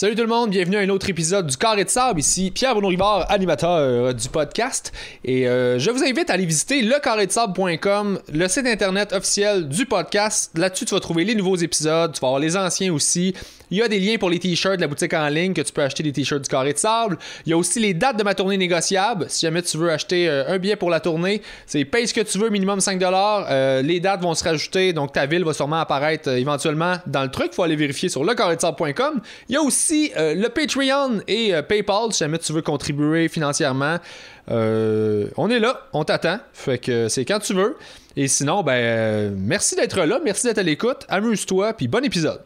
Salut tout le monde, bienvenue à un autre épisode du Carré de Sable. Ici Pierre-Bruno Ribard, animateur du podcast. Et je vous invite à aller visiter lecarrédesable.com, le site internet officiel du podcast. Là-dessus, tu vas trouver les nouveaux épisodes, tu vas avoir les anciens aussi. Il y a des liens pour les t-shirts de la boutique en ligne que tu peux acheter des t-shirts du Carré de Sable. Il y a aussi les dates de ma tournée négociable. Si jamais tu veux acheter un billet pour la tournée, c'est paye ce que tu veux, minimum 5$. Les dates vont se rajouter, donc ta ville va sûrement apparaître éventuellement dans le truc. Il faut aller vérifier sur lecarrédesable.com. Il y a aussi le Patreon et PayPal si jamais tu veux contribuer financièrement. On est là, on t'attend. Fait que c'est quand tu veux. Et sinon, merci d'être là, merci d'être à l'écoute. Amuse-toi, puis bon épisode.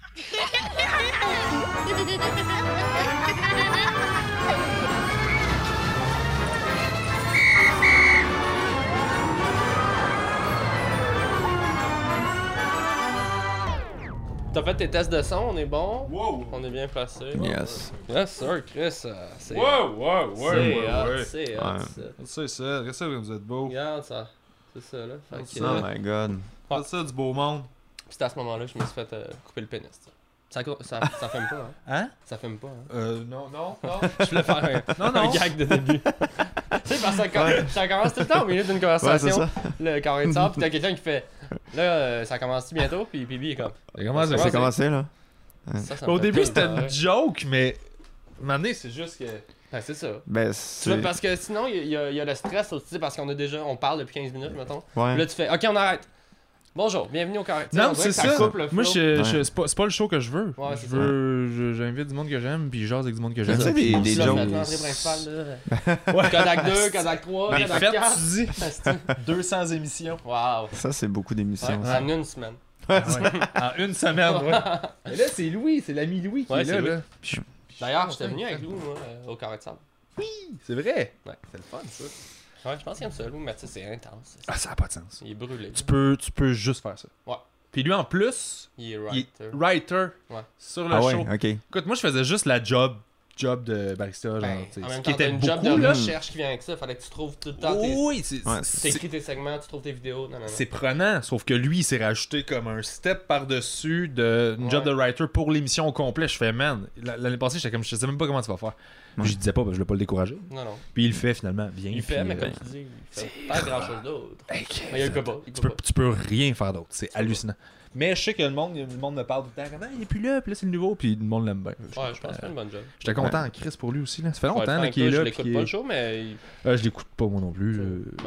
T'as fait tes tests de son, on est bon? Wow! On est bien placé. Yes. Yes, sir, Chris. C'est Wow, wow, wow, c'est wow, hot, wow. c'est hot, Ouais. ça. C'est ça, regardez ça, vous êtes beau. Regarde ça. C'est ça, là. Fait que, Oh my god. Regardez ça, du beau monde. Puis c'est à ce moment-là que je me suis fait couper le pénis. t'sais. Ça fume pas, hein? Hein? Ça fume pas, hein? Non, non, non. Je voulais faire un gag de début. Tu sais, parce que ça commence tout le temps au milieu d'une conversation. Ouais, Le carré de sable, pis t'as quelqu'un qui fait là, ça commence-tu bientôt? Puis Bibi est comme. Comment ça C'est commencé là? Ça me Au fait début, tout le c'était temps une rire. joke, mais. Maintenant, c'est juste que. Ben, c'est ça. Ben, Tu vois, c'est. parce que sinon, il y a le stress aussi, parce on parle depuis 15 minutes, mettons. Ouais. Là, tu fais, ok, on arrête. Bonjour, bienvenue au carré. Tu sais, Non, on dirait c'est que ça. coupe le Moi, flow. c'est pas le show que je veux. Ouais, c'est J'invite du monde que j'aime, puis j'ose avec du monde que j'aime. Tu sais, des Tu l'as jokes. fait, l'entrée principale, là. Kodak 2, Kodak 3, Mais Kodak fait, 4. tu dis Asti. 200 émissions. Wow. Ça, c'est beaucoup d'émissions. Ouais, ça. en une semaine. En une semaine, ouais. Mais là, c'est Louis, c'est l'ami Louis qui Ouais, est c'est là. Louis. Puis D'ailleurs, j'étais venu avec Lou, moi, au carré de sable. c'est vrai. Ouais. C'est le fun, ça. Ouais, je pense qu'il aime ça, Lou, mais tu sais, c'est intense. Ah, ça n'a pas de sens. Il est brûlé. Tu peux juste faire ça. Ouais. Puis lui, en plus, Il est il est writer. writer Ouais. sur le Ah show. ouais, ok. Écoute, moi, je faisais juste la job de barista, genre, Ben, tu sais, en ce même qui temps, t'as était une beaucoup, job de là. recherche qui vient avec ça. Fallait que tu trouves tout le temps tes... Oui, c'est Ouais. T'écris tes segments, tu trouves tes vidéos. Non, non, non. c'est prenant, sauf que lui, il s'est rajouté comme un step par-dessus d'une job de writer pour l'émission au complet. Je fais, man, l'année passée, j'étais comme, je sais même pas comment tu vas faire. Puis je disais pas, parce que je voulais pas le décourager. Non, non. Puis il le fait finalement bien. Il fait, puis, mais comme tu dis, il fait pas grand chose d'autre. Mais il peut pas. Il tu peut peux, tu peux rien faire d'autre. C'est hallucinant. Mais je sais que le monde me parle tout le temps comme, il est plus là, puis là, c'est le nouveau, puis le monde l'aime bien. Ouais, je pense que c'est une bonne job. J'étais content en Chris pour lui aussi. Là. Ça fait Ouais, longtemps là, Frank, qu'il est toi, là. je puis l'écoute qu'il pas est- le show, mais... Je l'écoute pas moi non plus.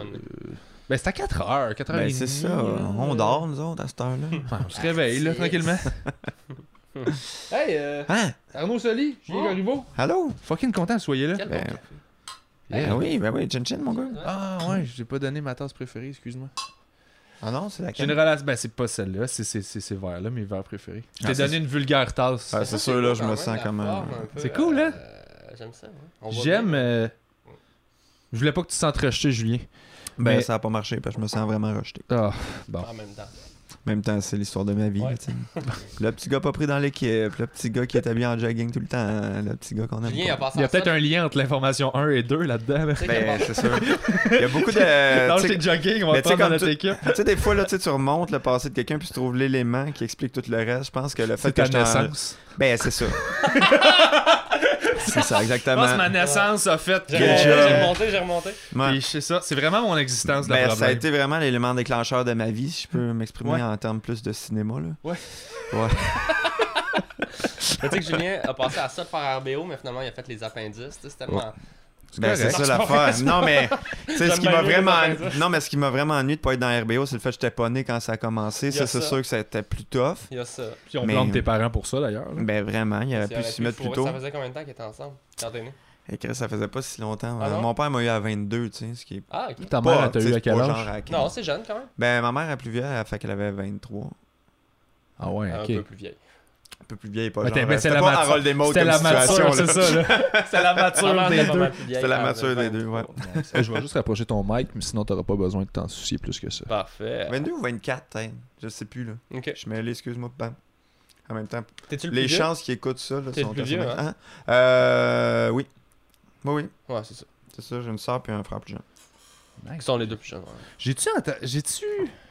Ben c'est à 4h, 4h30. Ben, c'est ça. On dort, nous autres, à cette heure-là. On se réveille là, tranquillement. Hey, Hein? Arnaud Soli, Julien Corriveau. Allô? Fucking content que vous soyez là. Quel bon Ben, café. Ben oui, chin-chin, mon gars. Ah ouais, j'ai pas donné ma tasse préférée, excuse-moi. Ah non, c'est laquelle? Général, ben c'est pas celle-là, c'est ces verres-là, mes verres préférés. Je t'ai Ah, c'est donné une vulgaire tasse. Ah, c'est sûr, là, je Quand me même, sens la comme un... forme un peu, C'est cool, hein? J'aime ça, ouais. On voit J'aime. bien. Je voulais pas que tu te sentes rejeté, Julien. Ben, Mais- ça a pas marché, parce que je me sens vraiment rejeté. Ah, bon. En même temps. En même temps, c'est l'histoire de ma vie, Ouais. là, tu sais. Le petit gars pas pris dans l'équipe, le petit gars qui est habillé en jogging tout le temps, le petit gars qu'on aime Julien, il a pas. passé Il y a à peut-être ça. un lien entre l'information 1 et 2 là-dedans. Là. Tu sais qu'il a Ben, passé- c'est sûr. Il y a beaucoup de... Non, tu sais- j'étais jogging, on va mais tu sais, prendre dans comme notre tu- équipe. Tu sais, des fois, là, tu remontes le passé de quelqu'un puis tu trouves l'élément qui explique tout le reste. Je pense que le fait C'est que ta je t'en- naissance. Ben, c'est ça. C'est ça, Je exactement. pense que ma naissance a fait que... J'ai remonté. Ouais. Puis c'est ça, c'est vraiment mon existence, le Ben, ça a problème. été vraiment l'élément déclencheur de ma vie, si je peux m'exprimer Ouais. en termes plus de cinéma, là. Ouais. Ouais. Tu sais que Julien a passé à ça de faire RBO, mais finalement, il a fait les appendices. C'est tellement... Ben, c'est correct. ça l'affaire. Non, mais, tu sais, ce J'aime qui m'a bien mieux vraiment... les appendices. Non, mais ce qui m'a vraiment ennuyé de pas être dans RBO, c'est le fait que j'étais pas né quand ça a commencé. Il y a C'est ça. sûr que c'était plus tough. Il y a ça. Puis on Mais- blâme tes parents pour ça, d'ailleurs. là. Ben, vraiment, il aurait Il pu s'y mettre plus tôt. Ça faisait combien de temps qu'ils étaient ensemble quand t'es né? Et Chris, ça faisait pas si longtemps. Ah non? Mon père m'a eu à 22, tu sais, ce qui est Ah, ok. Ta mère, elle t'a tu sais, eu à c'est quel pas âge? genre à 15. Non, c'est jeune quand même. Ben, ma mère est plus vieille, elle fait qu'elle avait 23. Ah ouais, Un ok. peu plus vieille. Un peu plus vieille, pas Ouais, genre... ben, C'était pas Harold Desmots C'était comme la situation, mature, là. c'est ça, là. C'est la mature des deux. C'était la mature des deux, ouais. Je vais juste rapprocher ton mic, mais sinon t'auras pas besoin de t'en soucier plus que ça. Parfait. 22 ou 24, hein, je sais plus, là. Ok. Je mêlé, excuse-moi, bam. En même temps, T'es-tu le les plus vieux? chances qui écoutent ça, là, T'es le sont plus assez vieux, minces. hein? Oui. Oui, Ouais, c'est ça. c'est ça, j'ai une soeur puis un frère plus jeune. Ils sont les deux plus jeunes. Ouais. J'ai-tu...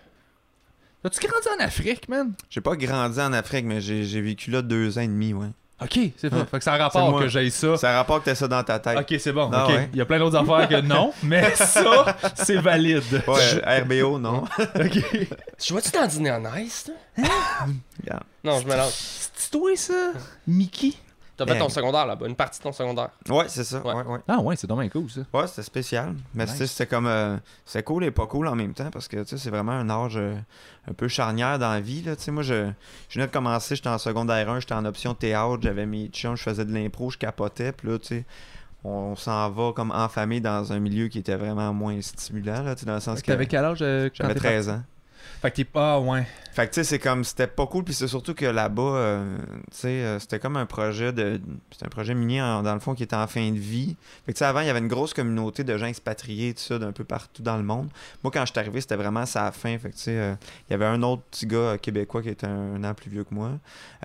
As-tu grandi en Afrique, man? J'ai pas grandi en Afrique, mais j'ai vécu là 2 ans et demi, ouais. Ok, c'est ça. Ouais. Fait que ça a rapport moi. que j'aille ça. Ça rapporte que t'as ça dans ta tête. Ok, c'est bon. Ah ok. ouais. Il y a plein d'autres affaires que non, mais ça, c'est valide. Ouais, RBO, non. Ok. Tu vois-tu dans Dîner en Ice, toi? Yeah. Non, je mélange. C'est toi ça? Mickey? T'as fait ton secondaire là-bas, une partie de ton secondaire. Ouais, c'est ça. Ouais. Ouais. Ah ouais, c'est dommage cool ça. Ouais, c'était spécial. Mais Nice. tu sais, c'était comme. C'était cool et pas cool en même temps parce que tu sais, c'est vraiment un âge un peu charnière dans la vie. Là. Tu sais, moi, je venais de commencer, j'étais en secondaire 1, j'étais en option théâtre, j'avais mes chums, je faisais de l'impro, je capotais. Puis là, tu sais, on s'en va comme en famille dans un milieu qui était vraiment moins stimulant, là, tu sais, dans le sens que. T'avais quel âge quand J'avais t'es 13 parti? ans. Fait que t'es pas, ouais. Fait que tu sais, c'est comme, c'était pas cool, puis c'est surtout que là-bas, tu sais, c'était comme un projet c'était un projet minier, dans le fond, qui était en fin de vie. Fait que tu sais, avant, il y avait une grosse communauté de gens expatriés, tout ça, d'un peu partout dans le monde. Moi, quand je suis arrivé, c'était vraiment ça à la fin. Fait que tu sais, il y avait un autre petit gars québécois qui était un an plus vieux que moi,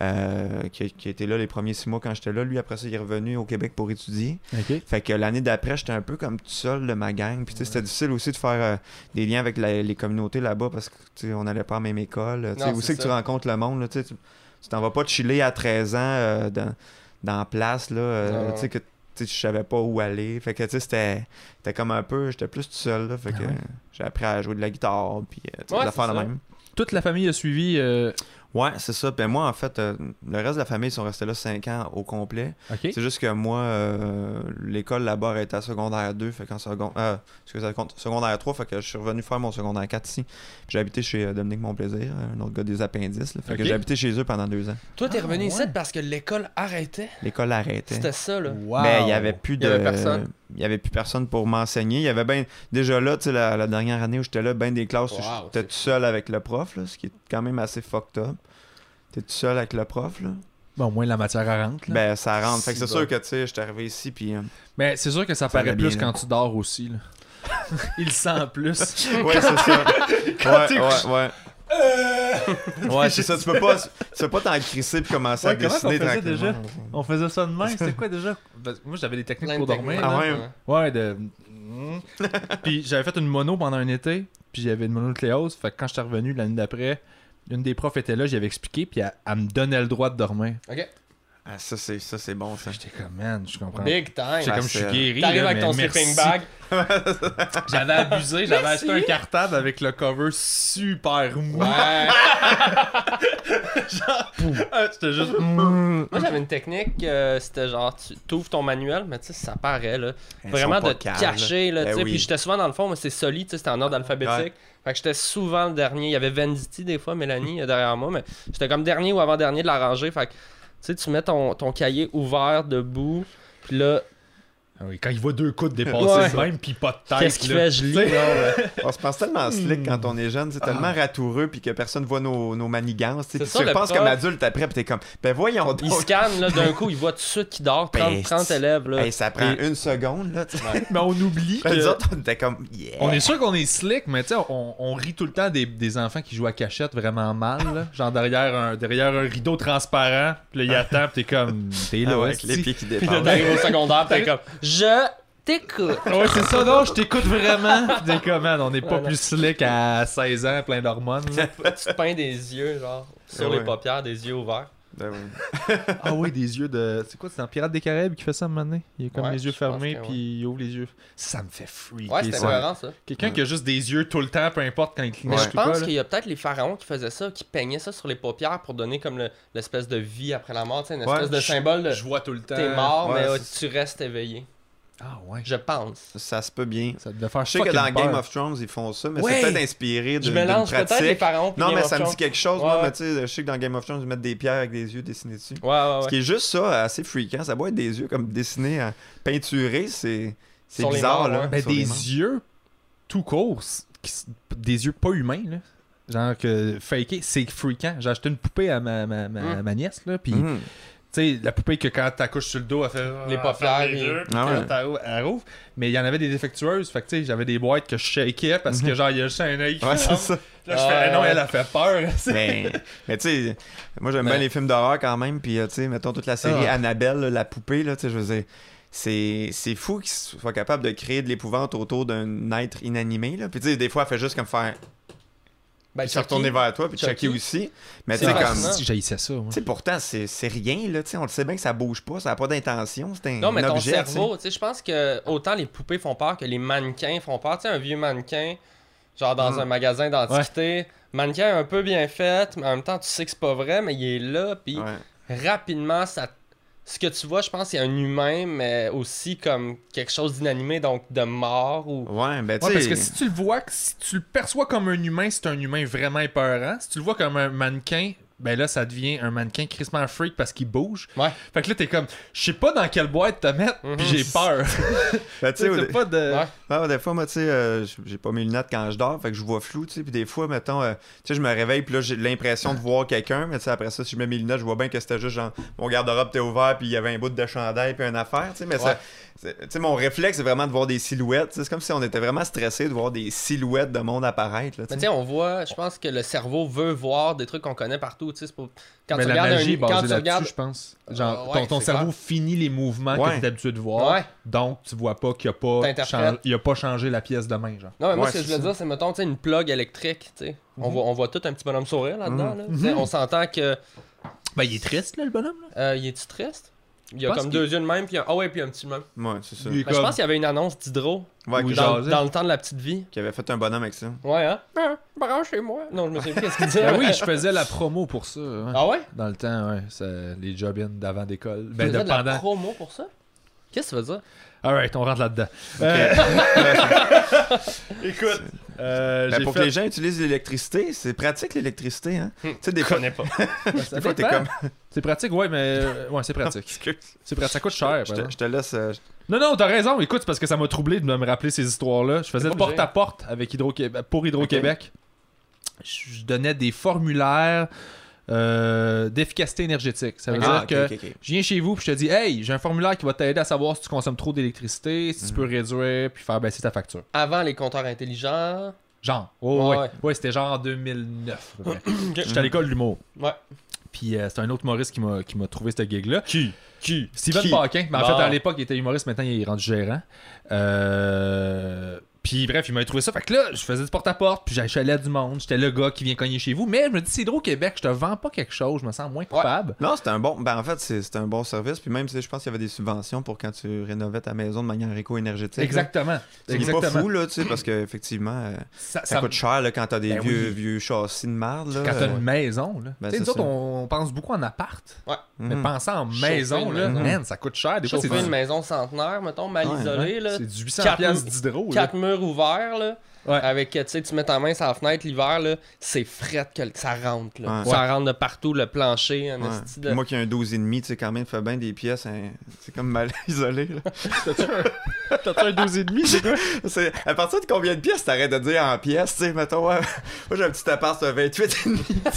qui était là les premiers 6 mois quand j'étais là. Lui, après ça, il est revenu au Québec pour étudier. Ok. Fait que l'année d'après, j'étais un peu comme tout seul de ma gang. Puis tu sais, c'était difficile aussi de faire des liens avec les communautés là-bas parce que tu sais, on n'allait pas à la même école. Tu sais, Non, où c'est c'est que tu ça. rencontres le monde, là, tu sais, tu t'en vas pas te chiller à 13 ans dans la place, là, Non. tu sais, que tu sais, je savais pas où aller. Fait que tu sais, c'était comme un peu, j'étais plus tout seul, là. Fait que ouais. j'ai appris à jouer de la guitare, puis tu sais, Ouais, des affaires c'est de ça. même. Toute la famille a suivi. Ouais, c'est ça. Puis moi, en fait, le reste de la famille sont restés là 5 ans au complet. Ok. C'est juste que moi, l'école là-bas arrêtait à secondaire 2, fait qu'en secondaire 3, fait que je suis revenu faire mon secondaire 4 ici. Puis j'ai habité chez Dominique Monplaisir, un autre gars des appendices. Là, fait que Ok. j'ai habité chez eux pendant 2 ans. Toi, t'es revenu ouais. ici parce que l'école arrêtait. L'école arrêtait. C'était ça, là. Wow. Mais il y avait plus de. Il y avait personne. Il y avait plus personne pour m'enseigner. Il y avait ben déjà là, tu sais, la dernière année où j'étais là, ben des classes où Wow, j'étais c'est tout seul avec le prof, là, ce qui est quand même assez fucked up. T'es tout seul avec le prof, là. Bon, au moins la matière à rentre. Là. Ben ça rentre. Fait que c'est Si, sûr bon. que tu sais, j'étais arrivé ici puis. Mais c'est sûr que ça Ça paraît allait plus bien, quand là. tu dors aussi. Là. Il le sent plus. Ouais, c'est ça. t'es ouais. Ouais, c'est ça. Tu peux pas t'en crisser puis commencer à Ouais, comment dessiner qu'on faisait tranquillement. déjà? On faisait ça de même. C'était quoi déjà? Moi, j'avais des techniques Plein pour de dormir. techniques, Ah là. ouais? Ouais, de. Puis j'avais fait une mono pendant un été, puis j'avais une mononucléose. Fait que quand j'étais revenu l'année d'après, une des profs était là, j'y avais expliqué, puis elle me donnait le droit de dormir. OK. Ah, ça c'est bon ça. J'étais comme, man, je comprends. Big time. J'étais comme, je suis guéri. T'arrives là, avec mais ton merci. sleeping bag. J'avais abusé, j'avais Merci. acheté un cartable avec le cover super mou. Ouais. C'était juste. Moi, j'avais une technique, c'était genre, tu ouvres ton manuel, mais tu sais, ça paraît, là. Vraiment de te cacher, là, tu sais. Puis j'étais souvent dans le fond, mais c'est solide, tu sais, c'était en ordre alphabétique. Fait que j'étais souvent le dernier. Il y avait Venditti, des fois, Mélanie, derrière moi, mais j'étais comme dernier ou avant-dernier de la rangée. Fait que, tu sais, tu mets ton cahier ouvert, debout, puis là, Ah oui, quand il voit 2 coudes dépasser Ouais. le même, pis pas de tête. qu'est-ce qu'il là. fait? Je lis, là. On se pense tellement slick quand on est jeune, c'est tellement ratoureux puis que personne voit nos manigances. C'est Puis ça, tu le repenses prof. comme adulte après, puis t'es comme, ben voyons Il donc. scanne, là, d'un coup, il voit tout de suite qu'il dort, 30 élèves, là. Hey, ça prend une seconde, là. tu sais. Mais on oublie Puis nous que. autres, on était comme, yeah. On est sûr qu'on est slick, mais tu sais, on rit tout le temps des enfants qui jouent à cachette vraiment mal. Là. Genre derrière un rideau transparent, puis là, il attend, pis t'es comme. T'es là, Ah ouais, ouais, avec les pieds qui Puis là, dépassent. t'arrives au secondaire, t'es comme, je t'écoute. Ouais, c'est ça, non, je t'écoute vraiment. Pis t'es comme, man, on n'est pas Voilà. plus slick à 16 ans, plein d'hormones. là. Tu te peins des yeux, genre, sur Ouais. les paupières, des yeux ouverts. Ben oui. Ah oui, des yeux de. C'est quoi, c'est dans Pirates des Caraïbes qui fait ça un moment donné? Il a comme Ouais, les yeux je pense fermés, que ouais. puis il ouvre les yeux. Ça me fait freaker. Ouais, c'était ça. cohérent, ça. Quelqu'un qui a juste des yeux tout le temps, peu importe quand il cligne Mais je ou pas. pense là. qu'il y a peut-être les pharaons qui faisaient ça, qui peignaient ça sur les paupières pour donner comme l'espèce de vie après la mort, tu sais, une Ouais, espèce de symbole de Je vois tout le temps. t'es mort, Ouais, mais c'est- tu restes éveillé. Ah ouais. Je pense. Ça se peut bien. Ça devait faire Je sais que dans fucking Game peur. of Thrones, ils font ça, mais Ouais. c'est peut-être inspiré Je d'une mélange peut-être les pratique. pharaons. puis Non, Game mais of ça me Thrones. dit quelque chose, Ouais, moi, ouais. mais tu sais, je sais que dans Game of Thrones, ils mettent des pierres avec des yeux dessinés dessus. Ouais, ouais, Ce ouais. qui est juste ça, assez freakant. Ça doit être des yeux comme dessinés, peinturés, c'est Sur les bizarre, morts, là. ouais. Ben, sur les des morts. yeux tout courts, des yeux pas humains, là. Genre que fakés, c'est freakant. J'ai acheté une poupée à ma nièce, là, pis Mhm. tu sais, la poupée que quand t'accouches sur le dos, elle fait Les elle paupières, ferme les et- yeux, puis Ah ouais. quand elle rouvre. Mais il y en avait des défectueuses, fait que tu sais, j'avais des boîtes que je shakeais parce que genre, il y a juste un œil qui Ouais, c'est ferme. ça. Là, je fais, Ouais, non, ouais. elle a fait peur. Mais tu sais, moi j'aime Mais- bien les films d'horreur quand même, puis tu sais, mettons toute la série Ah. Annabelle, là, la poupée, là, tu sais, je veux dire, c'est fou qu'ils soient capables de créer de l'épouvante autour d'un être inanimé, là. Puis tu sais, des fois, elle fait juste comme faire. puis se retourner vers toi, puis Chucky aussi. Mais tu sais, comme. Si j'haïssais ça, moi. Tu sais, pourtant, c'est rien, là. Tu sais, on le sait bien que ça bouge pas, ça n'a pas d'intention. C'est un non, mais ton objet, cerveau, tu sais, je pense que autant les poupées font peur que les mannequins font peur. Tu sais, un vieux mannequin, genre dans un magasin d'antiquité, mannequin un peu bien fait, mais en même temps, tu sais que c'est pas vrai, mais il est là, puis rapidement, ce que tu vois, je pense, c'est un humain, mais aussi comme quelque chose d'inanimé, donc de mort ou. Ouais, ben tu sais. Parce que si tu le vois, si tu le perçois comme un humain, c'est un humain vraiment épeurant. Si tu le vois comme un mannequin, ben là, ça devient un mannequin crissement freak parce qu'il bouge. Ouais. Fait que là, t'es comme, je sais pas dans quelle boîte te mettre, pis j'ai peur. Ben, tu sais, t'as pas de. des fois, moi, tu sais, j'ai pas mes lunettes quand je dors, fait que je vois flou, tu sais, puis des fois, mettons, tu sais, je me réveille, puis là, j'ai l'impression de voir quelqu'un, mais tu sais, après ça, si je mets mes lunettes, je vois bien que c'était juste genre, mon garde-robe était ouvert, puis il y avait un bout de chandail, puis une affaire, tu sais, mais ça. Tu sais, mon réflexe, c'est vraiment de voir des silhouettes. C'est comme si on était vraiment stressé de voir des silhouettes de monde apparaître. Là, mais tu sais, on voit, je pense que le cerveau veut voir des trucs qu'on connaît partout. Tu sais, quand mais tu la regardes magie est basée quand tu là-dessus, regardes, je pense. Genre, ouais, ton cerveau finit les mouvements que tu es habitué de voir. Ouais. Donc, tu vois pas qu'il a pas changé la pièce de main. Genre. Non, mais moi, ce que je voulais dire, c'est, mettons, tu sais, une plug électrique. Tu sais. On voit tout un petit bonhomme sourire là-dedans. Là. Tu sais, on s'entend que. Ben, il est triste, là, le bonhomme. Là. Il est-tu triste? Il y a comme deux yeux de même, puis puis un petit même. Ouais, c'est ça. Je pense qu'il y avait une annonce d'Hydro ouais, dans le temps de la petite vie. Qui avait fait un bonhomme avec ça. Ouais, hein? Branchez-moi. Non, je me souviens plus qu'est-ce qu'il disait. Ben oui, je faisais la promo pour ça. Ouais. Ah ouais? Dans le temps, ouais. Les job-in d'avant d'école. Tu faisais de la promo pour ça? Qu'est-ce que ça veut dire? Alright, on rentre là-dedans. Écoute, pour que les gens utilisent l'électricité, c'est pratique l'électricité, hein? Tu sais, des fois. Je connais pas. Des fois, t'es comme. C'est pratique, ouais, mais. Ouais, c'est pratique. C'est pratique. Ça coûte cher. Je te laisse. Non, t'as raison. Écoute, c'est parce que ça m'a troublé de me rappeler ces histoires-là. Je faisais le porte-à-porte avec pour Hydro-Québec. Je donnais des formulaires d'efficacité énergétique. Ça veut dire que je viens chez vous puis je te dis, hey, j'ai un formulaire qui va t'aider à savoir si tu consommes trop d'électricité, si tu peux réduire puis faire baisser ta facture. Avant les compteurs intelligents. Genre, ouais, c'était genre en 2009. J'étais à l'école de l'humour. Ouais. Puis c'est un autre humoriste qui m'a trouvé ce gig-là. Qui? Steven Paquin. Mais en fait, à l'époque, il était humoriste, maintenant il est rendu gérant. Puis bref, il m'a trouvé ça. Fait que là, je faisais du porte-à-porte, puis j'allais à du monde. J'étais le gars qui vient cogner chez vous. Mais je me dis, c'est Hydro-Québec, je te vends pas quelque chose, je me sens moins coupable. Ouais. Non, c'était un bon. Ben en fait, c'était un bon service. Puis même, je pense qu'il y avait des subventions pour quand tu rénovais ta maison de manière éco-énergétique. Exactement. C'est pas fou, là, tu sais, parce qu'effectivement, ça coûte cher là, quand t'as des vieux châssis de merde. Là, quand t'as une maison, là. Ben, tu sais, nous autres, on pense beaucoup en appart. Ouais. Mais penser en maison, là, man, ça coûte cher. Des fois, c'est une maison centenaire, mettons, mal isolée, là. C'est du 800$ d'hydro. 4 murs ouverts, là. Ouais. Avec, tu sais, tu mets ta main sur la fenêtre l'hiver, là, c'est fret que ça rentre, là. Ouais. Ça rentre de partout, le plancher. Moi qui ai un 12,5, tu sais, quand même, fait bien des pièces, c'est comme mal isolé, là. T'as un 12,5, c'est quoi? À partir de combien de pièces t'arrêtes de dire en pièces, tu sais, mettons, moi j'ai un petit appart de 28,5.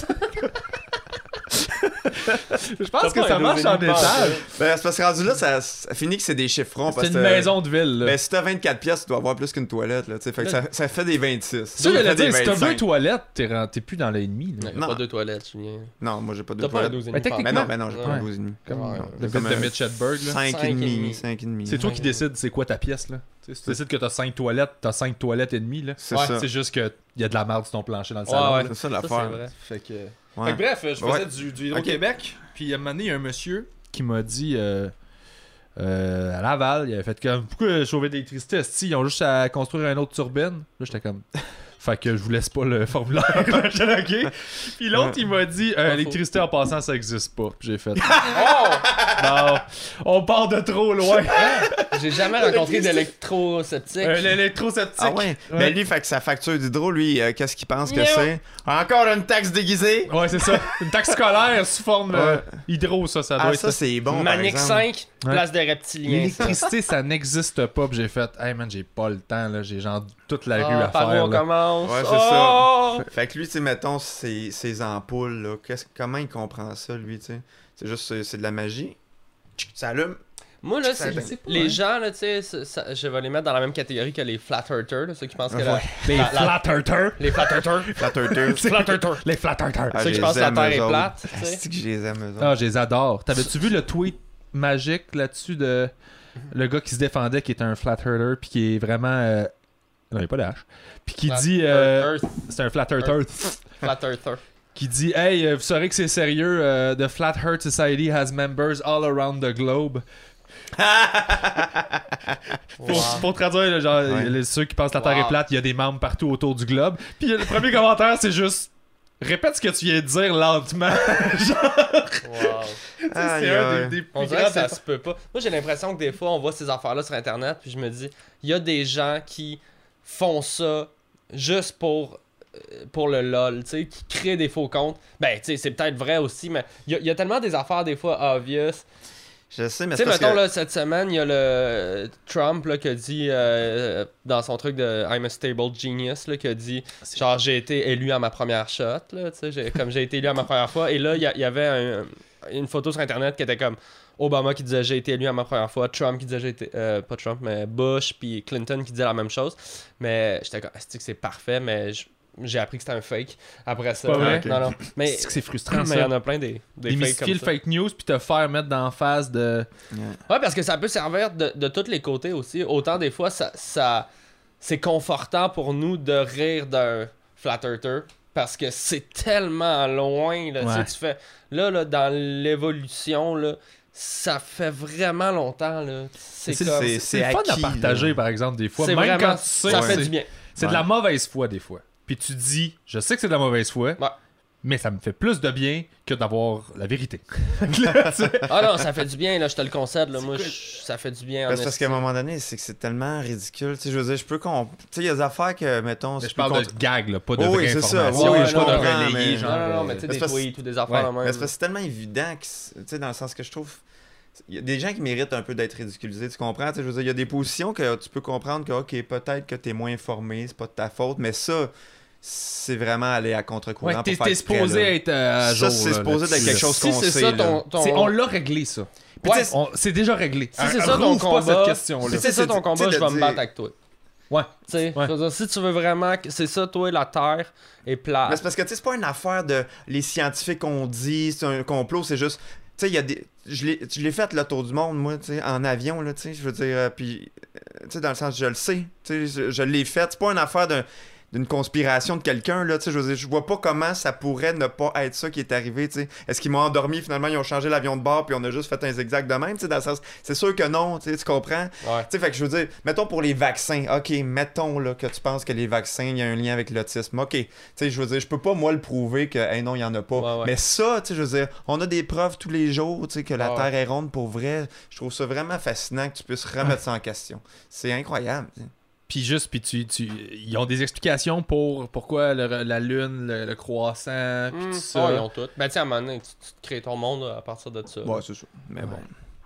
Je pense que ça marche en étage. Ben, c'est parce que rendu là, ça finit que c'est des chiffrons. C'est une maison de ville. Là. Ben, si t'as 24 pièces, tu dois avoir plus qu'une toilette. Là, fait que ça fait des 26. Ça, j'allais dire, si t'as 2 toilettes, t'es plus dans l'ennemi. Il n'y a pas 2 toilettes, Julien. Non, moi j'ai pas 2 toilettes. Mais non, j'ai pas un 12,5. Le bit de Mitch Hedberg. 5,5. C'est toi qui décides c'est quoi ta pièce. Là. Si tu décides que t'as 5 toilettes et demie. C'est ça. C'est juste qu'il y a de la merde sur ton plancher dans le salon. C'est ça l'affaire. Fait que bref, je faisais du Hydro-Québec. Puis à un moment donné, il y a un monsieur qui m'a dit à Laval, il avait fait comme pourquoi chauffer de l'électricité, ils ont juste à construire une autre turbine. Là, j'étais comme fait que je vous laisse pas le formulaire. J'étais OK. Puis l'autre, il m'a dit l'électricité en passant, ça existe pas. Puis j'ai fait non, on part de trop loin. J'ai jamais rencontré d'électro-sceptique. L'électro-sceptique. Ah ouais. Mais lui, fait que sa facture d'hydro, lui, qu'est-ce qu'il pense que c'est? Encore une taxe déguisée? Ouais, c'est ça. Une taxe scolaire sous forme hydro, ça doit être. Ça, c'est bon. Manic 5, place des reptiliens. L'électricité, ça n'existe pas. Puis j'ai fait, hey man, j'ai pas le temps, là. J'ai genre toute la rue à par faire. où on commence? Ouais, c'est ça. Fait que lui, tu sais, mettons, ses ampoules, là. Comment il comprend ça, lui, tu sais? C'est juste, c'est de la magie. Ça allume. Moi, là, les gens, là, tu sais, je vais les mettre dans la même catégorie que les flat earthers, ceux qui pensent que les flat earthers. Les flat earthers. Les flat earthers. Ceux qui pensent que la Terre est plate. C'est que je les aime, eux autres. Ah, je les adore. T'avais-tu vu le tweet magique là-dessus de le gars qui se défendait, qui est un flat earther, puis qui est vraiment Non, il n'y a pas de H. Puis qui dit... c'est un Flat Earther. Flat Earther. Qui dit « Hey, vous saurez que c'est sérieux, The Flat Earth Society has members all around the globe. » Pour traduire, là, genre, ceux qui pensent que la Terre est plate, il y a des membres partout autour du globe. Puis le premier commentaire, c'est juste répète ce que tu viens de dire lentement. Genre. C'est un des on dirait que ça se peut pas. Moi, j'ai l'impression que des fois, on voit ces affaires-là sur Internet, puis je me dis, il y a des gens qui font ça juste pour le lol, tu sais, qui créent des faux comptes. Ben, tu sais, c'est peut-être vrai aussi, mais il y a tellement des affaires, des fois, obvious. Je sais, mais tu sais, mettons, là, cette semaine, il y a le Trump là, qui a dit dans son truc de I'm a stable genius, là, qui a dit genre j'ai été élu à ma première shot, là, tu sais, comme j'ai été élu à ma première fois. Et là, il y avait une photo sur Internet qui était comme Obama qui disait j'ai été élu à ma première fois, Trump qui disait j'ai été. Pas Trump, mais Bush, puis Clinton qui disait la même chose. Mais j'étais comme, c'est parfait, mais j'ai appris que c'était un fake après ça. Pas vrai? Non. Mais c'est que c'est frustrant, mais il y en a plein des fakes comme le ça. fake news puis te faire mettre dans la face de... Ouais, parce que ça peut servir de tous les côtés aussi. Autant des fois, ça c'est confortant pour nous de rire d'un Flat Earther parce que c'est tellement loin. Là, tu fais... Là, dans l'évolution, là, ça fait vraiment longtemps. Là. C'est fun à partager, par exemple, des fois. C'est même vraiment, quand tu sais ça fait du bien. C'est de la mauvaise foi, des fois. Puis tu dis, je sais que c'est de la mauvaise foi, mais ça me fait plus de bien que d'avoir la vérité. Ah non, ça fait du bien, là, je te le concède. Là, moi, ça fait du bien. Parce qu'à un moment donné, c'est que c'est tellement ridicule. Je veux dire, je peux qu'on. Tu sais, il y a des affaires que, mettons. Je parle de gag, là, pas de vraie c'est information. Ça. Je pas de relayer, Non, mais tu sais, des tweets ou des affaires même. C'est c'est tellement évident que, tu sais, dans le sens que je trouve. Il y a des gens qui méritent un peu d'être ridiculisés, tu comprends? Je veux dire, il y a des positions que tu peux comprendre que, ok, peut-être que t'es moins informé, c'est pas de ta faute, mais ça, c'est vraiment aller à contre-courant. T'es supposé être à jour. Ça, c'est supposé être quelque chose qu'on sait. C'est ça on l'a réglé, ça. C'est déjà réglé. Si c'est ça ton combat, si c'est ça ton combat, je vais me battre avec toi. Ouais. Si tu veux vraiment que c'est ça, toi, la Terre est plate. Mais c'est parce que c'est pas une affaire de les scientifiques ont dit, c'est un complot, c'est juste. Tu sais, il y a des. Je l'ai fait le tour du monde, moi, tu sais, en avion, là, tu sais, je veux dire, puis, tu sais, dans le sens, je le sais, tu sais, je l'ai fait. C'est pas une affaire d'une conspiration de quelqu'un, là, tu sais, je veux dire, je vois pas comment ça pourrait ne pas être ça qui est arrivé, tu sais. Est-ce qu'ils m'ont endormi, finalement, ils ont changé l'avion de bord, puis on a juste fait un zigzag de même, tu sais, dans le sens, c'est sûr que non, tu sais, tu comprends? Ouais. Tu sais, fait que je veux dire, mettons pour les vaccins, ok, mettons, là, que tu penses que les vaccins, il y a un lien avec l'autisme, ok, tu sais, je veux dire, je peux pas, moi, le prouver que, hey, non, il y en a pas. Mais ça, tu sais, je veux dire, on a des preuves tous les jours, tu sais, que la Terre est ronde pour vrai. Je trouve ça vraiment fascinant que tu puisses remettre ça en question. C'est incroyable, t'sais. Puis ils ont des explications pour pourquoi la Lune, le croissant, puis tout ça. Ils ont tout. Ben tiens, à un moment donné, tu crées ton monde à partir de ça. Ouais, c'est ça. Mais bon.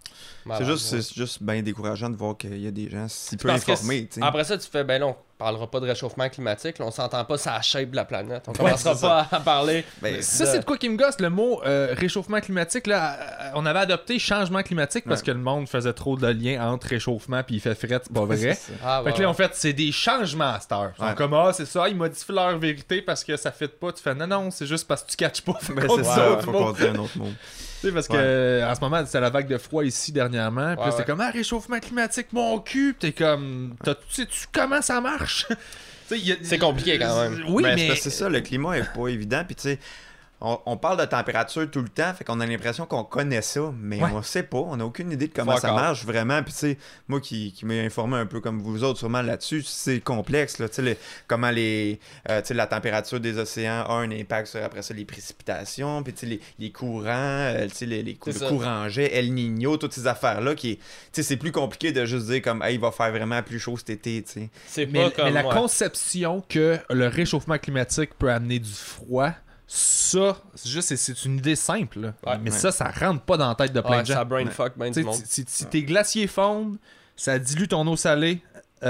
C'est juste bien décourageant de voir qu'il y a des gens si peu informés. Après ça, tu fais, ben non, on parlera pas de réchauffement climatique. Là, on s'entend pas ça shape de la planète. On commencera pas à parler. Ça, c'est de quoi qui me gosse. Le mot réchauffement climatique, là, on avait adopté changement climatique parce que le monde faisait trop de liens entre réchauffement puis il fait fret, c'est pas vrai. Fait que là, en fait, c'est des changements à cette heure. Ils sont comme, c'est ça, ils modifient leur vérité parce que ça fit pas. Tu fais, non, c'est juste parce que tu catches pas. C'est ça, faut qu'on dise un autre mot. Tu sais, parce que en ce moment, c'est la vague de froid ici dernièrement. Puis c'était comme, réchauffement climatique, mon cul. Puis t'es comme, sais-tu comment ça marche? C'est compliqué quand même. Oui, mais c'est ça, le climat est pas évident. Puis tu sais, on parle de température tout le temps, fait qu'on a l'impression qu'on connaît ça, mais on sait pas, on a aucune idée de comment ça marche vraiment. Puis tu sais, moi qui m'ai informé un peu comme vous autres sûrement là-dessus, c'est complexe là, tu sais, comment la température des océans a un impact sur après ça les précipitations, puis tu sais les courants, tu sais les courants jet, El Niño, toutes ces affaires là qui, tu sais, c'est plus compliqué de juste dire comme il va faire vraiment plus chaud cet été, tu sais. Mais la conception que le réchauffement climatique peut amener du froid, ça, c'est une idée simple, là. Mais ça rentre pas dans la tête de plein de gens. Ça brainfuck bien du monde. Si tes glaciers fondent, ça dilue ton eau salée.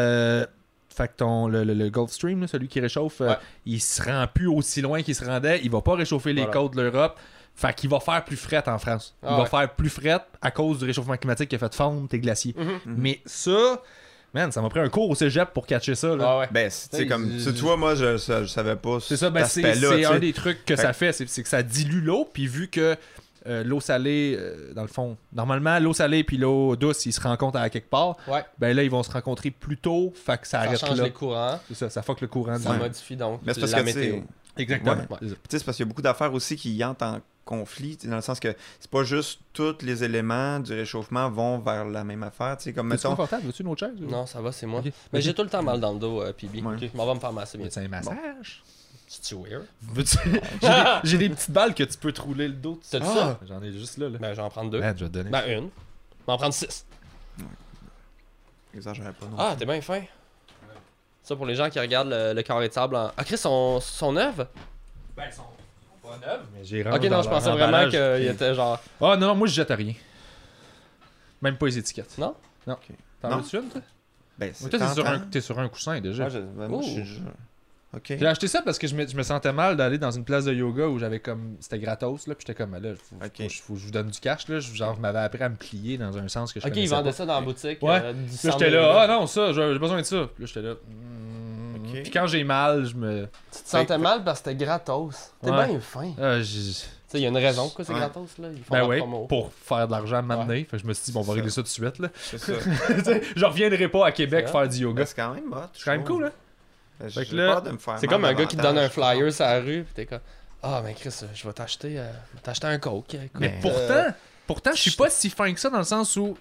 Fait que le Gulf Stream, là, celui qui réchauffe, il se rend plus aussi loin qu'il se rendait. Il va pas réchauffer les côtes de l'Europe. Fait qu'il va faire plus fret en France. Il va faire plus fret à cause du réchauffement climatique qui a fait fondre tes glaciers. Mais ça... Man, ça m'a pris un cours au cégep pour catcher ça. Là. Ben, c'est comme. Tu vois, moi, je savais pas. C'est ça, ben c'est un des trucs que ça fait. C'est que ça dilue l'eau. Puis vu que l'eau salée, dans le fond, normalement, l'eau salée puis l'eau douce, ils se rencontrent à quelque part. Ouais. Ben là, ils vont se rencontrer plus tôt, fait que ça arrête là. Ça change les courants. C'est ça fuck le courant. Ça modifie donc mais c'est parce la que météo. Exactement. Ouais. C'est parce qu'il y a beaucoup d'affaires aussi qui entrent en conflit, dans le sens que c'est pas juste tous les éléments du réchauffement vont vers la même affaire. Comme C'est mettons. confortable, veux-tu une autre chaise? Non, ça va, c'est moi. Okay. Mais j'ai tout le temps mal dans le dos, PB. Ouais. On va me faire masser bien. C'est un massage. C'est-tu weird? J'ai des petites balles que tu peux te rouler le dos. T'as-tu ça? J'en ai juste là. Ben, je vais en prendre 2. Man, je vais te donner. Ben, une. Je vais en prendre 6. Exagère pas, non. Ah, t'es bien fin. Ça, pour les gens qui regardent le carré de sable en... Ah, Chris, son œuvre? Ben, ils sont pas neuves, mais j'ai Ok, non, je pensais vraiment qu'il était genre... Ah non, moi je jette à rien. Même pas les étiquettes. Non? Non. Okay. T'en veux-tu une, toi? Ben, Mais toi, t'es sur un coussin déjà. Moi, je suis... Ok. J'ai acheté ça parce que je me sentais mal d'aller dans une place de yoga où j'avais comme... C'était gratos, là, puis j'étais comme, là, faut que je vous donne du cash, là. Genre, je m'avais appris à me plier dans un sens que je Ok, ils connaissais vendaient pas. ça dans la boutique. Ouais. Du Là, centre j'étais de là, yoga. ah non, ça, j'ai besoin de ça. Puis là, j'étais là... Ok. Puis quand j'ai mal, je me... Tu te sentais mal parce que c'était gratos. T'es Ouais. bien fin. Ah, Tu sais, il y a une raison pourquoi c'est gratos, là. Ils font Ben la oui, promo. pour faire de l'argent maintenant. Fait que je me suis dit, bon, on va régler ça tout de suite, là. C'est ça. Je reviendrai pas à Québec C'est faire du yoga. Ben, c'est quand même hot. C'est quand même cool, hein? J'ai Fait que là, peur de me faire C'est mal comme un gars qui te donne un davantage. flyer sur la rue, pis t'es comme... Ah, mais Chris, je vais t'acheter un coke. Écoute, Mais pourtant, je suis pas si fin que ça dans le sens où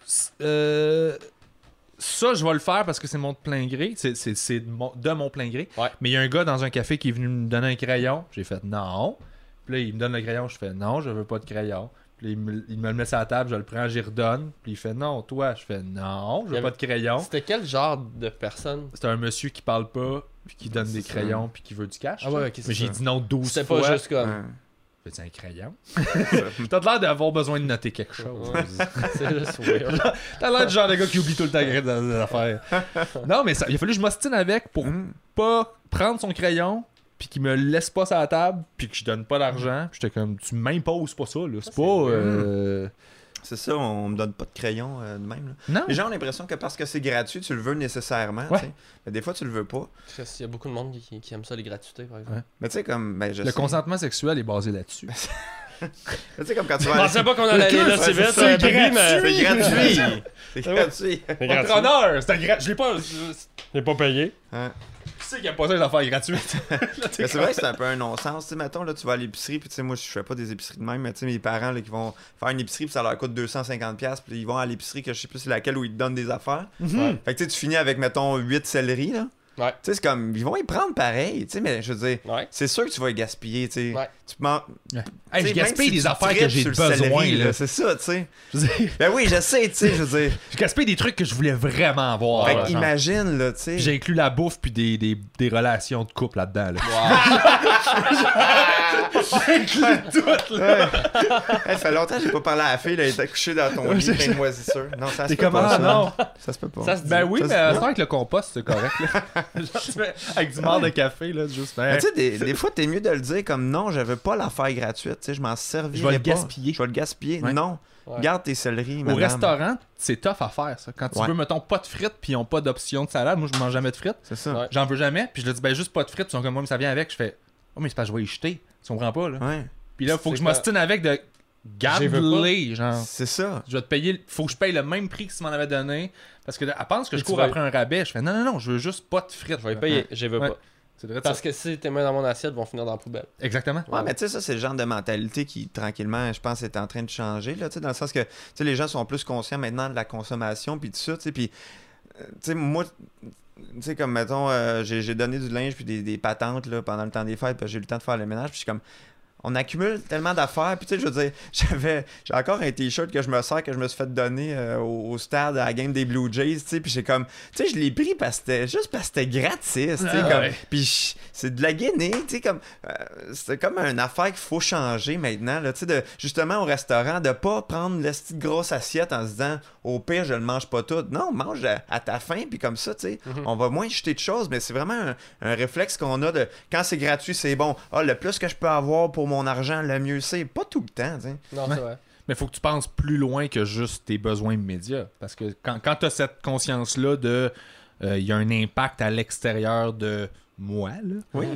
ça, je vais le faire parce que c'est mon plein gré. C'est de mon plein gré. Ouais. Mais il y a un gars dans un café qui est venu me donner un crayon. J'ai fait non. Puis là, il me donne le crayon. Je fais non, je veux pas de crayon. Puis là, il me le met sur la table. Je le prends, j'y redonne. Puis il fait non, toi. Je fais non, je veux pas de crayon. C'était quel genre de personne? C'est un monsieur qui parle pas, puis qui donne des ça. crayons, puis qui veut du cash. Ah ouais, ok, c'est Mais j'ai ça. dit non 12 C'était fois. pas juste comme... Ouais. Fais-tu un crayon? T'as l'air d'avoir besoin de noter quelque chose. Ouais. C'est juste weird. T'as l'air du genre de gars qui oublie tout le temps des affaires. Non, mais ça, il a fallu que je m'ostine avec pour pas prendre son crayon, puis qu'il me laisse pas sur la table, puis que je donne pas d'argent. Puis j'étais comme, tu m'imposes pas ça, là. C'est pas. C'est ça, on me donne pas de crayon de même. Là. Non. Les gens ont l'impression que parce que c'est gratuit, tu le veux nécessairement. Ouais. tu sais. Mais des fois, tu le veux pas. Chris, il y a beaucoup de monde qui aime ça, les gratuités, par exemple. Ouais. Mais tu sais, comme. Ben, je Le sais. consentement sexuel est basé là-dessus. Tu sais, comme quand tu Je vas aller. pensais pas qu'on allait aller là si vite, c'est Baby, mais... C'est gratuit! C'est gratuit! C'est gratuit. Entrepreneur, c'était gratuit. Je l'ai pas payé. Hein. Qui c'est qui a pas ça les affaires gratuites? Mais c'est vrai que c'est un peu un non-sens. Tu sais, mettons, là, tu vas à l'épicerie, puis tu sais, moi, je fais pas des épiceries de même, mais tu sais, mes parents, là, qui vont faire une épicerie, puis ça leur coûte 250$, puis ils vont à l'épicerie, que je sais plus c'est laquelle, où ils te donnent des affaires. Ouais. Fait que tu sais, tu finis avec, mettons, 8 céleris, là. Ouais. Tu sais, c'est comme, ils vont y prendre pareil, tu sais, mais je veux dire, Ouais. c'est sûr que tu vas y gaspiller, tu sais. Ouais. Tu man- Hey, tu je sais, gaspille même si des tu affaires que tripes j'ai sur le besoin. céleri, Là. c'est ça, tu sais. Je veux dire, Ben oui, je sais, tu sais, je veux dire. je gaspille des trucs que je voulais vraiment avoir. Fait là, que genre. imagine, là, tu sais. J'ai inclus la bouffe puis des relations de couple là-dedans. Là. J'ai inclus tout, là. Hey, ça fait longtemps que j'ai pas parlé à la fille, là, elle était couchée dans ton lit, plein de moisissures. Non, ça se T'es peut comment? pas, ça. Non. Ça se peut pas. Ça se dit. Ben oui, Ça, mais c'est- c'est avec le compost, c'est correct. Là. Genre, tu fais avec du marc de café, là, juste. Mais tu sais, des fois, t'es mieux de le dire comme non, je veux pas la faire gratuite, tu sais, je m'en servirai Je vais le pas. gaspiller. Je vais le gaspiller. Ouais. Non. Ouais. Garde tes céleris, Au madame. restaurant, c'est tough à faire, ça. Quand tu Ouais. veux, mettons, pas de frites puis ils ont pas d'option de salade, moi, je mange jamais de frites. C'est ça. Ouais. J'en veux jamais. Puis je leur dis, ben, juste pas de frites. Ils sont comme moi, mais ça vient avec. Je fais, oh, mais c'est parce que je vais y jeter. Tu comprends pas, là. Ouais. Puis là, faut que C'est je m'ostine avec de J'y veux garde-les, genre. C'est ça. Je vais te payer, faut que je paye le même prix que tu m'en avais donné. Parce que elle pense que Et je tu cours vas- après un rabais. Je fais, non, je veux juste pas de frites. Je vais payer, je veux Ouais. pas. C'est vrai, Parce que si tes mains dans mon assiette vont finir dans la poubelle. Exactement. Ouais, mais tu sais, ça, c'est le genre de mentalité qui, tranquillement, je pense, est en train de changer, là, tu sais, dans le sens que, tu sais, les gens sont plus conscients maintenant de la consommation, puis tout ça, tu sais, puis, tu sais, moi, tu sais, comme, mettons, j'ai donné du linge, puis des patentes, là, pendant le temps des fêtes, puis j'ai eu le temps de faire le ménage, puis je suis comme... On accumule tellement d'affaires. Puis, tu sais, je veux dire, j'ai encore un t-shirt que je me sers, que je me suis fait donner au stade à la game des Blue Jays, tu sais. Puis, j'ai comme, tu sais, je l'ai pris parce que c'était juste parce que c'était gratis, tu sais. Ah, Comme, ouais. puis, c'est de la guinée, tu sais, comme, c'est comme une affaire qu'il faut changer maintenant, là, tu sais, justement au restaurant, de pas prendre la petite grosse assiette en se disant, au pire, je le mange pas tout. Non, mange à ta faim, puis comme ça, tu sais, on va moins jeter de choses, mais c'est vraiment un réflexe qu'on a de, quand c'est gratuit, c'est bon. Ah, le plus que je peux avoir pour mon argent, le mieux c'est. Pas tout le temps, tu sais. Non, Ouais. c'est vrai. Mais faut que tu penses plus loin que juste tes besoins immédiats. Parce que quand tu as cette conscience-là de il y a un impact à l'extérieur de moi, là, Oui.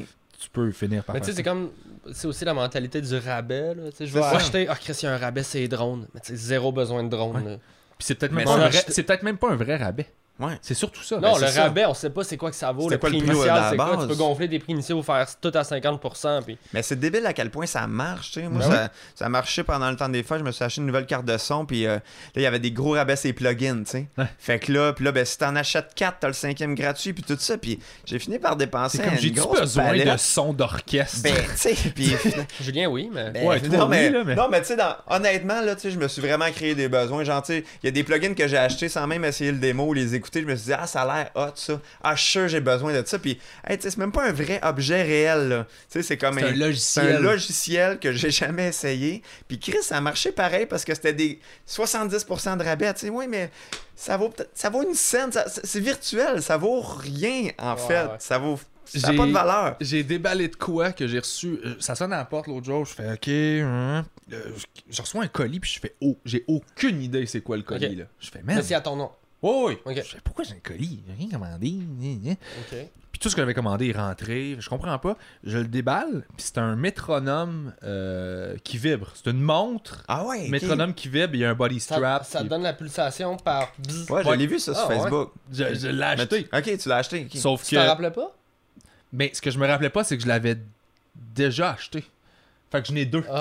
tu peux finir par Mais tu sais, c'est aussi la mentalité du rabais. Là. Je vais acheter, Chris, il y a un rabais, c'est drone. Mais tu sais, zéro besoin de drone. Ouais. Puis c'est peut-être même pas un vrai rabais. Ouais. C'est surtout ça. Non, le rabais, on sait pas c'est quoi que ça vaut. Le prix initial, c'est quoi? Tu peux gonfler des prix initiaux, faire tout à 50%. Puis... Mais c'est débile à quel point ça marche. T'sais. Moi, ça marchait pendant le temps des fêtes. Je me suis acheté une nouvelle carte de son. Puis là, il y avait des gros rabais sur les plugins. Ouais. Fait que là, si t'en achètes 4, t'as le 5e gratuit. Puis tout ça. Puis j'ai fini par dépenser c'est comme j'ai besoin palette. De son d'orchestre. Ben, tu sais. Puis... Julien, oui, mais. Non, mais tu sais, honnêtement, là, je me suis vraiment créé des besoins. Genre, tu sais, il y a des plugins que j'ai achetés sans même essayer le démo ou les écouter. Je me suis dit, ça a l'air hot, ça. Je suis sûr, j'ai besoin de ça. Puis, c'est même pas un vrai objet réel, là. C'est comme un logiciel. Un logiciel que j'ai jamais essayé. Puis, Chris, ça a marché pareil parce que c'était des 70% de rabais. Tu sais, oui, mais ça vaut une scène. C'est virtuel. Ça vaut rien, en fait. Ouais. Ça n'a pas de valeur. J'ai déballé de quoi que j'ai reçu. Ça sonne à la porte l'autre jour. Je fais OK. Je reçois un colis. Puis je fais j'ai aucune idée c'est quoi le colis. Là. Je fais mais c'est à ton nom. Oui. Okay. Je sais pourquoi j'ai un colis? J'ai rien commandé. Okay. Puis tout ce que j'avais commandé est rentré. Je comprends pas. Je le déballe. Puis c'est un métronome qui vibre. C'est une montre. Ah ouais? Métronome qui vibre. Il y a un body strap. Ça donne la pulsation par bzz. Ouais, je l'ai vu ça sur Facebook. Ouais. Je l'ai acheté. Ok, tu l'as acheté. Okay. Sauf tu t'en rappelais pas? Mais ce que je me rappelais pas, c'est que je l'avais déjà acheté. Fait que je n'ai 2.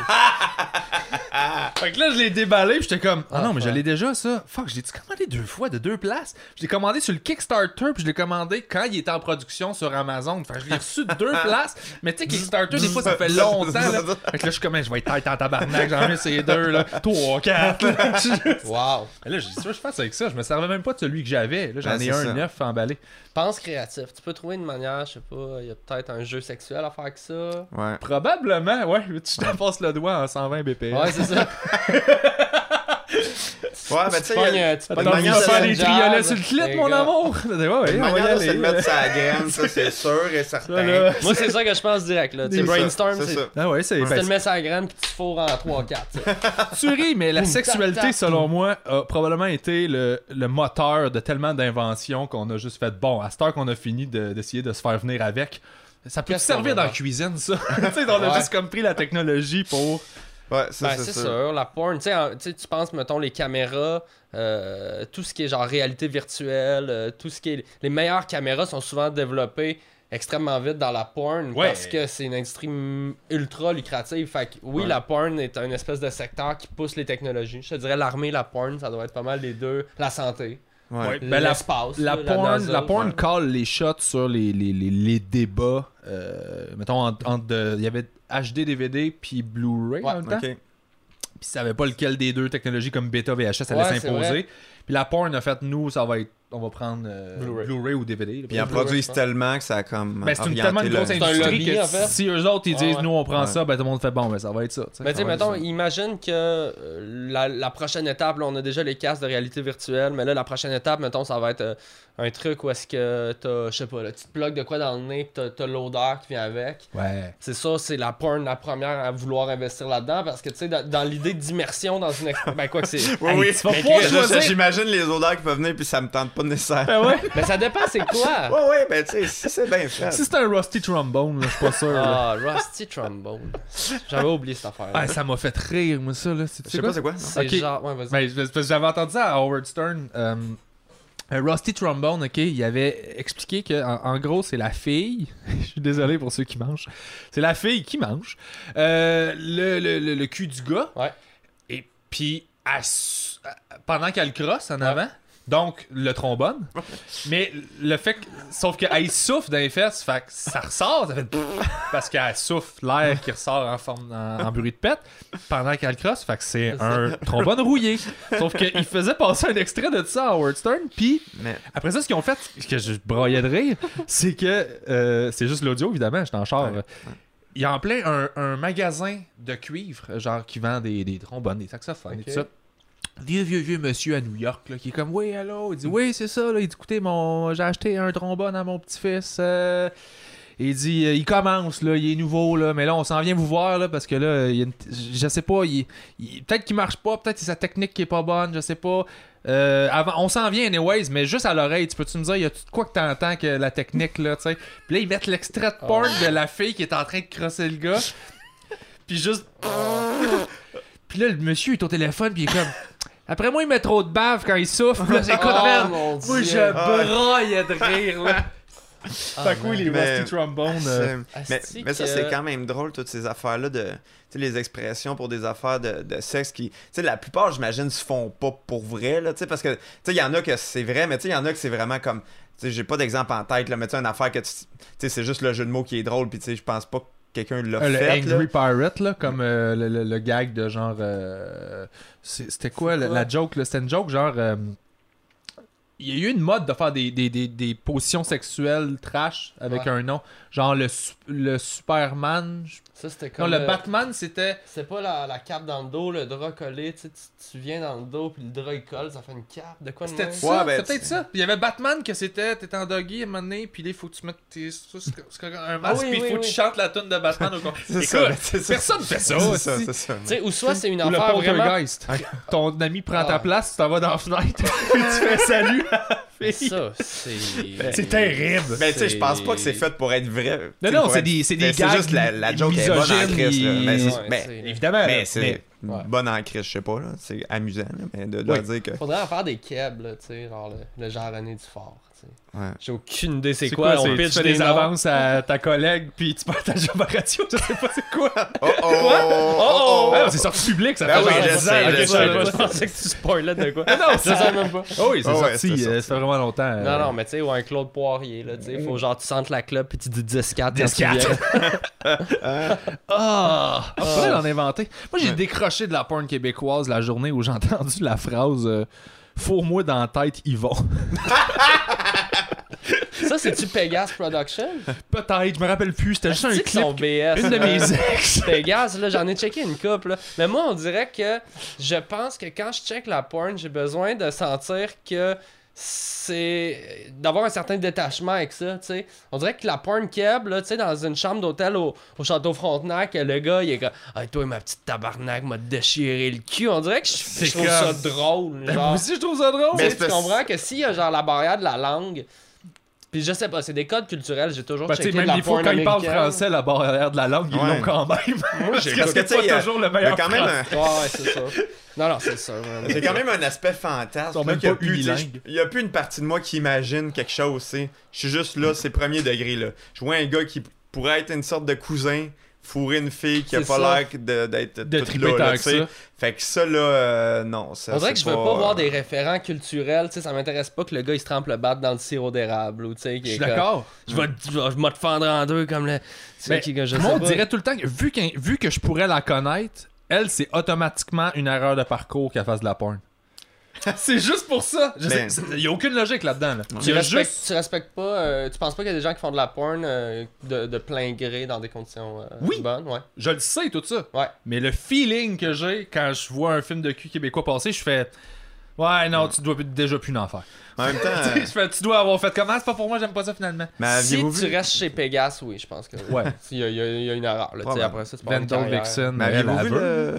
Fait que là, je l'ai déballé, puis j'étais comme, non, mais je l'ai déjà, ça. Fuck, je l'ai commandé 2 fois, de 2 places. Je l'ai commandé sur le Kickstarter, puis je l'ai commandé quand il était en production sur Amazon. Fait que je l'ai reçu de 2 places. Mais tu sais, Kickstarter, des fois, ça fait longtemps, là. Fait que là, je suis comme, je vais être tête en tabarnak, j'en ai ces 2, là. 3, 4. Wow. Là, j'ai dit, tu vois, je fasse avec ça. Je me servais même pas de celui que j'avais. Là, j'en ai un 9 emballé. Pense créatif. Tu peux trouver une manière, je sais pas, il y a peut-être un jeu sexuel à faire avec ça. Ouais. Probablement, ouais. Tu te passes le doigt en 120 BPM. Ouais, c'est ça. Ouais, mais tu sais, tu peux faire des triolets sur le clit, mon amour. Ouais, une manière de se mettre sa graine, ça, c'est sûr et certain. Moi, c'est ça que je pense direct, là. Tu brainstorm, c'est ça. Ah ouais, c'est tu te mets sa graine puis tu fourres en 3-4. Tu ris, mais la sexualité, selon moi, a probablement été le moteur de tellement d'inventions qu'on a juste fait. Bon, à cette heure qu'on a fini d'essayer de se faire venir avec, ça peut servir dans la cuisine, ça. Tu sais, on a juste comme pris la technologie pour... Ouais, c'est sûr. La porn, tu sais, tu penses, mettons, les caméras, tout ce qui est genre réalité virtuelle, tout ce qui est... Les meilleures caméras sont souvent développées extrêmement vite dans la porn parce que c'est une industrie ultra lucrative. Fait que oui, la porn est un espèce de secteur qui pousse les technologies. Je te dirais l'armée, la porn, ça doit être pas mal les deux. La santé. Ouais. L'espace. La porn call les shots sur les débats. Mettons, il y avait HD, DVD puis Blu-ray en même temps. Puis ça savait pas lequel des deux technologies comme bêta VHS allait s'imposer. Puis la porn a fait, nous, on va prendre Blu-ray ou DVD. Puis ils en produisent tellement que ça a comme. Ben, c'est tellement une grosse industrie que si eux autres ils disent, nous on prend ça, ben tout le monde fait bon, ben ça va être ça. Mais tu sais, mettons, imagine que la prochaine étape, là, on a déjà les casques de réalité virtuelle, mais là, la prochaine étape, mettons, ça va être un truc où est-ce que t'as, je sais pas, là, tu te plugues de quoi dans le nez, pis t'as l'odeur qui vient avec. Ouais. C'est ça, c'est la porn, la première à vouloir investir là-dedans, parce que tu sais, dans l'idée d'immersion dans une. Ben quoi que c'est. Oui, j'imagine les odeurs qui peuvent venir, puis ça me tente pas nécessaire. Ben ouais. Mais ça dépend, c'est quoi? Ouais, ben tu sais, c'est bien fait. Si c'est un Rusty Trombone, là, je suis pas sûr. Ah, Rusty Trombone. J'avais oublié cette affaire. Ah, ça m'a fait rire, moi, ça. Là. Je sais pas c'est quoi. C'est genre. Ouais, vas-y. Ben, parce que j'avais entendu ça à Howard Stern. Un Rusty Trombone, ok, il avait expliqué que en gros, c'est la fille. Je suis désolé pour ceux qui mangent. C'est la fille qui mange le cul du gars. Ouais. Et puis, pendant qu'elle crosse en avant. Donc, le trombone. Mais le fait que. Sauf qu'elle souffle dans les fesses, fait que ça ressort, ça fait. Parce qu'elle souffle l'air qui ressort en forme en bruit de pète pendant qu'elle crosse, fait que c'est un trombone rouillé. Sauf qu'il faisait passer un extrait de ça à Howard Stern, puis après ça, ce qu'ils ont fait, que je broyais de rire, c'est que. C'est juste l'audio, évidemment, j'étais en char. Ouais. Il y a en plein un magasin de cuivre, genre qui vend des trombones, des saxophones et tout ça. Vieux monsieur à New York là, qui est comme oui allô, il dit oui c'est ça là, il dit écoutez j'ai acheté un trombone à mon petit-fils, il dit il commence, là, il est nouveau, là, mais là, on s'en vient vous voir, là, parce que là, je sais pas, peut-être qu'il marche pas, peut-être que c'est sa technique qui est pas bonne, je sais pas. On s'en vient anyways, mais juste à l'oreille, tu peux-tu me dire, y a-tu de quoi que t'entends que la technique, là, tu sais? Puis là, ils mettent l'extrait de porn de la fille qui est en train de crosser le gars. Puis juste... Puis là, le monsieur est au téléphone, puis il est comme... Après moi, il met trop de bave quand il souffle. Là, j'écoute, moi, je braille de rire, là. Fait que oui, les rusty trombones. Mais ça, c'est quand même drôle, toutes ces affaires-là de... Tu sais, les expressions pour des affaires de sexe qui... Tu sais, la plupart, j'imagine, se font pas pour vrai, là, tu sais, parce que, tu sais, il y en a que c'est vrai, mais tu sais, il y en a que c'est vraiment comme... Tu sais, j'ai pas d'exemple en tête, là, mais tu sais, une affaire que tu sais, c'est juste le jeu de mots qui est drôle, puis tu sais, je pense pas que quelqu'un l'a fait. Le Angry Pirate, là, comme le gag de genre... c'était quoi la joke, là? C'était une joke, genre... il y a eu une mode de faire des positions sexuelles trash avec un nom. Genre le Superman. Ça, c'était comme. Non, le Batman, c'était. C'est pas la cape dans le dos, le drap collé. Tu viens dans le dos, puis le drap il colle, ça fait une cape. De quoi de C'était même? ça, c'était peut-être ça. Puis il y avait Batman que c'était. T'étais en doggy à un moment donné, puis là, il faut que tu mettes c'est un masque, puis il faut que tu chantes la tune de Batman au Écoute, personne fait ça. C'est ça. Tu sais, ou soit c'est une ou affaire le vraiment. Ton ami prend ta place, tu t'en vas dans la fenêtre, puis tu fais salut. Ça, c'est. C'est terrible. Ben, tu sais, je pense pas que c'est fait pour être vrai. Non, c'est des gags. C'est juste la joke est bonne en crise, là. Évidemment. Mais c'est bonne en crise, je sais pas, là. C'est amusant, là, mais de dire que. Faudrait en faire des kebs, là, tu sais, genre le genre René Dufort. Ouais. J'ai aucune idée c'est quoi. On pitch tu fais des avances à ta collègue puis tu perds ta job à radio, je sais pas c'est quoi. C'est sorti public, ça fait genre 10 ans. Je pensais que tu spoilais de quoi. Non, je sais même pas. Oh oui, c'est sorti, ça fait vraiment longtemps. Non, mais tu sais, ou un Claude Poirier, là, tu sais, faut genre tu sentes la club puis tu dis 10-4. 10-4. Ah, on pourrait l'en inventer. Moi, j'ai décroché de la porn québécoise la journée où j'ai entendu la phrase fourre-moi dans la tête, Yvon. Ça, c'est-tu Pegasus Production? Peut-être, je me rappelle plus. C'était juste un clip. Son BS. Une de mes ex. Pegasus, là, j'en ai checké une couple. Mais moi, on dirait que je pense que quand je check la porn, j'ai besoin de sentir que c'est d'avoir un certain détachement avec ça, tu sais. On dirait que la porn keb, là, tu sais, dans une chambre d'hôtel au Château Frontenac, le gars, il est comme « Hey, toi, ma petite tabarnak m'a déchiré le cul. » On dirait que je trouve ça drôle. Genre. Moi aussi, je trouve ça drôle. Mais tu comprends que s'il y a genre la barrière de la langue... Puis je sais pas, c'est des codes culturels, j'ai toujours checké même la des fois, quand ils parlent français, la barrière de la langue, ils l'ont quand même. Moi, parce que c'est pas toujours le meilleur quand même Ouais, c'est ça. Non, c'est ça. J'ai quand même un aspect fantasme. Il y a plus une partie de moi qui imagine quelque chose, tu sais. Je suis juste là, c'est premier degré, là. Je vois un gars qui pourrait être une sorte de cousin, fourrer une fille qui a pas l'air d'être toute là, tu sais. Fait que ça, là, non. Ça, on dirait que je veux pas voir des référents culturels, tu sais, ça m'intéresse pas que le gars il se trempe le bat dans le sirop d'érable, ou tu sais. Je suis d'accord. Je vais te fendre en deux comme le. Moi, on dirait tout le temps que vu que je pourrais la connaître, elle, c'est automatiquement une erreur de parcours qu'elle fasse de la porn. C'est juste pour ça. Il n'y a aucune logique là-dedans. Là. Tu respectes pas. Tu penses pas qu'il y a des gens qui font de la porn de plein gré dans des conditions bonnes? Ouais. Je le sais, tout ça. Ouais. Mais le feeling que j'ai quand je vois un film de cul québécois passer, je fais ouais, non, tu dois déjà plus en faire. En même temps. Tu dois avoir fait comment? C'est pas pour moi, j'aime pas ça finalement. Mais si tu restes chez Pegasus, oui, je pense que. Ouais. Il y a une erreur. Là, après ça, tu peux Vixen. Mais avez-vous vu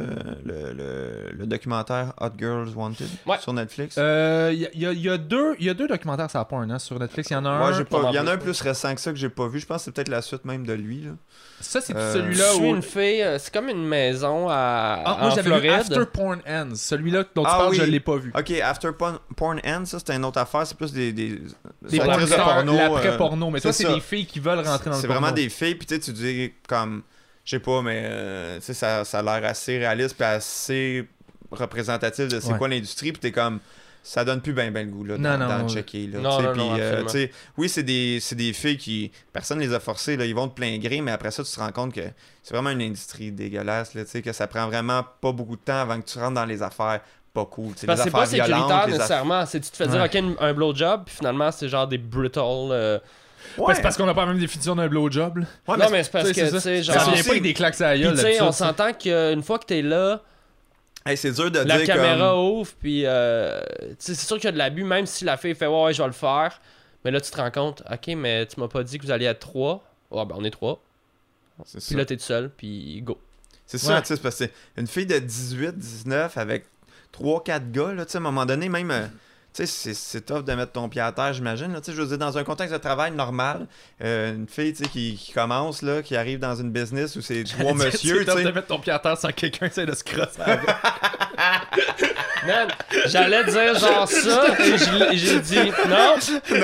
le documentaire Hot Girls Wanted sur Netflix? Il y a deux documentaires sur la porn sur Netflix. Il y en a un. Il y en a un plus récent que ça que j'ai pas vu. Je pense que c'est peut-être la suite même de lui. Là. Ça, c'est celui-là où. Une fille, c'est comme une maison en moi, j'avais Floride. vu After Porn Ends. Celui-là dont tu parles, je l'ai pas vu. Ok, After Porn Ends, ça, c'était une autre affaire. C'est plus des actrices de porno. L'après-porno. Mais toi, c'est des filles qui veulent rentrer dans le porno. C'est vraiment des filles. Puis tu dis comme. Je sais pas, mais ça a l'air assez réaliste. Puis assez représentatif de c'est quoi l'industrie. Puis t'es comme. Ça donne plus ben le goût là, dans checker. Oui, c'est des filles qui. Personne les a forcées, là, ils vont de plein gré, mais après ça, tu te rends compte que c'est vraiment une industrie dégueulasse, là, que ça prend vraiment pas beaucoup de temps avant que tu rentres dans les affaires pas cool. Parce que c'est pas sécuritaire nécessairement. C'est tu te fais dire, ok, un blowjob, puis finalement, c'est genre des brutal. C'est parce qu'on a pas la même définition d'un blowjob. Ouais, non, mais c'est parce que, tu sais, genre. Ça vient pas avec des claques à la gueule. Tu sais, on s'entend qu'une fois que t'es là. Hey, c'est dur de la dire caméra ouvre, puis c'est sûr qu'il y a de l'abus, même si la fille fait ouais, je vais le faire. Mais là, tu te rends compte, ok, mais tu m'as pas dit que vous alliez être 3. ben on est 3. Puis là, t'es tout seul, puis go. C'est ça, tu sais, c'est parce que c'est une fille de 18, 19 avec 3-4 gars, là, tu sais, à un moment donné, même. Tu sais, c'est tough de mettre ton pied à terre, j'imagine. Tu sais, je veux dire, dans un contexte de travail normal, une fille, tu sais, qui commence, là, qui arrive dans une business où c'est 3 messieurs, tu sais. C'est tough de mettre ton pied à terre sans quelqu'un essaie de se crosser avec. Man, j'allais dire genre ça, et j'ai dit non.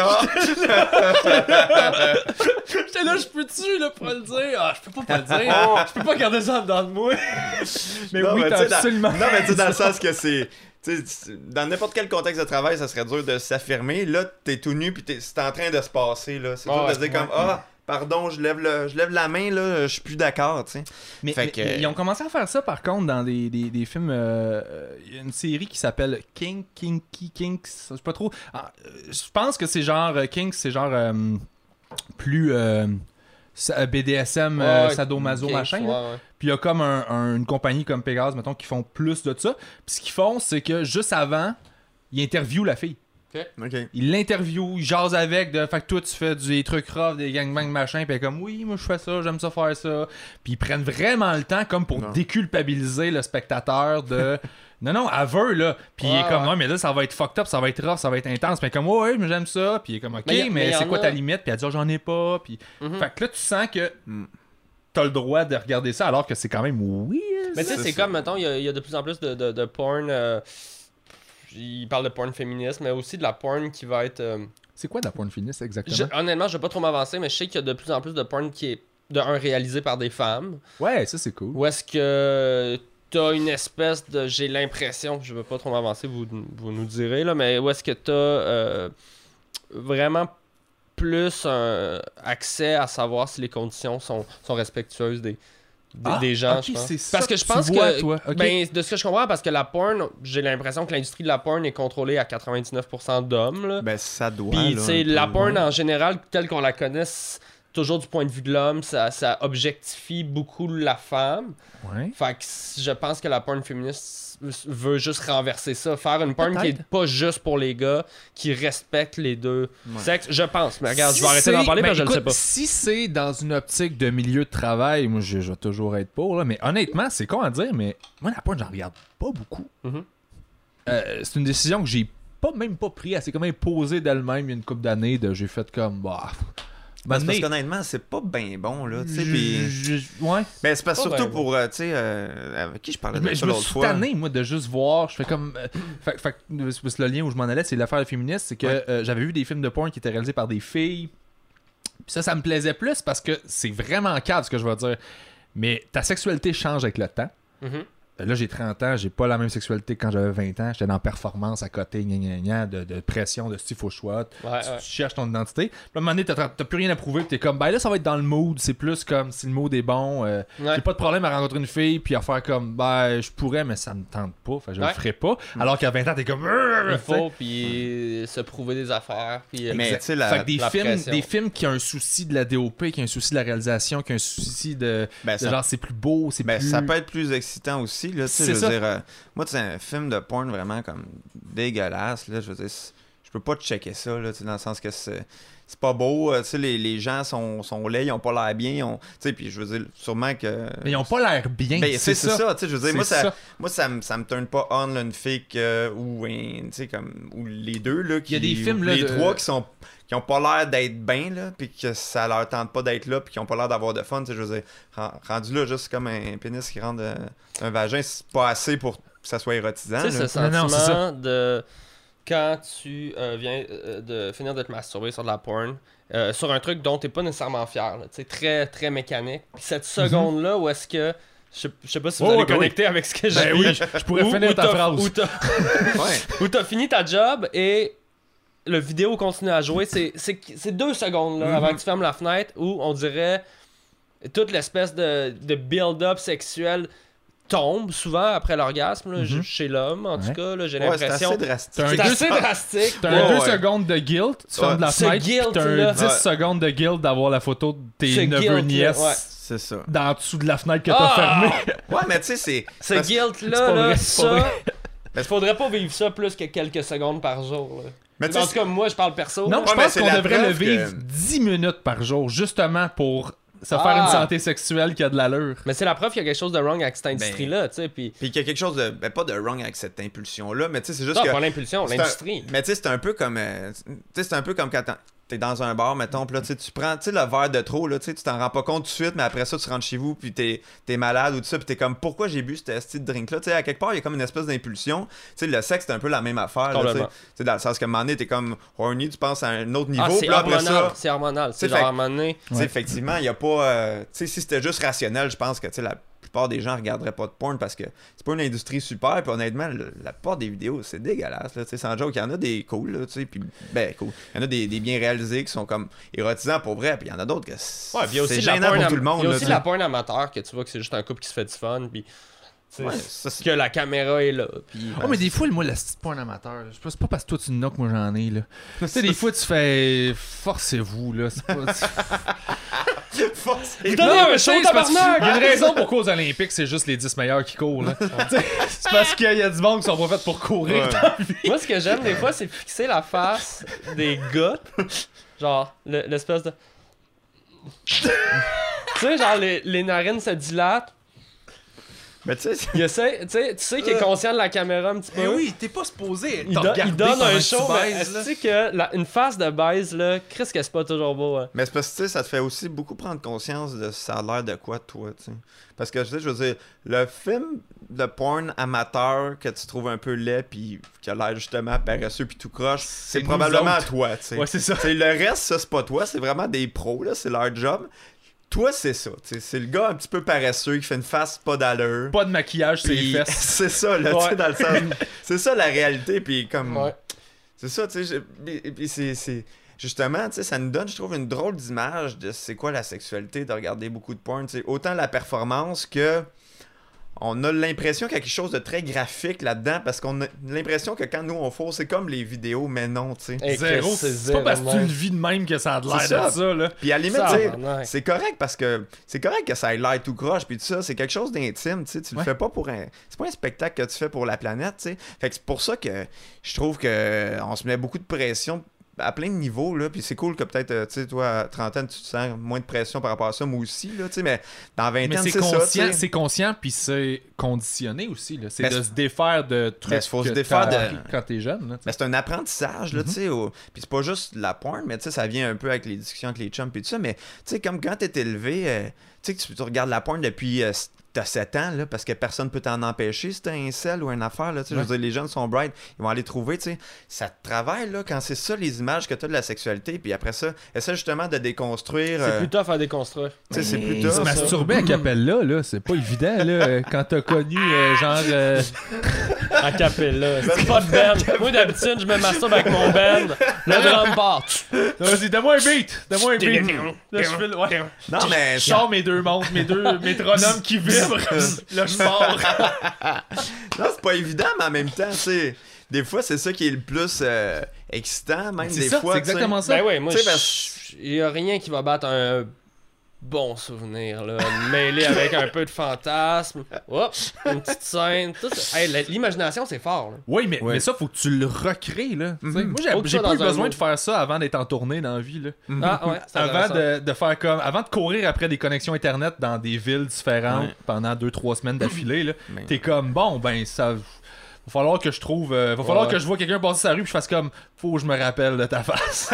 J'étais là, je peux-tu, là, pas le dire? Ah, je peux pas le dire. Je peux pas garder ça dedans de moi. Mais non, oui, t'as absolument. Non, mais tu sais, dans le sens que c'est. Dans n'importe quel contexte de travail, ça serait dur de s'affirmer. Là, t'es tout nu, puis c'est en train de se passer. Là. C'est dur de se dire comme pardon, je lève la main, là, je suis plus d'accord. Mais ils ont commencé à faire ça, par contre, dans des films. Il y a une série qui s'appelle Kinks. Je sais pas trop. Je pense que c'est genre. Kinks, c'est genre. Plus. BDSM, sadomaso, machin. Ouais. Puis il y a comme une compagnie comme Pégase, mettons, qui font plus de ça. Puis ce qu'ils font, c'est que juste avant, ils interviewent la fille. Okay. Ils l'interviewent, ils jasent avec. Fait que toi, tu fais des trucs rough, des gangbangs, machin. Puis comme, oui, moi je fais ça, j'aime ça faire ça. Puis ils prennent vraiment le temps, comme pour déculpabiliser le spectateur de. Non, elle veut, là. Puis il est comme, ouais, mais là, ça va être fucked up, ça va être rough, ça va être intense. Puis comme, ouais, mais j'aime ça. Puis il est comme, ok, mais c'est quoi ta limite? Puis elle dit, j'en ai pas. Puis fait que là, tu sens que t'as le droit de regarder ça, alors que c'est quand même weird. Mais tu sais, c'est comme, mettons, il y a de plus en plus de porn. Il parle de porn féministe, mais aussi de la porn qui va être. C'est quoi de la porn féministe exactement? Honnêtement, je vais pas trop m'avancer, mais je sais qu'il y a de plus en plus de porn qui est, réalisé par des femmes. Ouais, ça c'est cool. Ou est-ce que t'as une espèce de. J'ai l'impression, je veux pas trop m'avancer, vous nous direz, là, mais où est-ce que t'as vraiment plus un accès à savoir si les conditions sont respectueuses des gens, okay, je pense. C'est parce que je pense que ben, de ce que je comprends, parce que la porn, j'ai l'impression que l'industrie de la porn est contrôlée à 99% d'hommes. Là. Ben ça doit. Puis tu sais, la porn en général, telle qu'on la connaît, toujours du point de vue de l'homme, ça objectifie beaucoup la femme. Ouais. Fait que je pense que la porn féministe veut juste renverser ça, faire une porn qui est pas juste pour les gars, qui respecte les deux sexes, je pense. Mais regarde, je vais arrêter d'en parler parce que je le sais pas. Si c'est dans une optique de milieu de travail, moi je vais toujours être pour, là, mais honnêtement, c'est con à dire, mais moi la porn, j'en regarde pas beaucoup. C'est une décision que j'ai même pas pris, elle s'est comme imposée d'elle-même il y a une couple d'années, j'ai fait comme parce qu'honnêtement, c'est pas bien bon, là, tu sais, ouais. Ben, c'est pas surtout pour, tu sais, avec qui je parlais de ça l'autre fois. Je me suis tanné, moi, de juste voir, je fais comme... fait le lien où je m'en allais, c'est l'affaire féministe, c'est que j'avais vu des films de porn qui étaient réalisés par des filles, puis ça me plaisait plus parce que c'est vraiment cadre, ce que je veux dire. Mais ta sexualité change avec le temps. Là, j'ai 30 ans, j'ai pas la même sexualité que quand j'avais 20 ans. J'étais dans performance à côté, de pression, de style faut choix. Tu cherches ton identité. Puis à un moment donné, t'as plus rien à prouver. Puis t'es comme, ben là, ça va être dans le mood. C'est plus comme si le mood est bon. J'ai pas de problème à rencontrer une fille puis à faire comme, ben je pourrais, mais ça me tente pas. Fait que je le ferai pas. Alors qu'à 20 ans, t'es comme, il faut, puis se prouver des affaires. Puis mais tu sais, des films qui ont un souci de la DOP, qui ont un souci de la réalisation, qui ont un souci de genre, c'est plus beau, c'est plus. Ça peut être plus excitant aussi. Là, je veux dire, moi, c'est un film de porn vraiment comme dégueulasse. Là, je veux dire, je peux pas checker ça, là, dans le sens que c'est pas beau. Les gens sont laids, ils ont pas l'air bien. Puis je veux dire, sûrement que. Mais ils ont pas l'air bien. Ben, c'est ça. Je veux dire, moi, ça me turn pas on là, une fille ou les deux. Là, il y a des films les trois qui ont pas l'air d'être bien, là, puis que ça leur tente pas d'être là, puis qui ont pas l'air d'avoir de fun. Je veux dire, rendu là, juste comme un pénis qui rentre un vagin, c'est pas assez pour que ça soit érotisant. Tu sais, ce sentiment de quand tu viens de finir de te masturber sur de la porn, sur un truc dont t'es pas nécessairement fier, tu sais, très, très mécanique. Puis cette seconde-là, où est-ce que je sais pas si vous allez connecter avec ce que j'ai dit. Oui, je pourrais finir ta phrase. Où t'as fini ta job et le vidéo continue à jouer. C'est 2 secondes là, avant que tu fermes la fenêtre où on dirait toute l'espèce de build-up sexuel tombe souvent après l'orgasme, là, chez l'homme en tout cas. Là, j'ai l'impression. C'est assez drastique. C'est assez drastique. T'as 2 secondes de guilt, tu fermes la fenêtre, t'as 10 secondes de guilt d'avoir la photo de tes neveux nièces. C'est ça. Dans dessous de la fenêtre que t'as fermée. Ouais, mais tu sais, c'est. Ce guilt-là, ça. Il faudrait pas vivre ça plus que quelques secondes par jour. Là. Mais en tout cas, moi, je parle perso. Non, là. je pense qu'on devrait le preuve vivre que- 10 minutes par jour, justement pour se faire une santé sexuelle qui a de l'allure. Mais c'est la preuve qu'il y a quelque chose de wrong avec cette industrie-là, tu sais. Puis qu'il y a quelque chose de. Ben, pas de wrong avec cette impulsion-là, mais tu sais, c'est juste non, que. pas l'impulsion, l'industrie. Mais tu sais, c'est un peu comme. Tu sais, c'est un peu comme quand t'es dans un bar, mettons, pis là, tu prends, tu sais, le verre de trop, là, tu sais, tu t'en rends pas compte tout de suite, mais après ça, tu rentres chez vous, puis t'es malade ou tout ça, puis t'es comme, pourquoi j'ai bu ce style de drink-là? Tu sais, à quelque part, il y a comme une espèce d'impulsion. Tu sais, le sexe, c'est un peu la même affaire, là, tu sais, dans le sens qu'à un moment donné, t'es comme horny, tu penses à un autre niveau, c'est puis là, après ça. C'est hormonal, c'est genre à un moment donné. Tu sais, effectivement, il y a pas. Tu sais, si c'était juste rationnel, je pense que, tu sais, la plupart des gens regarderaient pas de porn parce que c'est pas une industrie super, puis honnêtement, la plupart des vidéos, c'est dégueulasse, là, tu sais, sans joke, il y en a des cool, là, tu sais, puis ben, cool. Il y en a des bien réalisés qui sont comme érotisants pour vrai, puis il y en a d'autres que c'est gênant pour tout le monde. Il y a aussi là, la porn amateur, que tu vois que c'est juste un couple qui se fait du fun, puis ouais, ça, que la caméra est là. Puis, Oh, mais des fois, moi, le style porn amateur, c'est pas parce que toi tu knock, moi j'en ai, là. Tu sais, des fois, tu fais forcez-vous, là. C'est pas. Vous donnez un show, tabarnak! Il y a une raison pour cause olympique, c'est juste les 10 meilleurs qui courent, là. C'est parce qu'il y a du monde qui sont pas faits pour courir. Moi, ce que j'aime des fois, c'est fixer la face des gars. Genre, l'espèce de. Tu sais, genre, les narines se dilatent. Mais tu sais, Il essaie, tu sais qu'il est conscient de la caméra un petit peu. Mais oui, t'es pas supposé. Il donne un show, mais tu sais que une face de baise, là, Chris, que c'est pas toujours beau. Hein. mais c'est parce que tu sais, ça te fait aussi beaucoup prendre conscience de ça a l'air de quoi, toi, tu sais. Parce que, tu sais, je veux dire, le film de porn amateur que tu trouves un peu laid, puis qui a l'air justement paresseux, puis tout croche, c'est probablement toi, tu sais. Ouais, c'est ça. T'sais, le reste, ça, c'est pas toi, c'est vraiment des pros, là, c'est leur job. Toi, c'est ça, t'sais, c'est le gars un petit peu paresseux qui fait une face pas d'allure. Pas de maquillage, c'est les fesses. C'est ça, là, tu sais, dans le sens. C'est ça la réalité, puis comme. Ouais. C'est ça, tu sais. Puis c'est. Justement, tu sais, ça nous donne, je trouve, une drôle d'image de c'est quoi la sexualité de regarder beaucoup de porn. Tu sais, autant la performance que. On a l'impression qu'il y a quelque chose de très graphique là-dedans parce qu'on a l'impression que quand nous on faut, c'est comme les vidéos, mais non, tu sais. Hey, Zéro, Chris, c'est pas parce que tu le vis de même que ça a de l'air de ça, là. Puis à la limite, Ça, tu sais, ouais. c'est correct parce que c'est correct que ça ait l'air tout croche puis tout ça, c'est quelque chose d'intime, tu sais, tu le fais pas pour un c'est pas un spectacle que tu fais pour la planète, tu sais. Fait que c'est pour ça que je trouve que on se met beaucoup de pression à plein de niveaux, là, puis c'est cool que peut-être, tu sais, toi, à 30 ans, tu te sens moins de pression par rapport à ça, moi aussi, là, tu sais, mais dans 20 ans, c'est ça, tu sais. C'est conscient, puis c'est conditionné aussi, là. C'est Mais de se défaire de trucs mais faut se que défaire t'as de- appris quand t'es jeune, là. Mais c'est un apprentissage, là, tu sais. Puis c'est pas juste la porn, mais tu sais, ça vient un peu avec les discussions avec les chums et tout ça. Mais tu sais, comme quand t'es élevé, tu sais, que tu regardes la porn depuis t'as 7 ans, là, parce que personne peut t'en empêcher si t'as un sel ou une affaire, là, tu sais. Je veux dire, les jeunes sont bright, ils vont aller trouver, tu sais. Ça te travaille, là, quand c'est ça les images que t'as de la sexualité. Puis après ça, essaie justement de déconstruire. C'est plus tough à déconstruire. Tu sais, c'est plus Se tough. masturber à Capella, là, c'est pas évident, là, quand t'as connu, genre... A cappella. C'est pas de band. Moi, d'habitude, je me masturbe avec mon band. Le drum part. Vas-y, donne-moi un beat! Donne-moi un beat! Là, je file, ouais. Non, mais. Je sors mes deux montres, mes deux métronomes qui vibrent. Là, je pars. Non, c'est pas évident, mais en même temps, tu sais. Des fois, c'est ça qui est le plus excitant, même C'est des ça, fois. c'est tu sais. exactement ça. Ben ouais, moi, Tu sais, il y a rien qui va battre un bon souvenir, là. Mêlé avec un peu de fantasme. Hop, une petite scène. Tout ça. Hey, l'imagination, c'est fort, là. Oui, mais ça, faut que tu le recrées, là. Tu sais, moi, Faut que j'ai ça pas eu dans un besoin mood. de faire ça avant d'être en tournée dans la vie, là. Ah, ouais, c'est Avant intéressant. de faire comme... Avant de courir après des connexions Internet dans des villes différentes Ouais. pendant 2-3 semaines d'affilée, là, Mais- t'es comme, bon, ben, ça... Va falloir que je trouve... va falloir que je vois quelqu'un passer sa rue puis je fasse comme... Faut que je me rappelle de ta face.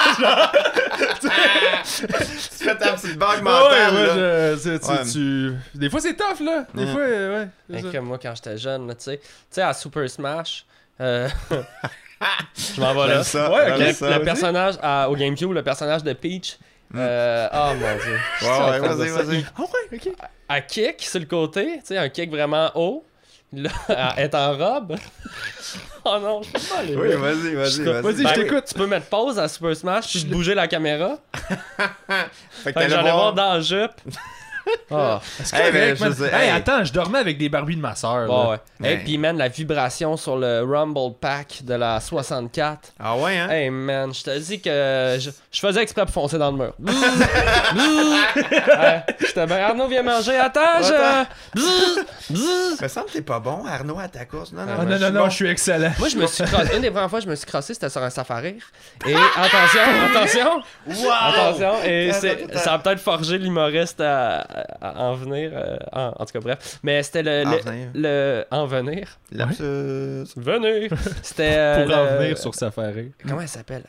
Tu fais ta petite bague Ouais, mentale, ouais, là. Des fois, c'est tough, là. Des fois, ouais. c'est Hey, ça. comme moi, quand j'étais jeune, là, tu sais, à Super Smash, je m'en vais là. J'aime ça, Ouais, j'aime ok. ça. Le personnage au GameCube, le personnage de Peach. Oh mon dieu. Ouais, vas-y. Ah ouais, ok. À kick sur le côté, tu sais, un kick vraiment haut. Là, elle est en robe. Oh non, je peux pas aller. Oui, là. vas-y. Vas-y, je Ben, t'écoute. Tu peux mettre pause à Super Smash puis bouger la caméra. Fait que Fait que t'allais j'allais voir voir. dans la jupe. Attends, je dormais avec des Barbies de ma soeur. Bon, ouais. Et puis, man, la vibration sur le Rumble Pack de la 64. Ah ouais, hein? Hey, man, je te dis que je faisais exprès pour foncer dans le mur. J'étais bien, Arnaud, viens manger. Attends, Me semble que t'es pas bon, Arnaud, à ta course. Non, je suis excellent. Moi, je me suis crossé. Une des premières fois que je me suis crossé, c'était sur un Safari. Et attention. Wow! Attention. Et ça a peut-être forgé l'humoriste à en venir. En tout cas, bref. Mais c'était le en venir. Venir. C'était. Pour en venir sur Safari. Comment elle s'appelle?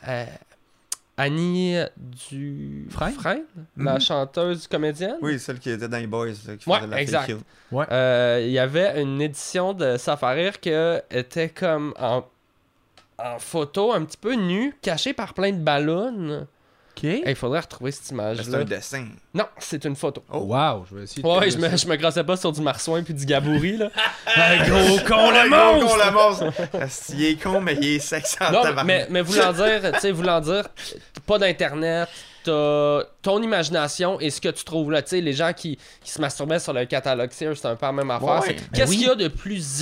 Annie Dufresne, la chanteuse comédienne. Oui, celle qui était dans les Boys, qui ouais, faisait la exact. Kill. Ouais. Il y avait une édition de Safari qui était comme en photo, un petit peu nue, cachée par plein de ballons. OK. Il faudrait retrouver cette image-là. C'est un dessin. Non, c'est une photo. Oh, wow, je vais essayer de ouais, je me grassais pas sur du marsouin puis du gabouri, là. Gros con le monstre! Il est con, mais il est sexy en tabarnak. Mais voulant dire, pas d'internet, t'as ton imagination et ce que tu trouves là. Tu sais, les gens qui se masturbaient sur le catalogue Sears, c'est un peu la même affaire. Ouais, Qu'est-ce qu'il y a de plus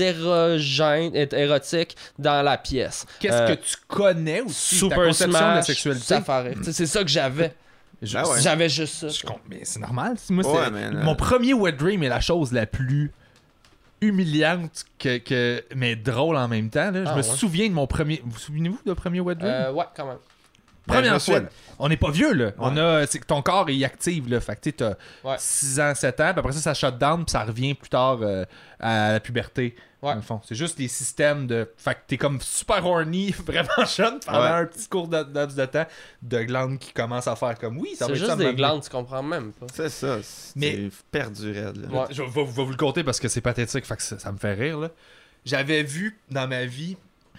érotique dans la pièce? Qu'est-ce que tu connais aussi? Super ta conception Smash, de la sexualité? Safari. C'est ça que j'avais. J'avais juste ça. Mais c'est normal. Moi, mais mon premier wet dream est la chose la plus humiliante mais drôle en même temps. Là. Je me souviens de mon premier... Vous souvenez-vous de premier wet dream? Ouais, quand même. Première fois. On n'est pas vieux, là. Ouais. C'est que ton corps est actif, là. Fait que tu as 6 ans, 7 ans, puis après ça shut down, puis ça revient plus tard à la puberté. Dans le fond. C'est juste des systèmes de. Fait que t'es comme super horny, vraiment jeune, pendant un petit court laps de temps, de glandes qui commencent à faire comme oui, ça va être ça. C'est juste des glandes, tu comprends même pas. C'est ça. Mais perdu raide, là. Je vais vous le compter parce que c'est pathétique, fait que ça me fait rire, là. J'avais vu dans ma vie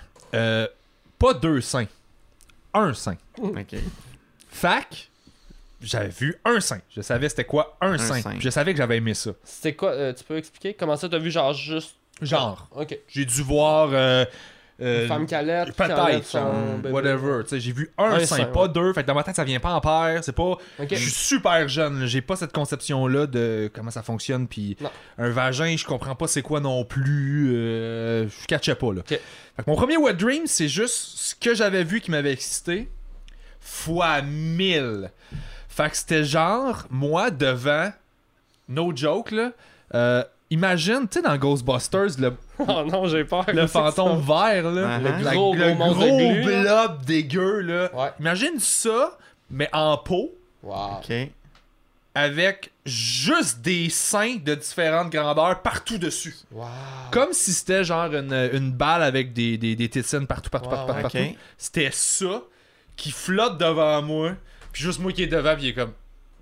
pas 2 seins. 1 sein. OK. Fac, j'avais vu un sein. Je savais c'était quoi un sein. Je savais que j'avais aimé ça. C'était quoi? Tu peux expliquer? Comment ça, t'as vu genre juste... Genre. OK. J'ai dû voir... une femme calette. Peut-être. Whatever. J'ai vu un sein, pas 2. Fait que dans ma tête, ça vient pas en paire. C'est pas... Je suis super jeune. J'ai pas cette conception-là de comment ça fonctionne. Puis un vagin, je comprends pas c'est quoi non plus. Je catchais pas, là. Fait que mon premier wet dream, c'est juste ce que j'avais vu qui m'avait excité fois 1000. Fait que c'était genre, moi, devant, no joke, là, imagine, tu sais, dans Ghostbusters, oh non, j'ai peur. Le fantôme vert, là, le gros blob dégueu, là. Ouais. Imagine ça, mais en peau. Wow. OK. Avec juste des seins de différentes grandeurs partout dessus. Wow. Comme si c'était genre une balle avec des tétines partout. Okay. C'était ça qui flotte devant moi. Puis juste moi qui est devant, puis il est comme...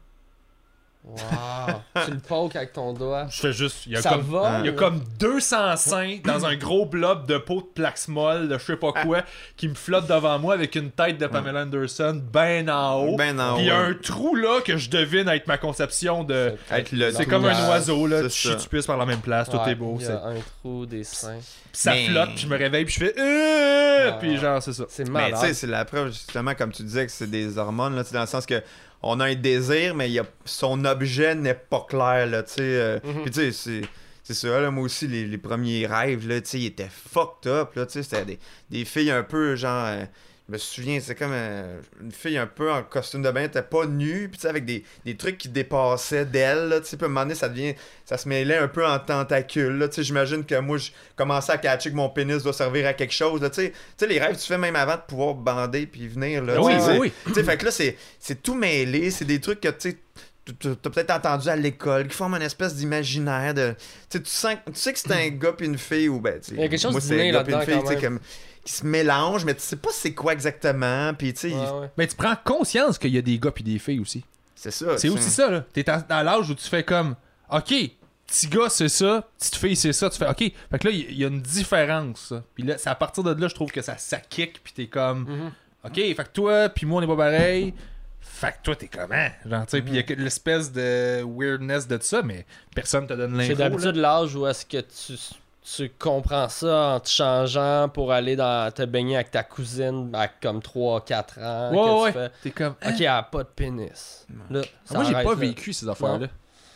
Wow. Tu le pokes avec ton doigt. Je fais juste... Il y a comme 200 seins dans un gros blob de peau de Plaxmol, de je sais pas quoi, qui me flotte devant moi avec une tête de Pamela Anderson ben en haut. Puis il y a un trou là que je devine être ma conception de... C'est comme un oiseau, là. Tu pisses par la même place, tout est beau. Il y a un trou, des seins. Puis ça flotte, puis je me réveille, puis je fais... Puis genre, c'est ça. C'est malade. Mais tu sais, c'est la preuve, justement, comme tu disais, que c'est des hormones, là, dans le sens que on a un désir, mais son objet n'est pas clair, là, tu sais. Puis tu sais, c'est ça, là, moi aussi, les premiers rêves, là, tu sais, ils étaient fucked up, là, tu sais, c'était des filles un peu, genre... je me souviens, c'est comme une fille un peu en costume de bain, elle était pas nue, puis tu sais, avec des trucs qui dépassaient d'elle, tu sais, puis à un moment donné, ça se mêlait un peu en tentacule, là, tu sais, j'imagine que moi, je commençais à catcher que mon pénis doit servir à quelque chose, là, tu sais, les rêves, tu fais même avant de pouvoir bander puis venir, là, oui. Tu sais, fait que là, c'est tout mêlé, c'est des trucs que, tu sais, t'as peut-être entendu à l'école, qui forment une espèce d'imaginaire de... Tu sais que c'est un gars puis une fille, ou ben, tu sais... Il y a quelque chose moi, d'inné là-dedans, quand même. Comme, qui se mélangent, mais tu sais pas c'est quoi exactement, puis tu sais... Mais tu prends conscience qu'il y a des gars puis des filles aussi. C'est ça. C'est aussi ça, là. T'es à l'âge où tu fais comme... OK, petit gars, c'est ça. Petite fille, c'est ça. Tu fais OK. Fait que là, il y a une différence. Puis là, c'est à partir de là, je trouve que ça kick, puis t'es comme... OK, fait que toi, puis moi, on est pas pareil... Fait que toi, t'es comment? Genre, tu sais, pis il y a l'espèce de weirdness de ça, mais personne te donne l'info. C'est d'habitude l'âge où est-ce que tu comprends ça en te changeant pour aller te baigner avec ta cousine à comme 3-4 ans. Ouais, tu fais... T'es comme... OK, elle a pas de pénis. Là, moi, j'ai pas vécu ces affaires-là.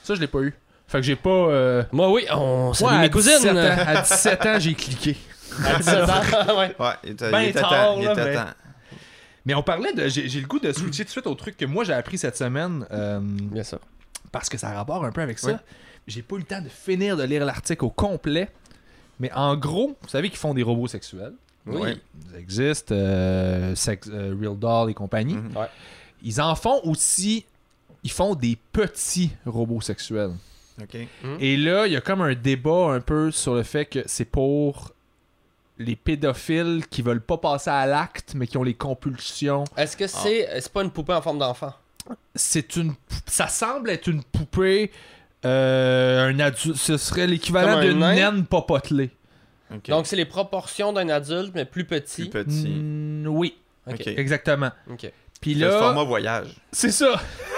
Ça, je l'ai pas eu. Fait que j'ai pas... Moi, oui, on salue mes cousines. À 17 ans, j'ai cliqué. À 17 ans, ouais. Ouais, il était tard, temps. là, mais on parlait de... J'ai le goût de switcher tout de suite au truc que moi, j'ai appris cette semaine. Bien sûr. Parce que ça a rapport un peu avec ça. Oui. J'ai pas eu le temps de finir de lire l'article au complet. Mais en gros, vous savez qu'ils font des robots sexuels. Oui. Ils existent. Real Doll et compagnie. Mhm. Ouais. Ils en font aussi... Ils font des petits robots sexuels. OK. Et là, il y a comme un débat un peu sur le fait que c'est pour les pédophiles qui veulent pas passer à l'acte, mais qui ont les compulsions. Est-ce que c'est pas une poupée en forme d'enfant? Ça semble être une poupée, un adulte. Ce serait l'équivalent Comme un d'une nain? naine pas potelée. OK. Donc, c'est les proportions d'un adulte, mais plus petit. plus petit. Oui, Ok. exactement. Ok. Puis C'est le là, format voyage. c'est ça.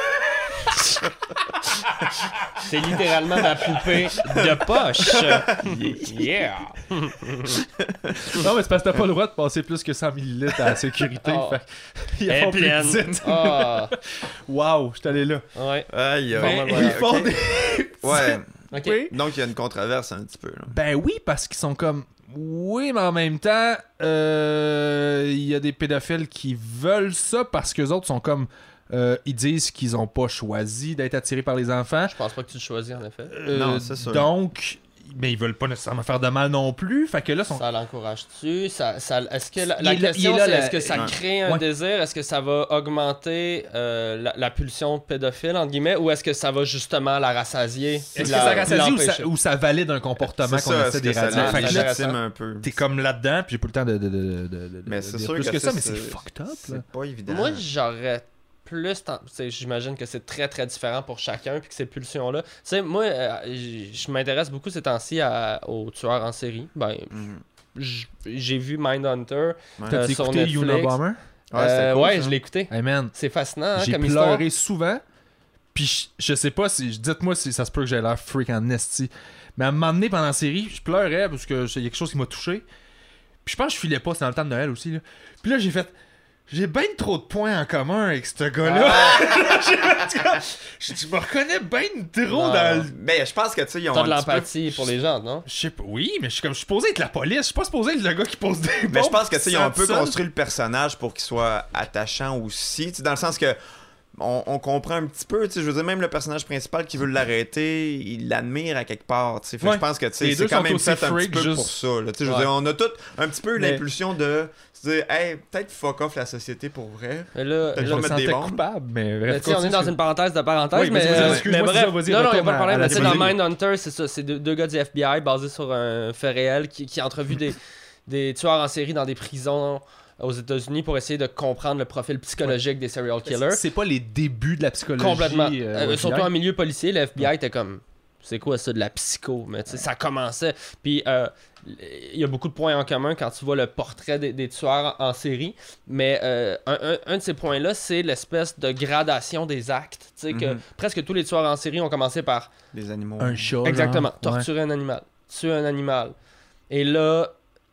C'est littéralement ma poupée de poche. Yeah! Non, mais c'est parce que t'as pas le droit de passer plus que 100 ml à la sécurité. Oh. Fait ils Elle est font plus pleine. petite. Ah, Wow, je suis allé là. ouais. Aïe, Ben, aïe. Ils font OK. des... Ouais. Ok. Oui. Donc, il y a une controverse un petit peu. Là. Ben oui, parce qu'ils sont comme... Oui, mais en même temps, il y a des pédophiles qui veulent ça parce qu'eux autres sont comme... ils disent qu'ils ont pas choisi d'être attirés par les enfants. Je pense pas que tu le choisis, en effet. Non, c'est sûr. Donc, mais ils veulent pas nécessairement faire de mal non plus. Fait que là, sont... Ça l'encourage-tu? Est-ce que la Il est là- question, il est là, c'est la- est-ce que ça Ouais. crée un Ouais. désir? Est-ce que ça va augmenter la pulsion pédophile, entre guillemets, ou est-ce que ça va justement la rassasier? Est-ce que la- ça rassasie ou l'empêcher? ou ça valide un comportement C'est qu'on ça, essaie est-ce que ça d'éradiquer? Fait que là, légitime un peu? t'es comme là-dedans, puis j'ai pas le temps de Mais c'est dire sûr plus que que ça, ça, mais c'est c'est- fucked up, là. C'est pas évident. Moi, j'aurais plus... J'imagine que c'est très, très différent pour chacun, puis que ces pulsions-là... Tu sais, moi, je m'intéresse beaucoup ces temps-ci aux tueurs en série. Ben, Mhm. j'ai vu Mindhunter Ouais. T'as sur écouté Netflix. Unabomber? Ouais, c'était cool, ouais, ça. je l'ai écouté. Hey man, C'est fascinant, hein, j'ai comme histoire. pleuré souvent. Puis je sais pas si... Dites-moi si ça se peut que j'ai l'air freak en esti. Mais à un moment donné, pendant la série, je pleurais parce que il y a quelque chose qui m'a touché. Puis je pense que je filais pas, c'est dans le temps de Noël aussi. Là. Puis là, j'ai fait... J'ai bien trop de points en commun avec ce gars-là. Je me reconnais bien trop Non. dans le... Mais je pense que, tu sais, ils ont T'as de un petit peu- l'empathie pour les gens, non? Je sais pas, oui, mais je suis supposé être la police. Je suis pas supposé être le gars qui pose des bombes. Mais je pense que, tu sais, ils ont un qui peu sent ça. construit le personnage pour qu'il soit attachant aussi. Tu sais, dans le sens que on comprend un petit peu, tu sais, je veux dire, même le personnage principal qui veut l'arrêter, il l'admire à quelque part, tu sais. Fait que Ouais. je pense que, tu sais, Les c'est deux quand sont même aussi fait un petit freaks, peu juste- pour ça, là. Tu sais, je veux Ouais. dire, on a tous un petit peu Mais- l'impulsion de se dire, hey, peut-être fuck off la société pour vrai. Mais là, Peut-être Je pas me mettre des sentais bombes. coupable, mais mais bref, tu sais, on est continue, dans une parenthèse de parenthèse, Oui, mais, vas-y, vas-y, excuse-moi, mais c'est bref, ça, vas-y, non, il n'y a retourne pas de problème. à la Mais tu sais, dans démocratie. Mindhunter, c'est ça, c'est deux gars du FBI basés sur un fait réel qui entrevuent des tueurs en série dans des prisons aux États-Unis pour essayer de comprendre le profil psychologique des serial killers. C'est pas les débuts de la psychologie. Complètement. au Surtout FBI. en milieu policier, le FBI était comme, c'est quoi ça de la psycho? Mais tu sais, ça commençait. Puis il y a beaucoup de points en commun quand tu vois le portrait des tueurs en série. Mais un de ces points-là, c'est l'espèce de gradation des actes. Tu sais, que Mhm. presque tous les tueurs en série ont commencé par Les animaux. Un chat. exactement genre. torturer un animal, tuer un animal. Et là,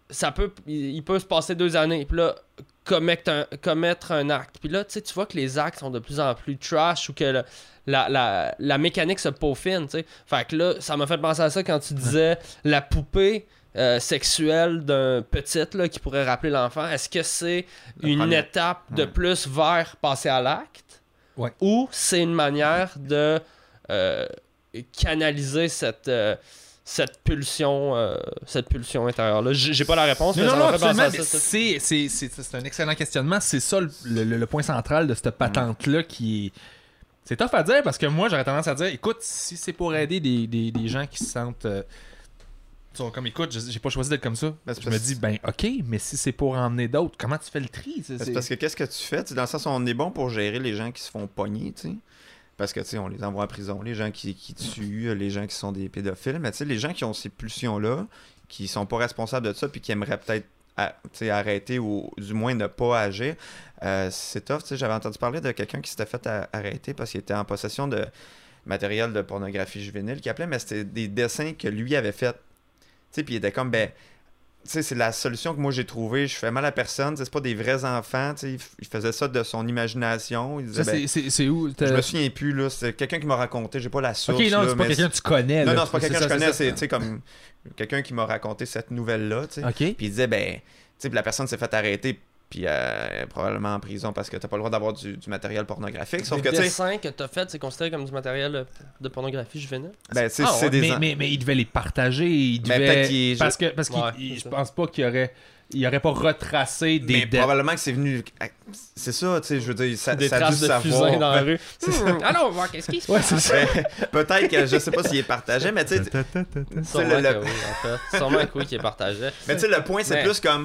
il peut se passer 2 années. Puis là, commettre un acte. Puis là, tu sais, tu vois que les actes sont de plus en plus trash ou que la mécanique se peaufine, tu sais. Fait que là, ça m'a fait penser à ça quand tu disais la poupée sexuelle d'un petit là, qui pourrait rappeler l'enfant. Est-ce que c'est une première. étape de Ouais. plus vers passer à l'acte? Ouais. Ou c'est une manière de canaliser cette pulsion intérieure-là? J'ai pas la réponse, mais Non, ça non, m'a fait penser absolument. à mais ça. c'est un excellent questionnement. C'est ça le point central de cette patente-là qui est. C'est tough à dire parce que moi, j'aurais tendance à dire écoute, si c'est pour aider des gens qui se sentent. Sont comme écoute, j'ai pas choisi d'être comme ça. Ben, c'est Je me parce- dis, ben ok, mais si c'est pour emmener d'autres, comment tu fais le tri? C'est parce que qu'est-ce que tu fais? Tu sais, dans le sens où on est bon pour gérer les gens qui se font pogner, tu sais. Parce que, tu sais, on les envoie en prison, les gens qui tuent, les gens qui sont des pédophiles. Mais, tu sais, les gens qui ont ces pulsions-là, qui sont pas responsables de ça, puis qui aimeraient peut-être tu sais, arrêter ou du moins ne pas agir, c'est tough. Tu sais, j'avais entendu parler de quelqu'un qui s'était fait arrêter parce qu'il était en possession de matériel de pornographie juvénile, qui appelait, mais c'était des dessins que lui avait fait. Tu sais, puis il était comme, ben, c'est la solution que moi j'ai trouvée. Je fais mal à personne. C'est pas des vrais enfants. Il faisait ça de son imagination. Il disait, c'est où? Je me souviens plus. Là. C'est quelqu'un qui m'a raconté. J'ai pas la source. Ok, non, là, c'est pas quelqu'un que tu connais. Non, c'est pas quelqu'un que je connais. C'est comme quelqu'un qui m'a raconté cette nouvelle-là. Okay. Puis il disait, la personne s'est fait arrêter. Puis probablement en prison parce que t'as pas le droit d'avoir du matériel pornographique. Sauf le dessin que t'as fait, c'est considéré comme du matériel de pornographie juvénile? C'est des... mais il devait les partager. Parce que je pense pas qu'il aurait pas retracé des dettes. Probablement que c'est venu... C'est ça, tu sais, je veux dire, ça des traces de fusain dans la rue. Allons voir qu'est-ce qui se passe. Ouais, c'est ça. Peut-être que, je sais pas s'il est partagé, mais tu sais... Sûrement que oui, en fait. Sûrement que oui, qu'il est partagé. Mais tu sais, le point, c'est plus comme...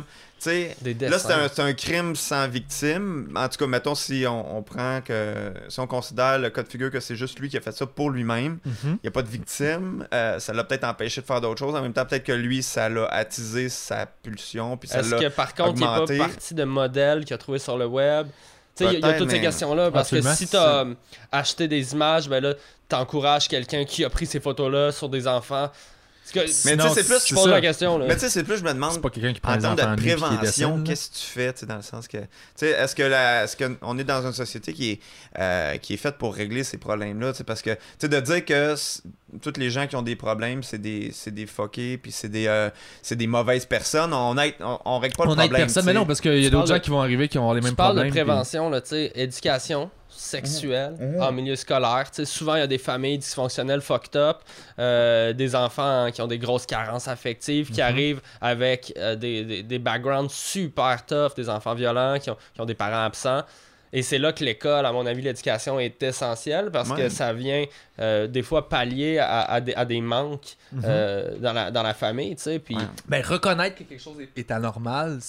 Là, c'est un crime sans victime. En tout cas, mettons, si on prend que... Si on considère le cas de figure que c'est juste lui qui a fait ça pour lui-même, il n'y a pas de victime, ça l'a peut-être empêché de faire d'autres choses. En même temps, peut-être que lui, ça l'a attisé sa pulsion, puis ça l'a Est-ce que, par contre, il n'est pas parti de modèles qu'il a trouvé sur le web? Il y a toutes ces questions-là, parce que si tu as acheté des images, ben là, t'encourages quelqu'un qui a pris ces photos-là sur des enfants. Mais tu sais, c'est plus, je pose la question. Là. Mais tu sais, c'est plus, je me demande, pas quelqu'un qui prend en termes de prévention, qu'est-ce que tu fais, tu sais, dans le sens que, tu sais, est-ce qu'on est dans une société qui est faite pour régler ces problèmes-là, tu sais, parce que, tu sais, de dire que tous les gens qui ont des problèmes, c'est des fuckés, puis c'est des mauvaises personnes, on règle pas le problème. Personne, mais non, parce qu'il y a d'autres gens qui vont arriver qui vont avoir les mêmes problèmes. Tu parles de prévention, là, tu sais, éducation sexuelle en milieu scolaire. T'sais, souvent, il y a des familles dysfonctionnelles fucked up, des enfants qui ont des grosses carences affectives, qui arrivent avec des backgrounds super tough, des enfants violents, qui ont des parents absents. Et c'est là que l'école, à mon avis, l'éducation est essentielle parce que ça vient des fois pallier à des manques dans la famille, tu sais. Puis... Ben, reconnaître que quelque chose est anormal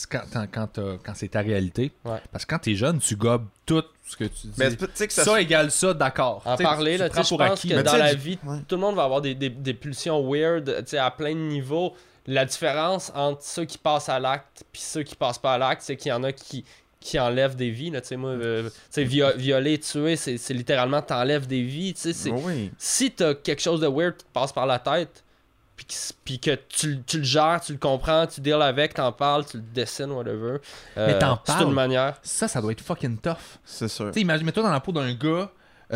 quand c'est ta réalité. Ouais. Parce que quand t'es jeune, tu gobes tout ce que tu dis. Mais ça égale ça, d'accord. En parler, là, je pense que dans la vie, tout le monde va avoir des pulsions weird, tu sais, à plein de niveaux. La différence entre ceux qui passent à l'acte et ceux qui passent pas à l'acte, c'est qu'il y en a qui enlèvent des vies, là, tu sais, moi, violer, tuer, c'est littéralement t'enlèves des vies, tu sais, si t'as quelque chose de weird qui te passe par la tête, puis que tu le gères, tu le comprends, tu deals avec, t'en parles, tu le dessines, whatever, mais t'en parles, c'est une manière. Ça doit être fucking tough. C'est sûr. Tu sais, imagine-toi dans la peau d'un gars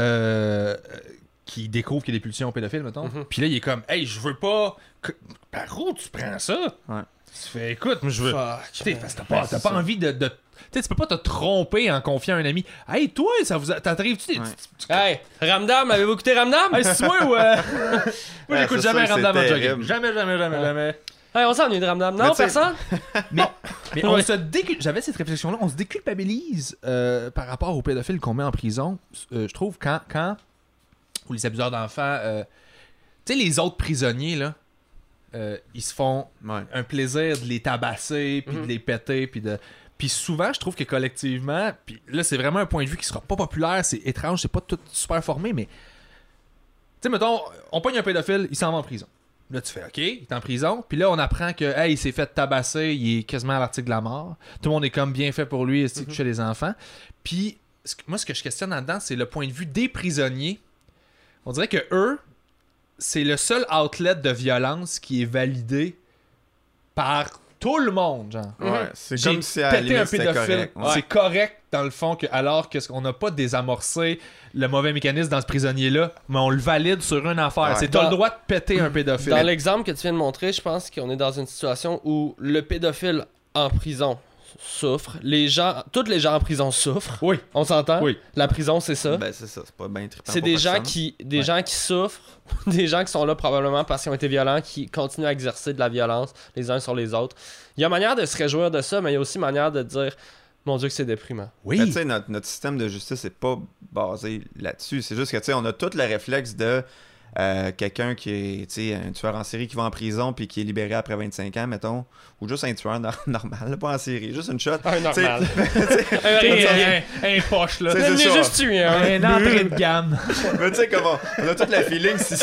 qui découvre qu'il y a des pulsions pédophiles, mettons, puis là, il est comme, hey, je veux pas... Par où tu prends ça? Ouais. Tu fais, écoute, moi, je veux... T'as pas envie de... Tu sais, tu peux pas te tromper en confiant à un ami. Hey, toi, ça vous t'arrive-tu? Hey, Ramdam, avez-vous écouté Ramdam? Hey, c'est moi ou. Moi, j'écoute jamais Ramdam en jogging. Jamais. Hey, on s'ennuie de Ramdam. Non, personne? mais on se j'avais cette réflexion-là, on se déculpabilise par rapport aux pédophiles qu'on met en prison. Je trouve quand ou les abuseurs d'enfants, tu sais, les autres prisonniers, là, ils se font un plaisir de les tabasser, puis de les péter, Puis souvent, je trouve que collectivement, puis là, c'est vraiment un point de vue qui sera pas populaire, c'est étrange, c'est pas tout super formé, mais... Tu sais, mettons, on pogne un pédophile, il s'en va en prison. Là, tu fais, OK, il est en prison, puis là, on apprend que, hey, il s'est fait tabasser, il est quasiment à l'article de la mort. Tout le monde est comme bien fait pour lui, c'est chez les enfants. Puis, moi, ce que je questionne là-dedans, c'est le point de vue des prisonniers. On dirait que eux, c'est le seul outlet de violence qui est validé par... tout le monde, genre. Ouais, c'est comme si à la limite, c'était correct. Ouais. C'est correct, dans le fond, alors qu'on n'a pas désamorcé le mauvais mécanisme dans ce prisonnier-là, mais on le valide sur une affaire. Ouais. C'est t'as le droit de péter un pédophile. Dans l'exemple que tu viens de montrer, je pense qu'on est dans une situation où le pédophile en prison souffre. Tous les gens en prison souffrent. Oui. On s'entend? Oui. La prison, c'est ça. Ben, c'est ça. C'est pas bien trippant. C'est des gens qui souffrent, des gens qui sont là probablement parce qu'ils ont été violents, qui continuent à exercer de la violence les uns sur les autres. Il y a manière de se réjouir de ça, mais il y a aussi manière de dire mon Dieu que c'est déprimant. Oui. Tu sais, notre système de justice n'est pas basé là-dessus. C'est juste que, tu sais, on a tout le réflexe de quelqu'un qui est, tu sais, un tueur en série qui va en prison puis qui est libéré après 25 ans, mettons, ou juste un tueur normal, là, pas en série, juste une shot. Un normal. Un poche, là. C'est juste tué, un entrée de gamme. Mais tu sais comment, on a toute la feeling si...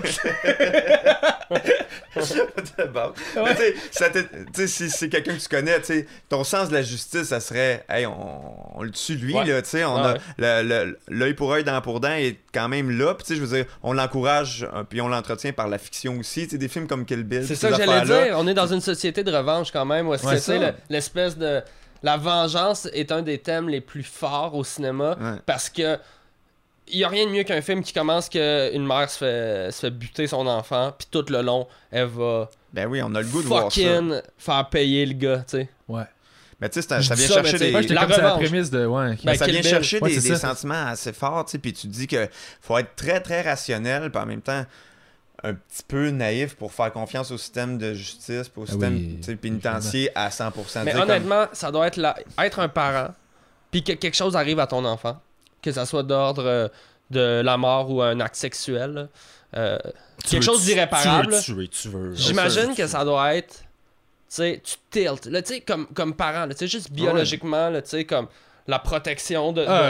Bon. Si c'est quelqu'un que tu connais, ton sens de la justice, ça serait, hey, on le tue lui, là, tu sais, on a l'œil pour œil, dent pour dent est quand même là, puis tu sais, je veux dire, on l'encourage l'image, puis on l'entretient par la fiction aussi. Tu sais, des films comme Kill Bill. C'est ça que j'allais dire. On est dans une société de revanche quand même. Où est-ce que c'est l'espèce de... La vengeance est un des thèmes les plus forts au cinéma parce que il y a rien de mieux qu'un film qui commence qu'une mère se fait buter son enfant, puis tout le long, elle va... Ben oui, on a le goût de voir ça. Fucking faire payer le gars, tu sais. Ouais. Mais tu sais, ça vient chercher des... la prémisse de... Ouais, ça vient chercher des sentiments assez forts, tu sais, puis tu te dis que faut être très, très rationnel, puis en même temps un petit peu naïf pour faire confiance au système de justice, puis au système pénitentiaire à 100%. Mais honnêtement, ça doit être être un parent, puis que quelque chose arrive à ton enfant, que ça soit d'ordre de la mort ou un acte sexuel, quelque chose d'irréparable. Tu veux. J'imagine que ça doit être... Tu sais, tu tiltes. Là, tu sais, comme parent, tu sais, juste biologiquement, tu sais, comme la protection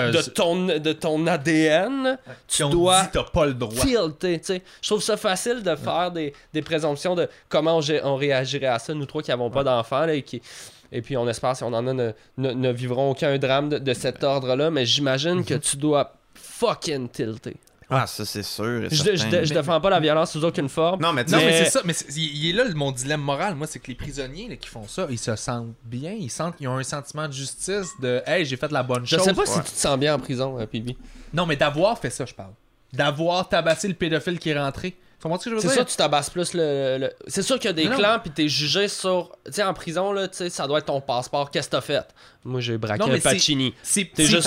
de ton ADN, tu dois t'as pas le droit. tilter, tu sais. Je trouve ça facile de faire des présomptions de comment on réagirait à ça, nous trois qui n'avons pas d'enfants, là, et puis on espère, si on en a, ne vivront aucun drame de cet ordre-là, mais j'imagine que tu dois fucking tilter. Ah, ça, c'est sûr. Je défends pas la violence sous aucune forme. Non, mais c'est ça. Mais il est là mon dilemme moral. Moi, c'est que les prisonniers là, qui font ça, ils se sentent bien. Ils ont un sentiment de justice de « Hey, j'ai fait la bonne chose. » Je sais pas si tu te sens bien en prison, Pibi. Non, mais d'avoir fait ça, je parle. D'avoir tabassé le pédophile qui est rentré. C'est sûr que tu tabasses plus le... C'est sûr qu'il y a des clans pis t'es jugé sur... Tu sais, en prison, là, tu sais, ça doit être ton passeport. Qu'est-ce que t'as fait? Moi, j'ai braqué un Pacini. C'est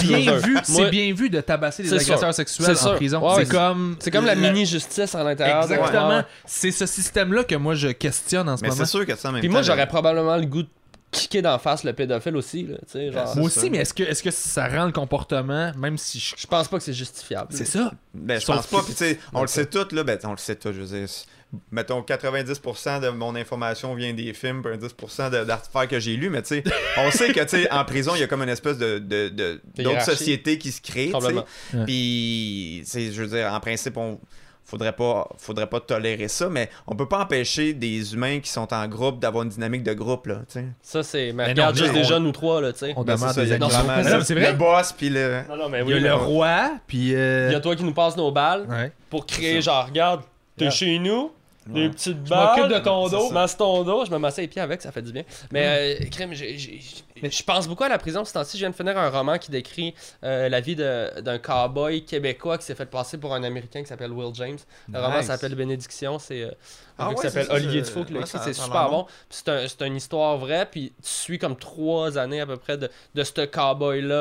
bien vu de tabasser des agresseurs sexuels en prison. Ouais, c'est comme la mini-justice à l'intérieur. Exactement. C'est ce système-là que moi, je questionne en ce moment. Mais c'est sûr que ça, en même temps... Puis moi, j'aurais probablement le goût de kicker d'en face le pédophile aussi, là, tu sais, genre. Moi aussi, mais est-ce que ça rend le comportement, même si je pense pas que c'est justifiable. C'est ça. Ben, je pense pas, puis tu sais, on le sait tout, là, on le sait tout, je veux dire, mettons, 90% de mon information vient des films, puis 10% d'articles que j'ai lus, mais tu sais, on sait que, tu sais, en prison, il y a comme une espèce d'autres sociétés qui se créent, tu sais, puis, je veux dire, en principe, faudrait pas tolérer ça, mais on peut pas empêcher des humains qui sont en groupe d'avoir une dynamique de groupe, là, tu sais. Ça, c'est... Mais regarde juste déjà nous trois, là, tu sais. On demande des c'est vrai. Le boss, puis le... Non, mais oui, il y a le roi, puis... Il y a toi qui nous passe nos balles pour créer, genre, regarde, t'es chez nous, des petites balles... Je m'occupe de ton dos. Masse ton dos, je me masse les pieds avec, ça fait du bien. Mais, crème, je pense beaucoup à la prison. Ce temps-ci, je viens de finir un roman qui décrit la vie d'un cowboy québécois qui s'est fait passer pour un Américain qui s'appelle Will James. Le roman s'appelle Bénédiction. C'est un gars qui s'appelle Olivier Dufault qui l'a écrit. C'est super bon. C'est une histoire vraie. Puis tu suis comme 3 années à peu près de ce cowboy-là.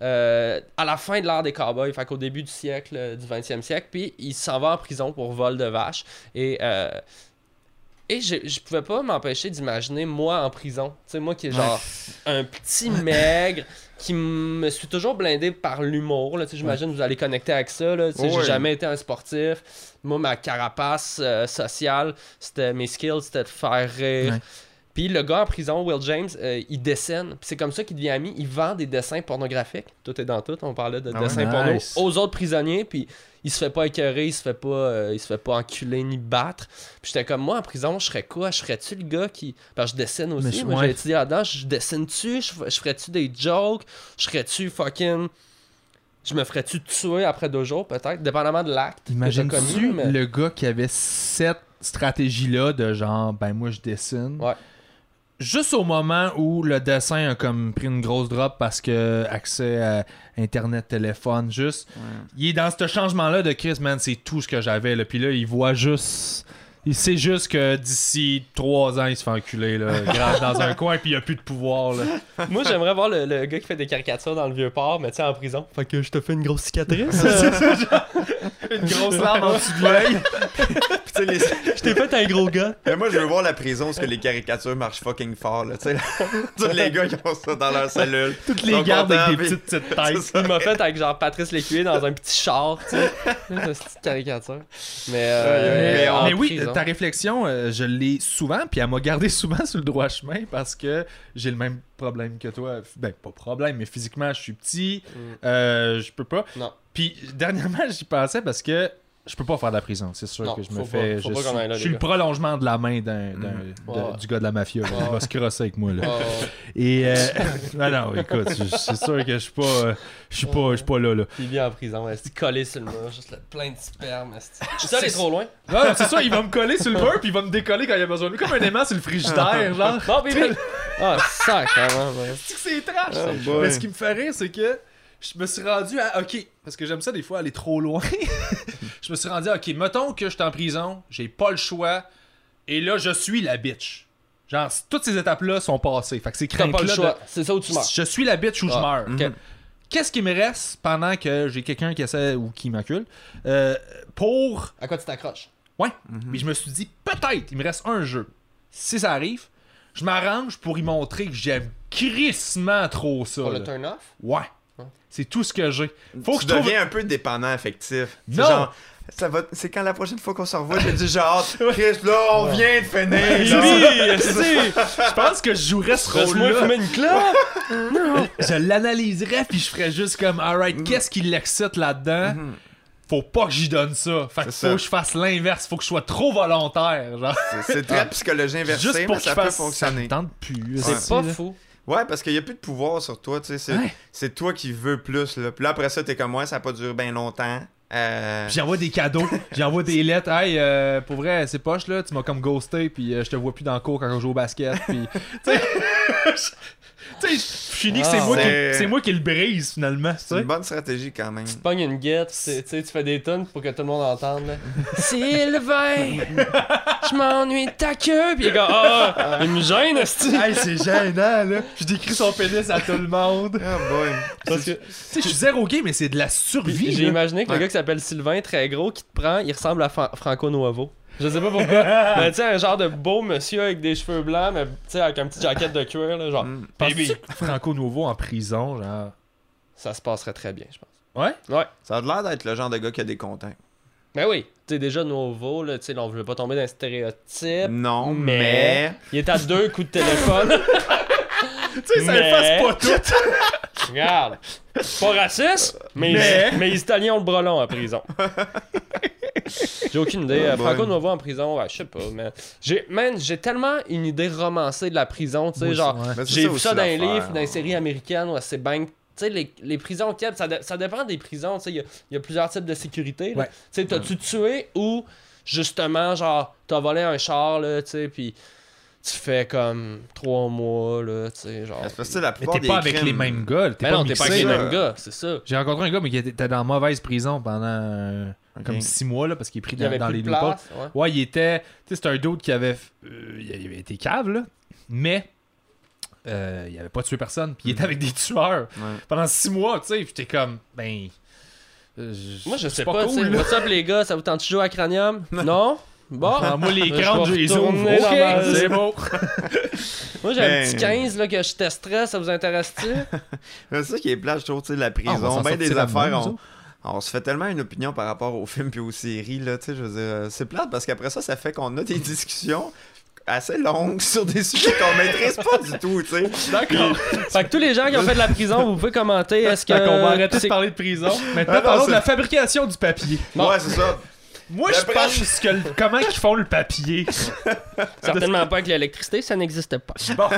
À la fin de l'ère des cowboys, fait qu'au début du siècle, du 20e siècle. Puis il s'en va en prison pour vol de vache. Et je pouvais pas m'empêcher d'imaginer moi en prison. Tu sais, moi qui est genre un petit maigre, qui me suis toujours blindé par l'humour. Tu sais, j'imagine que vous allez connecter avec ça. Là. Tu sais, j'ai jamais été un sportif. Moi, ma carapace sociale, mes skills, c'était de faire rire. Puis le gars en prison, Will James, il dessine. Puis c'est comme ça qu'il devient ami. Il vend des dessins pornographiques. Tout est dans tout. On parlait de dessins porno aux autres prisonniers. Puis il se fait pas écœurer, il se fait pas enculer ni battre. Puis j'étais comme, moi en prison, je serais quoi? Je ferais-tu le gars qui... Parce que je dessine aussi. Moi j'ai étudié là-dedans. Je dessine-tu? Je ferais-tu des jokes? Je serais-tu fucking... Je me ferais-tu tuer après 2 jours peut-être? Dépendamment de l'acte. Imagine-tu le gars qui avait cette stratégie-là de genre, ben moi je dessine. Juste au moment où le dessin a comme pris une grosse drop parce que accès à internet, téléphone, juste il est dans ce changement-là de Chris, man, c'est tout ce que j'avais là. Puis là, il sait juste que d'ici 3 ans, il se fait enculer là, grave dans un coin, puis il a plus de pouvoir là. Moi, j'aimerais voir le gars qui fait des caricatures dans le Vieux-Port, mais tu sais, en prison. Fait que je te fais une grosse cicatrice. Une grosse larme en dessous de l'œil. Je t'ai fait un gros gars. Mais moi, je veux voir la prison parce que les caricatures marchent fucking fort, là. Tu sais, tous les gars qui ont ça dans leur cellule. Toutes les gardes avec des petites têtes. Il m'a fait avec genre Patrice Lécuyer dans un petit char, tu sais. Une petite caricature. Mais oui, ta réflexion, je l'ai souvent, puis elle m'a gardé souvent sur le droit chemin parce que j'ai le même problème que toi. Ben, pas problème, mais physiquement, je suis petit. Je peux pas. Non. Puis dernièrement, j'y pensais parce que Je peux pas faire de la prison, c'est sûr que je me fais. Je suis le gars. prolongement de la main du gars de la mafia. Là. Il va se crosser avec moi. Là. Et non, écoute, c'est sûr que je suis pas là. Il vient en prison, il collé sur le mur, juste plein de sperme. Ça, il est trop loin. Non, c'est ça, il va me coller sur le mur puis il va me décoller quand il a besoin de lui, comme un aimant sur le frigidaire, genre. Bon, bébé! Ah, sacrément, c'est trash! Mais ce qui me fait rire, c'est que je me suis rendu à. Ok, parce que j'aime ça des fois aller trop loin. Je me suis rendu à. Ok, mettons que je suis en prison, j'ai pas le choix, et là, je suis la bitch. Genre, toutes ces étapes-là sont passées. Fait que c'est t'as pas le choix. C'est ça où tu meurs. Je suis la bitch où je meurs. Okay. Qu'est-ce qui me reste pendant que j'ai quelqu'un qui essaie ou qui m'encule pour. À quoi tu t'accroches? Ouais. Mais je me suis dit, peut-être, il me reste un jeu. Si ça arrive, je m'arrange pour y montrer que j'aime crissement trop ça. Pour le turn-off? Ouais. C'est tout ce que j'ai. Faut que je deviens un peu dépendant affectif. Non! Genre, c'est quand la prochaine fois qu'on se revoit, j'ai dit genre, Chris, là, on vient de finir. Je pense que je jouerais ce rôle-là. Laisse-moi fumer une clope! Je l'analyserais puis je ferais juste comme, alright, qu'est-ce qui l'excite là-dedans? Faut pas que j'y donne ça. Fait que faut que je fasse l'inverse. Faut que je sois trop volontaire. Genre. C'est très psychologie inversée, juste pour mais ça peut fonctionner. Ça me tente plus. C'est pas fou. Ouais, parce qu'il y a plus de pouvoir sur toi, tu sais. C'est toi qui veux plus, là. Puis là, après ça, t'es comme moi, ça a pas duré bien longtemps. Puis j'envoie des cadeaux, j'envoie des lettres. Hey, pour vrai, c'est poche, là. Tu m'as comme ghosté, puis je te vois plus dans le cours quand on joue au basket. Puis, tu sais, je finis que c'est moi qui le brise, finalement. C'est une bonne stratégie, quand même. Tu te pognes une guette, tu fais des tonnes pour que tout le monde entende. Là. Sylvain, je m'ennuie de ta queue. Puis il est comme, il me gêne, hey, c'est gênant, là. Je décris son pénis à tout le monde. Ah, boy. Parce que, tu sais, je suis zéro gay, mais c'est de la survie. J'ai imaginé que le gars qui s'appelle Sylvain, très gros, qui te prend, il ressemble à Franco Nuovo. Je sais pas pourquoi. Mais tu sais, un genre de beau monsieur avec des cheveux blancs, mais tu sais, avec un petit jacket de cuir, là, genre. Baby. Franco Nuovo en prison, genre. Ça se passerait très bien, je pense. Ouais? Ouais. Ça a l'air d'être le genre de gars qui a des contacts. Ben oui. Tu sais, déjà, Nuovo, là, tu sais, on veut pas tomber dans un stéréotype. Non, mais. Il est à 2 coups de téléphone. Tu sais, ça efface pas tout. Regarde. Pas raciste, mais les Italiens ont le bras long en prison. J'ai aucune idée. Franco Nuovo en prison, ouais, je sais pas, mais j'ai tellement une idée romancée de la prison, tu sais, genre, j'ai vu ça dans les livres, dans les séries américaines, où c'est bang. Tu sais, les prisons au Québec, ça dépend des prisons, tu sais, il y a plusieurs types de sécurité. Tu sais, t'as-tu tué ou, justement, genre, t'as volé un char, là, tu sais, puis tu fais comme 3 mois, là, tu sais, genre. Parce que la mais t'es pas avec les mêmes gars. T'es pas avec les mêmes gars, c'est ça. J'ai rencontré un gars, mais qui était dans mauvaise prison pendant comme 6 mois, là, parce qu'il est pris dans les loopholes. Ouais, il était. Tu sais, c'était un dude qui avait. Il avait été cave, là, mais. Il avait pas tué personne, puis il était avec des tueurs pendant 6 mois, tu sais, puis t'es comme, ben. Moi, je sais pas, tu sais. What's up, les gars, ça vous tente de jouer à Cranium? Non? Bon, moi les crânes, je les ouvre. Ok, c'est beau. Moi j'ai un petit 15 là, que je testerais, ça vous intéresse-tu? C'est ça qui est plat, je trouve, tu sais, la prison, ben des affaires. On se fait tellement une opinion par rapport aux films puis aux séries, là, tu sais, je veux dire, c'est plate parce qu'après ça fait qu'on a des discussions assez longues sur des sujets qu'on maîtrise pas du tout, tu sais. D'accord. Fait que tous les gens qui ont fait de la prison, vous pouvez commenter, est-ce que... on va arrêter de parler de prison. Maintenant, parlons de la fabrication du papier. Bon. Ouais, c'est ça. Moi, je pense que comment ils font le papier. Certainement pas avec l'électricité, ça n'existe pas. Bon.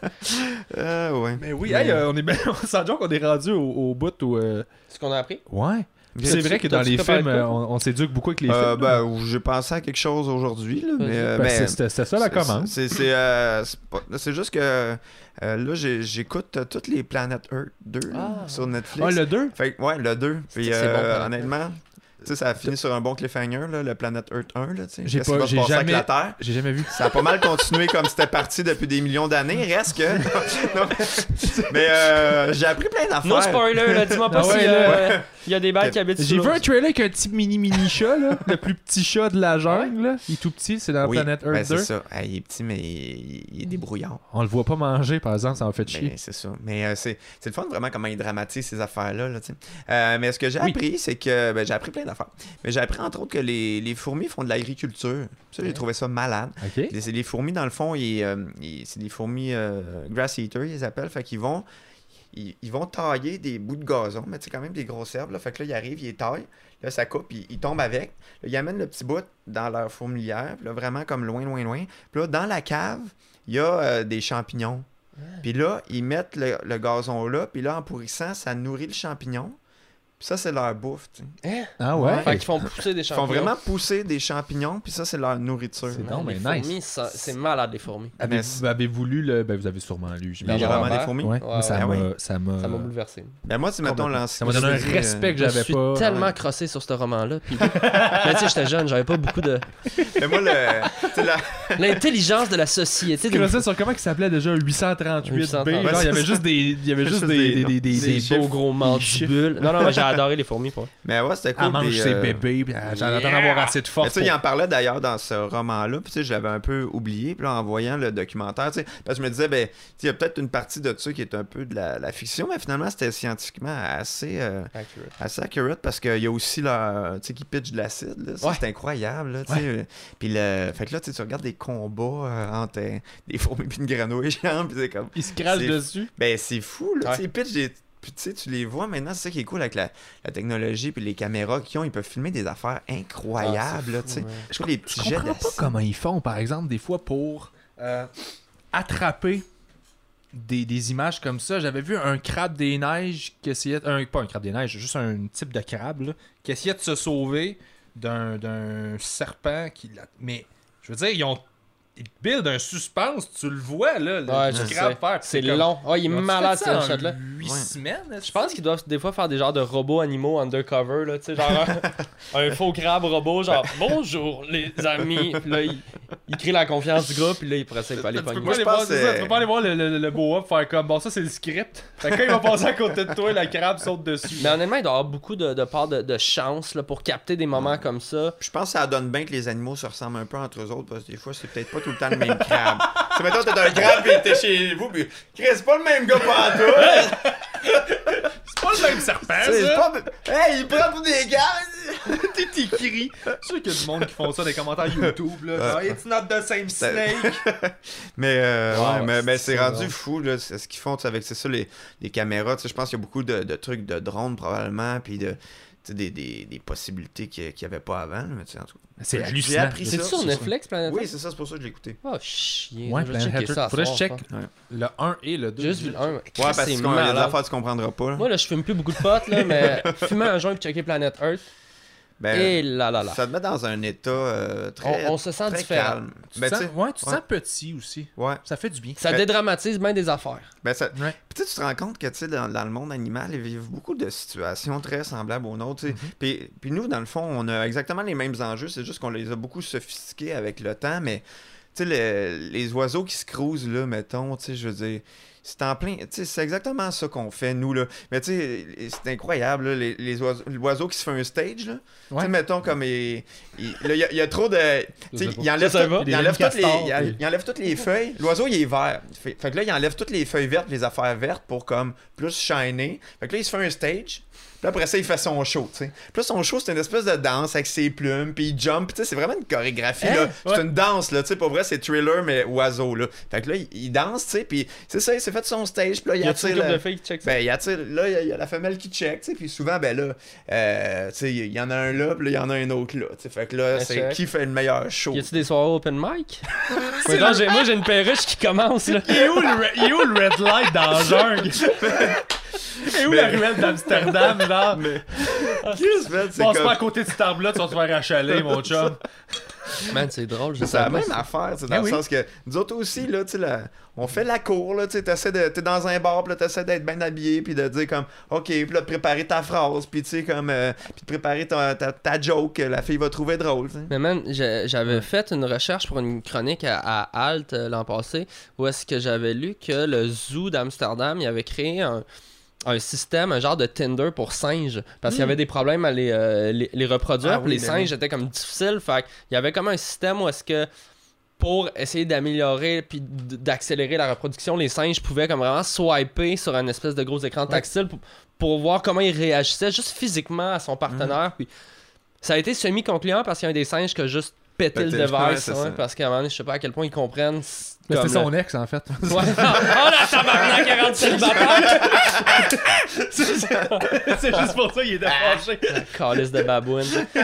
Ouais. Mais oui, hey, on est sans dire qu'on est rendu au bout où. Ce qu'on a appris. Ouais. C'est vrai que dans les films, on s'éduque beaucoup avec les films. Ben, j'ai pensé à quelque chose aujourd'hui, là, mais c'était ça la commande. C'est juste que là, j'écoute toutes les Planet Earth 2 sur Netflix. Ah, le 2? Ouais, le 2. Puis bon, honnêtement, tu sais, ça a fini sur un bon cliffhanger, là, le Planet Earth 1, là, tu sais. J'ai jamais vu. Ça a pas mal continué comme c'était parti depuis des millions d'années, reste que... non, mais j'ai appris plein d'affaires. No spoiler, là, dis-moi pas s'il y a des balles qui habitent J'ai vu un trailer avec un petit mini chat, là, le plus petit chat de la jungle, là. Il est tout petit, c'est dans Planet Earth 2. C'est ça. Il est petit, mais il est débrouillard. On le voit pas manger, par exemple, ça en fait chier. C'est ça. Mais c'est le fun, vraiment, comment il dramatise ces affaires-là, là, tu sais. Mais ce que j'ai appris, c'est que... j'ai appris plein d'affaires. Mais j'ai appris, entre autres, que les fourmis font de l'agriculture. Ça, j'ai trouvé ça malade. Okay. Les fourmis, dans le fond, c'est des fourmis grass eater, ils appellent. Fait qu'ils ils vont tailler des bouts de gazon, mais c'est quand même des grosses herbes. Là. Fait que là, ils arrivent, ils les taillent. Là, ça coupe, ils tombent avec. Là, ils amènent le petit bout dans leur fourmilière. Puis là, vraiment comme loin. Puis là, dans la cave, il y a des champignons. Puis là, ils mettent le gazon là. Puis là, en pourrissant, ça nourrit le champignon. Puis ça, c'est leur bouffe, tu sais. Ah ouais? Fait qu'ils font pousser des champignons. Ils font vraiment pousser des champignons, puis ça, c'est leur nourriture. C'est non, mais fourmis, nice. c'est malade, les fourmis. Avez-vous lu le... Ben, vous avez sûrement lu. Les romans des fourmis? Ouais, Ouais, ça ouais. m'a... Ça m'a bouleversé. Ben moi, c'est mettons Ça m'a donné un respect que Je j'avais suis pas. tellement crossé sur ce roman-là. Puis... mais tu sais, j'étais jeune, j'avais pas beaucoup de... Mais moi, L'intelligence de la société. Tu crossais sur comment il s'appelait déjà 838 B. Genre, il y avait juste des beaux gros mandibules. Non, mais j'ai adoré les fourmis. Mais ouais, c'était cool. Elle mange ses bébés, puis j'attends d'avoir assez de force. Tu sais, il en parlait d'ailleurs dans ce roman-là, puis tu sais, je l'avais un peu oublié, puis là, en voyant le documentaire, tu sais, parce que je me disais, ben, il y a peut-être une partie de ça qui est un peu de la fiction, mais finalement, c'était scientifiquement assez accurate, parce qu'il y a aussi, tu sais, qui pitch de l'acide, là, c'est incroyable, là, tu sais. Puis fait que là, tu regardes des combats entre des fourmis puis une grenouille géante, puis c'est comme... Ils se crachent dessus. Ben, c'est fou, là, tu sais, ils pitchent des... Puis tu sais, tu les vois maintenant, c'est ça qui est cool avec la technologie puis les caméras qu'ils ont, ils peuvent filmer des affaires incroyables, là, tu sais. Je comprends pas comment ils font, par exemple, des fois pour attraper des images comme ça. J'avais vu un crabe des neiges qui essayait... pas un crabe des neiges, juste un type de crabe, là, qui essayait de se sauver d'un serpent qui... Mais, je veux dire, ils buildent un suspense, tu le vois, là, le crabe faire. C'est long. Oh, il est malade, ce shot-là. 8 semaines. Je pense qu'ils doivent des fois faire des genres de robots animaux undercover, là, tu sais, genre un faux crabe robot, genre bonjour les amis. Puis là, il crée la confiance du groupe, puis là, il pourrait essayer de pas les pogner. Tu peux pas aller voir le boa faire comme bon, ça c'est le script. Fait que quand il va passer à côté de toi, la crabe saute dessus. Mais honnêtement, il doit y avoir beaucoup de part de chance là, pour capter des moments comme ça. Je pense que ça donne bien que les animaux se ressemblent un peu entre eux autres, parce que des fois, c'est peut-être pas tout le temps le même crabe. Tu sais, mettons, t'as un crabe pis t'es chez vous, pis c'est pas le même gars pantoute. C'est pas le même serpent, c'est ça. Pas... Hey, il prend pour des gars. T'es écrit. Je suis sûr qu'il y a du monde qui font ça dans les commentaires YouTube, là. It's not the same snake. mais c'est rendu fou, là. C'est ce qu'ils font, avec ça, les caméras. Je pense qu'il y a beaucoup de trucs de drones, probablement, pis des possibilités qu'il n'y avait pas avant. Mais en tout cas, c'est hallucinant. J'ai appris c'est ça. sur Netflix, Planet Earth? Oui, c'est ça, c'est pour ça que je l'ai écouté. Oh, chier. Ouais, Planet Earth. Faudrait que je check le 1 et le 2. Juste vu le 1. Ouais, parce qu'il y a des affaires que tu comprendras pas. Là. Moi, là, je fume plus beaucoup de potes, là, mais fumer un joint et checker Planet Earth. Et là. Ça te met dans un état très on se sent très différent. calme. Tu te sens petit aussi. Ouais. Ça fait du bien. Ça dédramatise bien des affaires. Puis tu te rends compte que dans le monde animal, ils vivent beaucoup de situations très semblables aux nôtres. Puis nous, dans le fond, on a exactement les mêmes enjeux. C'est juste qu'on les a beaucoup sophistiqués avec le temps. Mais tu sais, les oiseaux qui se crousent, là, mettons, tu sais, je veux dire... C'est en plein... Tu sais, c'est exactement ça qu'on fait, nous, là. Mais tu sais, c'est incroyable, là, l'oiseau qui se fait un stage, là. Tu sais, mettons, comme... Il y a trop de... Tu sais, il enlève toutes les feuilles. L'oiseau, il est vert. Fait que là, il enlève toutes les feuilles vertes, les affaires vertes, pour, comme, plus shiner. Fait que là, il se fait un stage... Puis après ça, il fait son show, tu sais. Puis là, son show, c'est une espèce de danse avec ses plumes, puis il jump, tu sais, c'est vraiment une chorégraphie, là. C'est une danse, là, tu sais, pour vrai, c'est Thriller, mais oiseau, là. Fait que là, il danse, tu sais, puis c'est ça, il s'est fait son stage, puis là, il attire... de filles qui check ça? Ben, il attire, là, il y a la femelle qui check, tu sais, puis souvent, ben là, tu sais, il y en a un là, puis là, il y en a un autre là, tu sais. Fait que là, c'est qui fait le meilleur show. Y a-tu des soirées open mic? Moi, j'ai une perruche qui commence, là. Il est où le red light dans la jungle? Et où la ruelle d'Amsterdam, là? C'est passe pas à côté de cette arbre-là, tu vas te faire achaler, mon chum. Man, c'est drôle, c'est la même affaire, dans le sens que nous autres aussi, là, tu sais, on fait la cour, là, tu sais, t'es dans un bar, puis là, t'essaies d'être bien habillé, puis de dire comme, OK, puis là, de préparer ta phrase, puis tu sais, comme, puis de préparer ta joke que la fille va trouver drôle, t'sais. Mais man, j'avais fait une recherche pour une chronique à Alt l'an passé, où est-ce que j'avais lu que le zoo d'Amsterdam, il avait créé un système, un genre de Tinder pour singes, parce qu'il y avait des problèmes à les reproduire, puis les singes étaient comme difficiles, fait qu'il y avait comme un système où est-ce que pour essayer d'améliorer puis d'accélérer la reproduction, les singes pouvaient comme vraiment swiper sur un espèce de gros écran tactile pour voir comment ils réagissaient juste physiquement à son partenaire, puis ça a été semi-concluant parce qu'il y a un des singes qui a juste péter le device, parce qu'à un moment donné, je sais pas à quel point ils comprennent. Mais c'était son ex, en fait. Ouais. Oh là, tabarnak, 40 célibataire! C'est juste pour ça qu'il était fâché. Calice de babouine.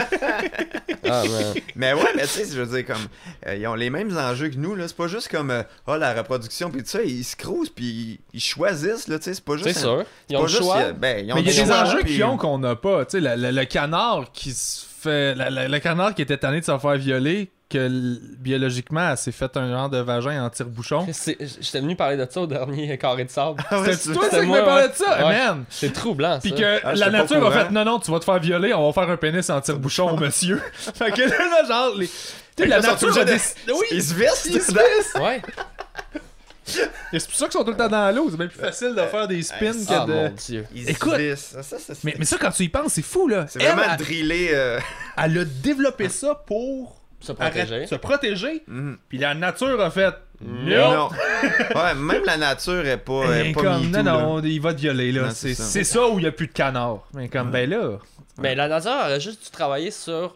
Ah, man. Mais ouais, mais tu sais, je veux dire, comme, ils ont les mêmes enjeux que nous, là. C'est pas juste comme, la reproduction, puis tout ça, ils se crousent, puis ils choisissent, là, tu sais, c'est pas juste... C'est sûr. Ils ont le choix. Mais il y a des enjeux qu'ils ont qu'on n'a pas. Tu sais, le canard qui se fait... Le canard qui était tanné de se faire violer, que biologiquement, elle s'est fait un genre de vagin en tire-bouchon. J'étais venu parler de ça au dernier carré de sable. C'était toi qui m'as parlé de ça, man! C'est troublant, ça. Puis que la nature a fait, non, tu vas te faire violer, on va faire un pénis en tire-bouchon au monsieur. Fait que là, genre, la nature a décidé... Oui! Ils se vissent! Ils se vissent! Ouais. Et c'est pour ça qu'ils sont tout le temps dans l'eau. C'est bien plus facile de faire des spins que de... mon Dieu. Écoute, mais ça, quand tu y penses, c'est fou, là. C'est vraiment drillé... Elle a développé ça pour... Se protéger. Puis la nature a fait... Non. Ouais, même la nature est pas comme, non, là. il va te violer, là. C'est ça où il n'y a plus de canard. Mais comme, ben là... Mais la nature aurait juste dû travailler sur...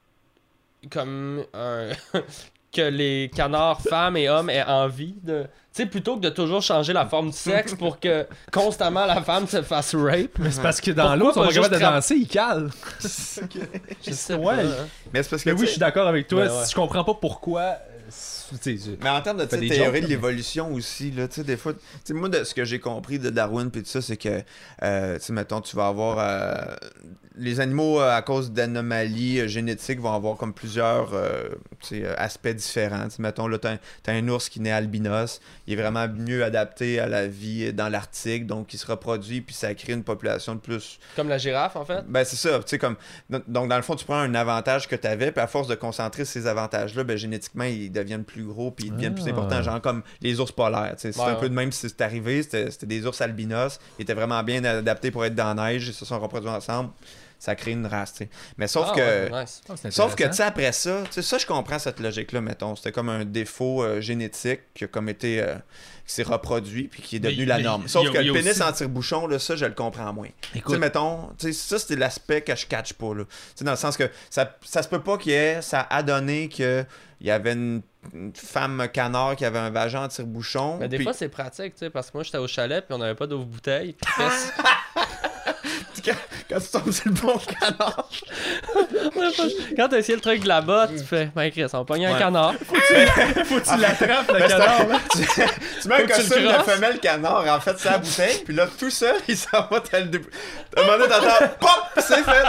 Comme que les canards, femmes et hommes aient envie de... Tu sais, plutôt que de toujours changer la forme du sexe pour que constamment la femme se fasse rape. Mais c'est parce que dans l'eau, on est capable de danser, il cale. Je sais ouais. pas. Mais c'est parce que oui, je suis d'accord avec toi. Ben ouais. Je comprends pas pourquoi. Mais en termes de théorie de l'évolution aussi, là, tu sais, des fois, moi, de ce que j'ai compris de Darwin puis tout ça, c'est que, tu sais, mettons, tu vas avoir les animaux à cause d'anomalies génétiques vont avoir comme plusieurs aspects différents. T'sais, mettons, là, t'as un ours qui naît albinos, il est vraiment mieux adapté à la vie dans l'Arctique, donc il se reproduit puis ça crée une population de plus. Comme la girafe, en fait. Ben c'est ça, tu sais, comme donc dans le fond, tu prends un avantage que tu avais, puis à force de concentrer ces avantages-là, ben génétiquement ils deviennent plus gros puis ils deviennent plus importants, genre comme les ours polaires. C'est un peu de même si c'est arrivé, c'était des ours albinos, ils étaient vraiment bien adaptés pour être dans la neige, ils se sont reproduits ensemble. Ça crée une race, tu sais. Mais sauf que, sauf que, tu sais, après ça, tu sais, ça, je comprends cette logique-là, mettons. C'était comme un défaut génétique qui a comme été, qui s'est reproduit puis qui est devenu la norme. Sauf que le pénis en tire-bouchon, là, ça, je le comprends moins. Tu sais, mettons, tu sais, ça, c'était l'aspect que je catch pas, là. Tu sais, dans le sens que ça se peut pas qu'il y ait, ça a donné que il y avait une femme canard qui avait un vagin en tire-bouchon. Mais des fois, c'est pratique, tu sais, parce que moi, j'étais au chalet puis on avait pas d'ouvre-bouteille. Quand tu tombes sur le bon canard. Quand t'as essayé le truc de la botte, tu fais, ben Chris, on pogne un canard. Faut que tu l'attrapes, le canard. Là. Tu mets un costume de femelle canard, en fait, c'est la bouteille, puis là, tout seul, il s'en va, t'as le début. À un moment donné, t'entends, pop, c'est fait.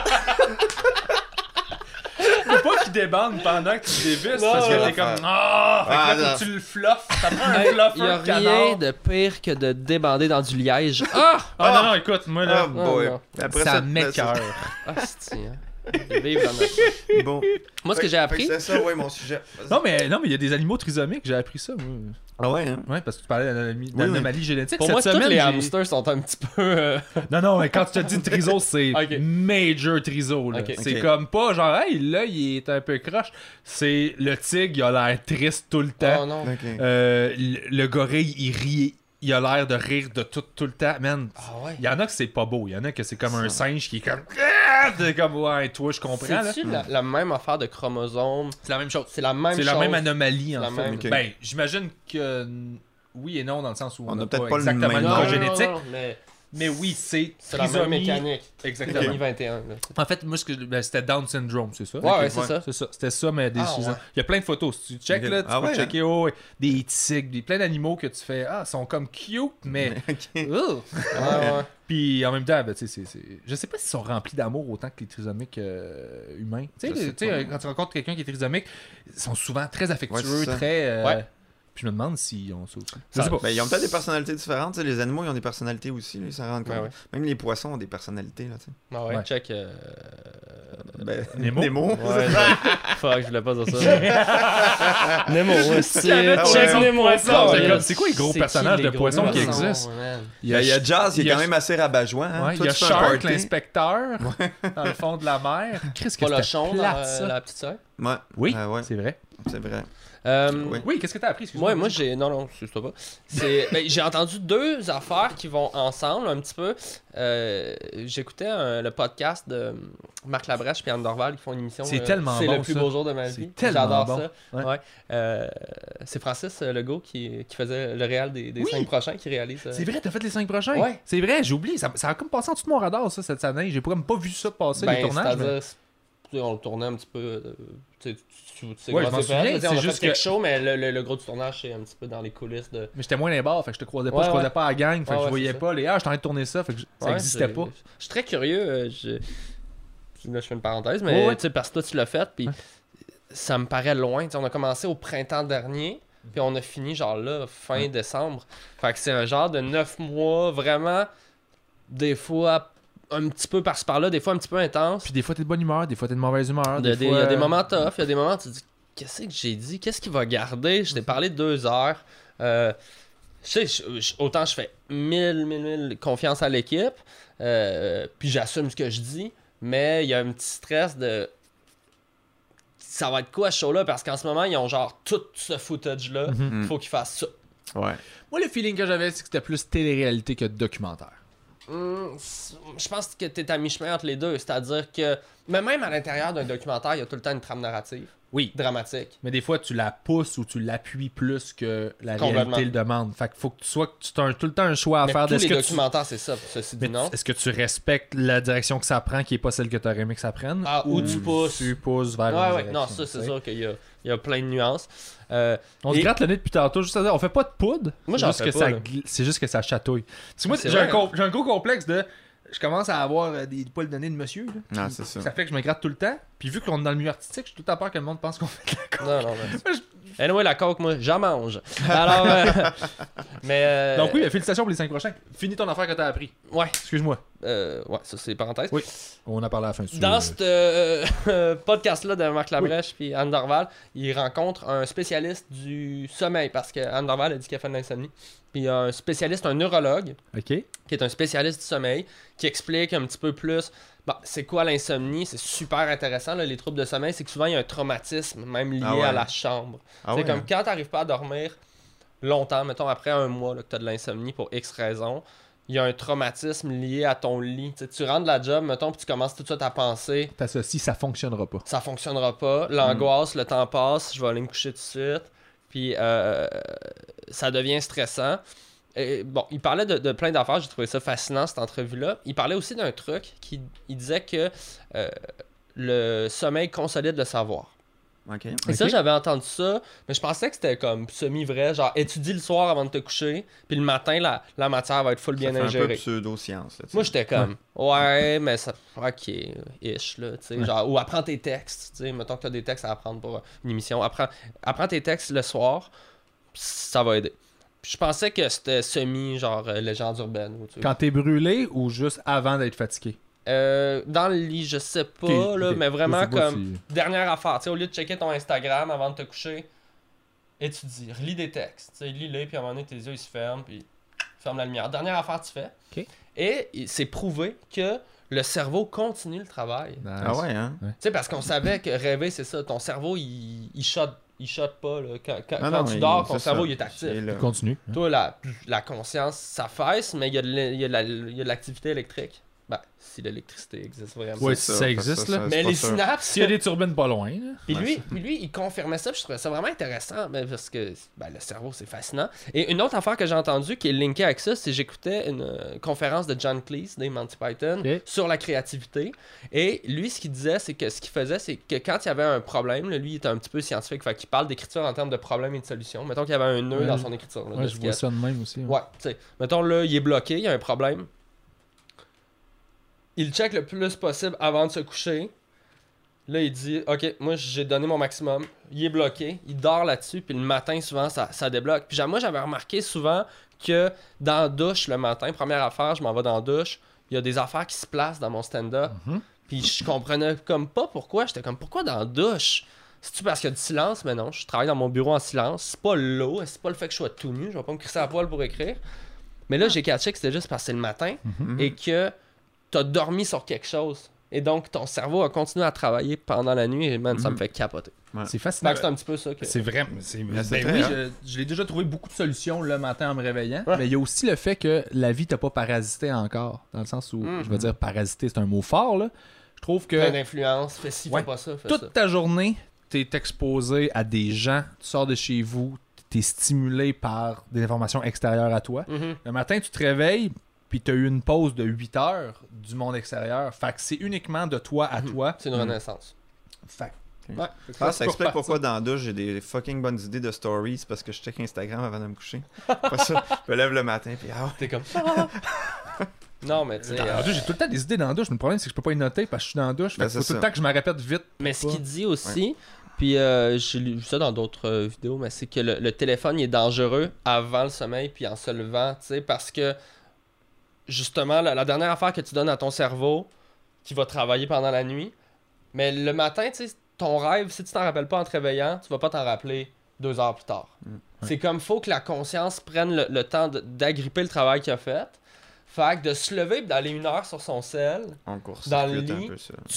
Faut pas qu'il débande pendant que tu dévisses parce que t'es comme faut que tu le fluffes. Ça prend un fluffer. Il y a rien de pire que de débander dans du liège. Non, écoute, moi là, après ça m'écoeure. C'est vivre dans notre... Bon. Moi, ce que j'ai appris... C'est ça, ouais, mon sujet. Non, mais il y a des animaux trisomiques, j'ai appris ça, moi. Ah ouais, hein? Ouais, parce que tu parlais d'anomalie génétique. Pour moi, tous les hamsters sont un petit peu... Non, mais quand tu te dis triso, c'est major triso. Là. C'est comme pas genre, hey, là, il est un peu croche. C'est le tigre, il a l'air triste tout le temps. Oh non. Le gorille, il rit. Il a l'air de rire de tout le temps. Man, il y en a que c'est pas beau. Il y en a que c'est comme un singe qui est comme... T'es comme, ouais, toi, je comprends. C'est-tu la même affaire de chromosomes? C'est la même chose. C'est la même chose. C'est la même anomalie, en fait. Okay. Ben, j'imagine que oui et non, dans le sens où on n'a peut-être pas exactement le non, génétique. Non, mais oui, c'est la même mécanique. Exactement. Trisomie 21. Là. En fait, moi, c'était Down syndrome, c'est ça? Ouais, c'est ça. C'est ça. C'était ça, mais des Il y a plein de photos. Si tu checkes, là, tu peux checker des tigres, plein d'animaux que tu fais, ils sont comme cute, mais... Puis en même temps, ben, je sais pas s'ils sont remplis d'amour autant que les trisomiques humains. Tu sais, quand tu rencontres quelqu'un qui est trisomique, ils sont souvent très affectueux, très... Puis je me demande s'ils ont ça aussi. Je sais pas. Ben, ils ont peut-être des personnalités différentes. Les animaux, ils ont des personnalités aussi. Là, ils s'en rendent compte. Ouais. Même les poissons ont des personnalités. Là, check. Nemo. Ouais, fuck, je voulais pas dire ça. Nemo, check Nemo. C'est quoi les gros personnages de poissons qui existent? Il y a Jazz, il est quand même assez rabat-joie. Hein? Il y a Shark, l'inspecteur, dans le fond de la mer. Polochon, la petite sœur. Oui, ouais. c'est vrai. C'est vrai. Oui, qu'est-ce que t'as appris? Moi, j'ai... Non, excuse-toi pas. J'ai entendu 2 affaires qui vont ensemble un petit peu. J'écoutais le podcast de Marc Labrèche et Anne Dorval qui font une émission. C'est tellement bon, C'est le plus beau jour de ma vie. J'adore ça. Ouais. C'est Francis Legault qui faisait le réal des 5 prochains qui réalise. C'est vrai, t'as fait les 5 prochains? Ouais. C'est vrai, j'ai oublié. Ça a comme passé en dessous de mon radar, ça, cette année. J'ai même pas vu ça passer, les tournages. On le tournait un petit peu. Tu sais ouais, comment c'est fait. c'est juste quelque chose, mais le gros du tournage, c'est un petit peu dans les coulisses de. Mais j'étais moins dans les bars, fait que je te croisais pas, je croisais pas à la gang, fait que je voyais pas les. Ah, j'étais en train de tourner ça, fait que ça existait pas. Je suis très curieux. Là, je fais une parenthèse, mais tu sais, parce que toi, tu l'as fait, puis ça me paraît loin. T'sais, on a commencé au printemps dernier, puis on a fini genre là, fin décembre. Fait que c'est un genre de 9 mois, vraiment, des fois un petit peu par-ci par-là, des fois un petit peu intense. Puis des fois t'es de bonne humeur, des fois t'es de mauvaise humeur. Il y a des moments tough, il y a des moments où tu te dis qu'est-ce que j'ai dit, qu'est-ce qu'il va garder. Je t'ai parlé de 2 heures. Autant je fais 1000 confiance à l'équipe, puis j'assume ce que je dis, mais il y a un petit stress de ça va être quoi ce show-là, parce qu'en ce moment ils ont genre tout ce footage-là, il faut qu'ils fassent ça. Ouais. Moi le feeling que j'avais c'est que c'était plus télé-réalité que documentaire. Je pense que t'es à mi-chemin entre les deux, c'est-à-dire que mais même à l'intérieur d'un documentaire, il y a tout le temps une trame narrative. Oui. Dramatique. Mais des fois, tu la pousses ou tu l'appuies plus que la réalité le demande. Fait qu'il faut que tu sois tu as tout le temps un choix à faire. Tous les documentaires, c'est ça. Ceci dit, non. Est-ce que tu respectes la direction que ça prend qui est pas celle que tu aurais aimé que ça prenne? Ou tu pousses. Tu pousses vers une direction. Non, ça, c'est sûr qu'il y a plein de nuances. On se gratte le nez depuis tantôt, juste à dire, on fait pas de poudre. Moi, j'en fais pas. C'est juste que ça chatouille. Parce que moi, j'ai un gros complexe de... Je commence à avoir des poils de nez de monsieur. Là. Ah, c'est ça. Ça fait que je me gratte tout le temps. Puis vu qu'on est dans le milieu artistique, j'ai tout le temps peur que le monde pense qu'on fait de la coke. Non. Anyway, la coke, moi, j'en mange. Alors, mais... Donc oui, félicitations pour les 5 prochains. Finis ton affaire que t'as appris. Ouais. Excuse-moi. Ouais, ça c'est parenthèse. Oui. On a parlé à la fin. Dans ce podcast-là de Marc Labrèche puis Anne Dorval, il rencontre un spécialiste du sommeil, parce que Anne Dorval a dit qu'elle fait de l'insomnie. Puis il y a un spécialiste, un neurologue, qui est un spécialiste du sommeil, qui explique un petit peu plus c'est quoi l'insomnie. C'est super intéressant, là, les troubles de sommeil. C'est que souvent il y a un traumatisme, même lié à la chambre. C'est comme quand tu n'arrives pas à dormir longtemps, mettons après un mois là, que tu as de l'insomnie pour X raisons, il y a un traumatisme lié à ton lit. T'sais, tu rentres de la job, mettons, puis tu commences tout de suite à penser. T'associes, ça fonctionnera pas. Ça fonctionnera pas. L'angoisse, le temps passe, je vais aller me coucher tout de suite. Puis ça devient stressant. Et, bon, il parlait de plein d'affaires, j'ai trouvé ça fascinant cette entrevue-là. Il parlait aussi d'un truc il disait que le sommeil consolide le savoir. Et ça, j'avais entendu ça, mais je pensais que c'était comme semi-vrai, genre étudie le soir avant de te coucher, puis le matin, la matière va être full bien ingérée. Un peu pseudo-science. Là, moi, j'étais comme, mais ça, ok, ish, là, tu sais, genre, ou apprends tes textes, tu sais, mettons que t'as des textes à apprendre pour une émission, apprends tes textes le soir, ça va aider. Puis je pensais que c'était genre légende urbaine. Quand t'es brûlé ou juste avant d'être fatigué? Dans le lit, je sais pas, là, mais vraiment comme dernière affaire, tu sais, au lieu de checker ton Instagram avant de te coucher, étudie, relis des textes, tu sais, lis-les, puis à un moment donné, tes yeux ils se ferment, puis ferme la lumière. Dernière affaire tu fais. Et c'est prouvé que le cerveau continue le travail. Nice. Ah ouais, hein? Tu sais, parce qu'on savait que rêver, c'est ça, ton cerveau, il shot pas, là. Quand tu dors, ton cerveau, il est actif. Il continue. Toi, la conscience, ça fesse, mais il y a de l'activité électrique. Si l'électricité existe vraiment. Oui, ça existe, là. Mais les synapses... S'il y a des turbines pas loin, là. Puis lui, il confirmait ça, puis je trouvais ça vraiment intéressant, parce que le cerveau, c'est fascinant. Et une autre affaire que j'ai entendue qui est linkée avec ça, c'est que j'écoutais une conférence de John Cleese, des Monty Python, sur la créativité. Et lui, ce qu'il disait, c'est que ce qu'il faisait, c'est que quand il y avait un problème, lui, il était un petit peu scientifique, fait qu'il parle d'écriture en termes de problèmes et de solutions. Mettons qu'il y avait un nœud dans son écriture. Là, je vois ça de même aussi. Ouais, tu sais. Mettons, là, il est bloqué, il y a un problème. Il check le plus possible avant de se coucher. Là, il dit « Ok, moi, j'ai donné mon maximum. » Il est bloqué. Il dort là-dessus. Puis le matin, souvent, ça débloque. Puis moi, j'avais remarqué souvent que dans la douche, le matin, première affaire, je m'en vais dans la douche. Il y a des affaires qui se placent dans mon stand-up. Puis je comprenais comme pas pourquoi. J'étais comme « Pourquoi dans la douche? » C'est-tu parce qu'il y a du silence? Mais non, je travaille dans mon bureau en silence. C'est pas l'eau. C'est pas le fait que je sois tout nu. Je vais pas me crisser à poil pour écrire. Mais là, j'ai catché que c'était juste parce que c'est le matin. Et que t'as dormi sur quelque chose. Et donc, ton cerveau a continué à travailler pendant la nuit. Et man, ça me fait capoter. C'est fascinant. C'est un petit peu ça. C'est vrai. Je l'ai déjà trouvé beaucoup de solutions le matin en me réveillant. Ouais. Mais il y a aussi le fait que la vie t'a pas parasité encore. Dans le sens où, je veux dire, parasiter, c'est un mot fort, là. Je trouve que... Plein d'influence, fais ci, fais pas ça, fais toute ça. ta journée, t'es exposé à des gens, tu sors de chez vous, t'es stimulé par des informations extérieures à toi. Le matin, tu te réveilles, puis t'as eu une pause de 8 heures du monde extérieur. Fait que c'est uniquement de toi à toi. C'est une renaissance. Fait Ouais. Ça explique pourquoi dans la douche j'ai des fucking bonnes idées de stories parce que je check Instagram avant de me coucher. Pas ça, je me lève le matin puis T'es comme non mais tu sais dans la douche, j'ai tout le temps des idées dans la douche, mais le problème c'est que je peux pas y noter parce que je suis dans la douche. Fait que faut tout le temps que je me répète vite. Mais ce qu'il dit aussi, puis j'ai lu ça dans d'autres vidéos, mais c'est que le téléphone il est dangereux avant le sommeil puis en se levant, tu sais, parce que justement la dernière affaire que tu donnes à ton cerveau qui va travailler pendant la nuit, mais le matin, tu sais, ton rêve, si tu t'en rappelles pas en te réveillant, tu vas pas t'en rappeler 2 heures plus tard. C'est comme faut que la conscience prenne le temps d'agripper le travail qu'il a fait. Fait que de se lever et d'aller 1 heure sur son sel, dans le lit,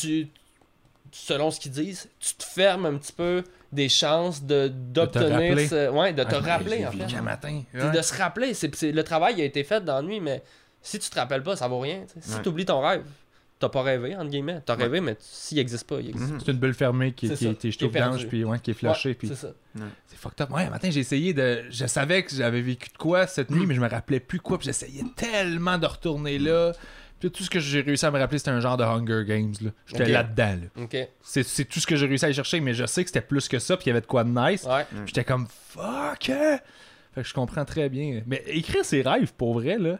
selon ce qu'ils disent, tu te fermes un petit peu des chances d'obtenir de te rappeler en fait. Matin. De se rappeler. Le travail a été fait dans la nuit, mais si tu te rappelles pas, ça vaut rien. Si tu oublies ton rêve, t'as pas rêvé, entre guillemets. T'as rêvé, mais s'il existe pas, il existe. C'est une bulle fermée qui est jetée au vidange, puis qui est flashée. Puis... C'est ça. C'est fucked up. Ouais, matin, j'ai essayé de. Je savais que j'avais vécu de quoi cette nuit, mais je me rappelais plus quoi. Puis j'essayais tellement de retourner là. Puis tout ce que j'ai réussi à me rappeler, c'était un genre de Hunger Games. Là. J'étais là-dedans. Là. C'est tout ce que j'ai réussi à aller chercher, mais je sais que c'était plus que ça. Puis il y avait de quoi de nice. Puis j'étais comme fuck. Fait que je comprends très bien. Mais écrire ses rêves, pour vrai, là.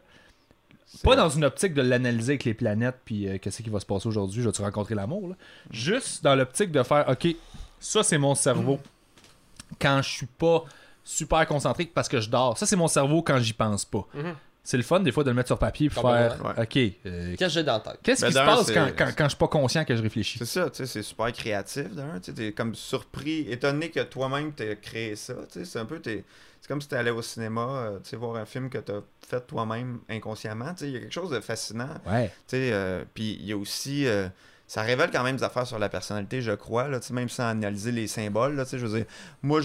Pas dans une optique de l'analyser avec les planètes, puis qu'est-ce qui va se passer aujourd'hui, je vais-tu rencontrer l'amour, là. Juste dans l'optique de faire, ok, ça c'est mon cerveau quand je suis pas super concentré parce que je dors. Ça c'est mon cerveau quand j'y pense pas. C'est le fun des fois de le mettre sur papier et faire, ok, qu'est-ce que j'ai dans la tête? Qu'est-ce qui se passe quand je suis pas conscient que je réfléchis? C'est ça, tu sais, c'est super créatif d'un, tu sais, t'es comme surpris, étonné que toi-même t'aies créé ça, tu sais, c'est un peu, c'est comme si t'allais au cinéma, tu sais, voir un film que t'as fait toi-même inconsciemment, tu sais, il y a quelque chose de fascinant, tu sais, puis il y a aussi, ça révèle quand même des affaires sur la personnalité, je crois, là, tu sais, même sans analyser les symboles, là, tu sais, je veux dire, moi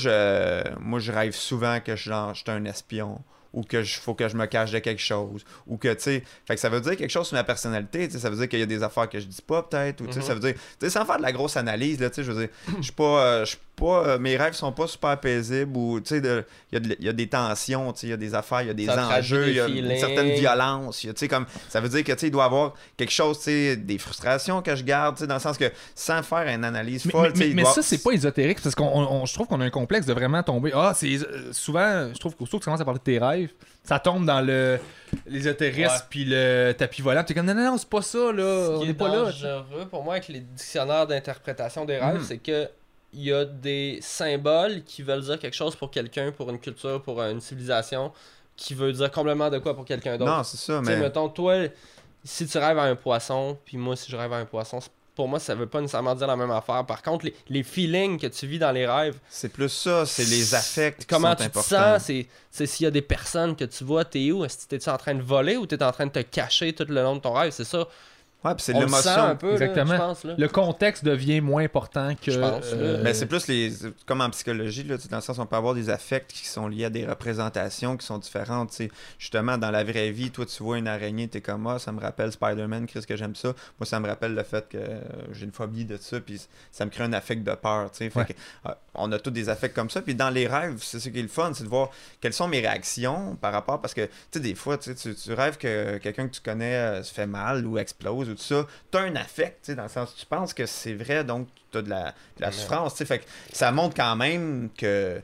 je rêve souvent que je suis un espion, ou que faut que je me cache de quelque chose, ou que, tu sais, fait que ça veut dire quelque chose sur ma personnalité, tu sais, ça veut dire qu'il y a des affaires que je dis pas, peut-être, ou, tu sais, ça veut dire, tu sais, sans faire de la grosse analyse, là, tu sais, je veux dire, je suis pas, mes rêves sont pas super paisibles, ou, tu sais, il y a des tensions, tu sais, il y a des affaires, il y a des enjeux, il y a une certaine violence, tu sais, comme, ça veut dire que, tu sais, il doit y avoir quelque chose, tu sais, des frustrations que je garde, tu sais, dans le sens que, sans faire une analyse folle, tu sais, mais ça, c'est pas ésotérique, parce qu'on je trouve qu'on a un complexe de vraiment tomber, c'est souvent, je trouve qu'aussitôt que tu commences à parler de tes rêves, ça tombe dans l'ésotérisme puis le tapis volant. T'es comme non, c'est pas ça, là. Ce qui est pas là. dangereux pour moi avec les dictionnaires d'interprétation des rêves, c'est que il y a des symboles qui veulent dire quelque chose pour quelqu'un, pour une culture, pour une civilisation, qui veut dire complètement de quoi pour quelqu'un d'autre. Non, c'est ça, mais... Tu sais, mettons, toi, si tu rêves à un poisson, puis moi, si je rêve à un poisson, pour moi, ça veut pas nécessairement dire la même affaire. Par contre, les feelings que tu vis dans les rêves... C'est plus ça, c'est les affects comment qui sont tu importants. te sens, c'est s'il y a des personnes que tu vois, t'es où? Est-ce que t'es en train de voler ou t'es en train de te cacher tout le long de ton rêve? C'est ça. Ouais, puis c'est on l'émotion. Le sent un peu, exactement. là, je pense, là. Le contexte devient moins important que... Je pense, ben, c'est plus comme en psychologie, là, dans le sens où on peut avoir des affects qui sont liés à des représentations qui sont différentes. T'sais. Justement, dans la vraie vie, toi, tu vois une araignée, t'es comme, ça me rappelle Spider-Man, Chris, que j'aime ça. Moi, ça me rappelle le fait que j'ai une phobie de ça, puis ça me crée un affect de peur. Fait que, on a tous des affects comme ça. Puis dans les rêves, c'est ce qui est le fun, c'est de voir quelles sont mes réactions par rapport, parce que, tu sais, des fois, tu rêves que quelqu'un que tu connais se fait mal ou explose ou tout ça. T'as un affect, dans le sens où tu penses que c'est vrai, donc tu as de la souffrance. Fait que ça montre quand même que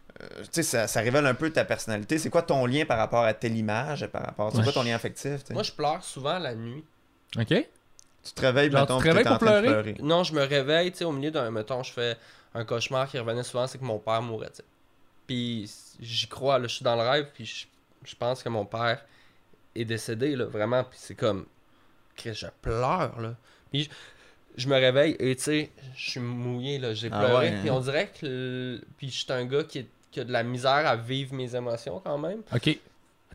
ça révèle un peu ta personnalité. C'est quoi ton lien par rapport à telle image, par rapport c'est quoi ton lien affectif? T'sais? Moi, je pleure souvent la nuit. OK. Tu te réveilles, mettons, tu te réveilles pour pleurer? Non, je me réveille, au milieu d'un, mettons, je fais un cauchemar qui revenait souvent, c'est que mon père mourait, t'sais. Puis j'y crois, là, je suis dans le rêve, puis je pense que mon père est décédé, là, vraiment, puis c'est comme... je pleure, là. Puis je me réveille et, tu sais, je suis mouillé, là. J'ai pleuré. Puis on dirait que... Puis je suis un gars qui a de la misère à vivre mes émotions, quand même. OK.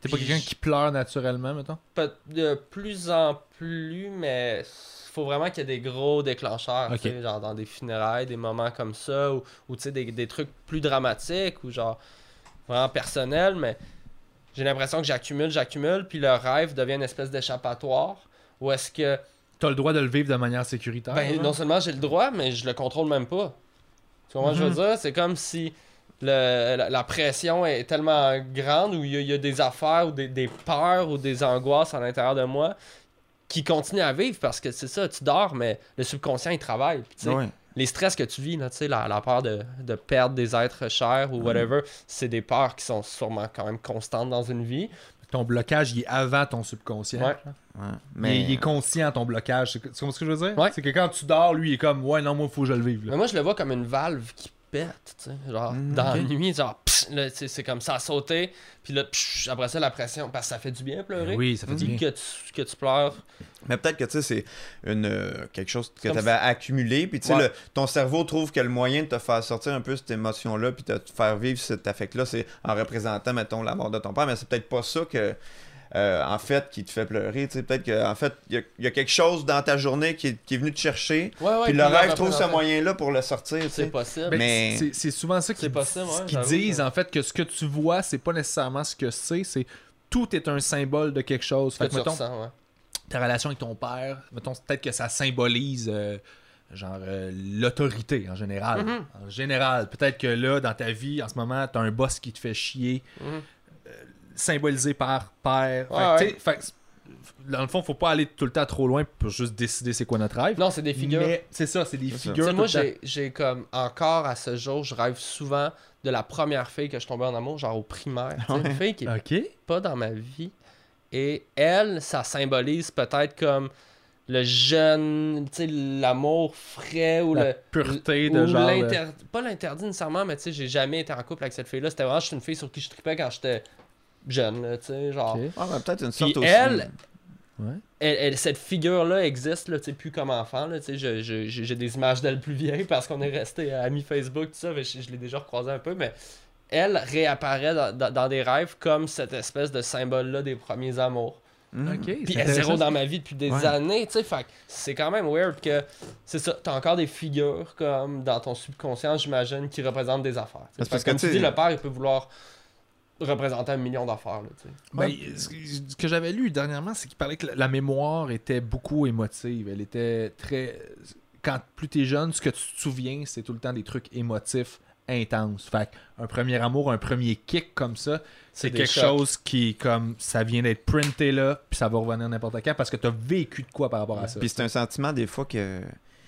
T'es pas quelqu'un qui pleure naturellement, mettons? De plus en plus, mais faut vraiment qu'il y ait des gros déclencheurs, okay. Genre dans des funérailles, des moments comme ça, ou tu sais, des trucs plus dramatiques, ou genre vraiment personnels, mais j'ai l'impression que j'accumule, puis le rêve devient une espèce d'échappatoire, ou est-ce que... T'as le droit de le vivre de manière sécuritaire? Ben, non seulement j'ai le droit, mais je le contrôle même pas. Tu comprends ce que je veux dire? C'est comme si la pression est tellement grande, où il y a des affaires, ou des peurs, ou des angoisses à l'intérieur de moi, qui continuent à vivre, parce que c'est ça, tu dors, mais le subconscient, il travaille. Puis, ouais. Les stress que tu vis, là, la peur de perdre des êtres chers, ou whatever, c'est des peurs qui sont sûrement quand même constantes dans une vie. Ton blocage, il est avant ton subconscient. Ouais. Mais il est conscient, ton blocage. C'est ce que je veux dire? Ouais. C'est que quand tu dors, lui, il est comme, ouais, non, moi, il faut que je le vive. Mais moi, je le vois comme une valve qui pète, tu sais. Genre, dans la nuit, genre, psh, là, c'est comme ça à sauter. Puis là, psh, après ça, la pression, parce que ça fait du bien pleurer. Oui, ça fait du bien. Que tu pleures. Mais peut-être que, tu sais, c'est quelque chose que tu avais accumulé. Puis, tu sais, ton cerveau trouve que le moyen de te faire sortir un peu cette émotion-là, puis de te faire vivre cet affect-là, c'est en représentant, mettons, la mort de ton père. Mais c'est peut-être pas ça que. En fait, qui te fait pleurer, tu sais, peut-être qu'en fait, il y a quelque chose dans ta journée qui est venu te chercher, puis le rêve trouve ce moyen-là pour le sortir, c'est possible. Mais c'est souvent ça qu'ils disent, en fait, que ce que tu vois, c'est pas nécessairement ce que c'est tout est un symbole de quelque chose. Fait que, mettons, ta relation avec ton père, mettons, peut-être que ça symbolise... l'autorité en général. En général, peut-être que là, dans ta vie, en ce moment, t'as un boss qui te fait chier, symbolisé par père. Fait, dans le fond, faut pas aller tout le temps trop loin pour juste décider c'est quoi notre rêve. Non, c'est des figures. Mais c'est ça, c'est des figures. Moi, j'ai comme encore à ce jour, je rêve souvent de la première fille que je tombais en amour, genre au primaire. Une fille qui est pas dans ma vie. Et elle, ça symbolise peut-être comme le jeune, tu sais, l'amour frais ou la pureté de genre. Pas l'interdit nécessairement, mais tu sais, j'ai jamais été en couple avec cette fille-là. C'était vraiment juste une fille sur qui je tripais quand j'étais jeune, tu sais, genre. Peut-être une sorte aussi. Elle, cette figure-là existe, là, tu sais, plus comme enfant, là, tu sais, j'ai des images d'elle plus vieille parce qu'on est resté amis Facebook, tout ça, mais je l'ai déjà recroisé un peu, mais elle réapparaît dans des rêves comme cette espèce de symbole-là des premiers amours. Puis elle est zéro dans ma vie depuis des années, tu sais, fait c'est quand même weird que, c'est ça, t'as encore des figures comme dans ton subconscient, j'imagine, qui représentent des affaires. Parce que comme tu dis, le père, il peut vouloir représenter 1 million d'affaires. Ce que j'avais lu dernièrement, c'est qu'il parlait que la mémoire était beaucoup émotive. Elle était très... Quand plus t'es jeune, ce que tu te souviens, c'est tout le temps des trucs émotifs intenses. Fait un premier amour, un premier kick comme ça, c'est quelque chose qui, comme, ça vient d'être printé là, puis ça va revenir n'importe quand parce que t'as vécu de quoi par rapport à ça. Puis c'est un sentiment des fois que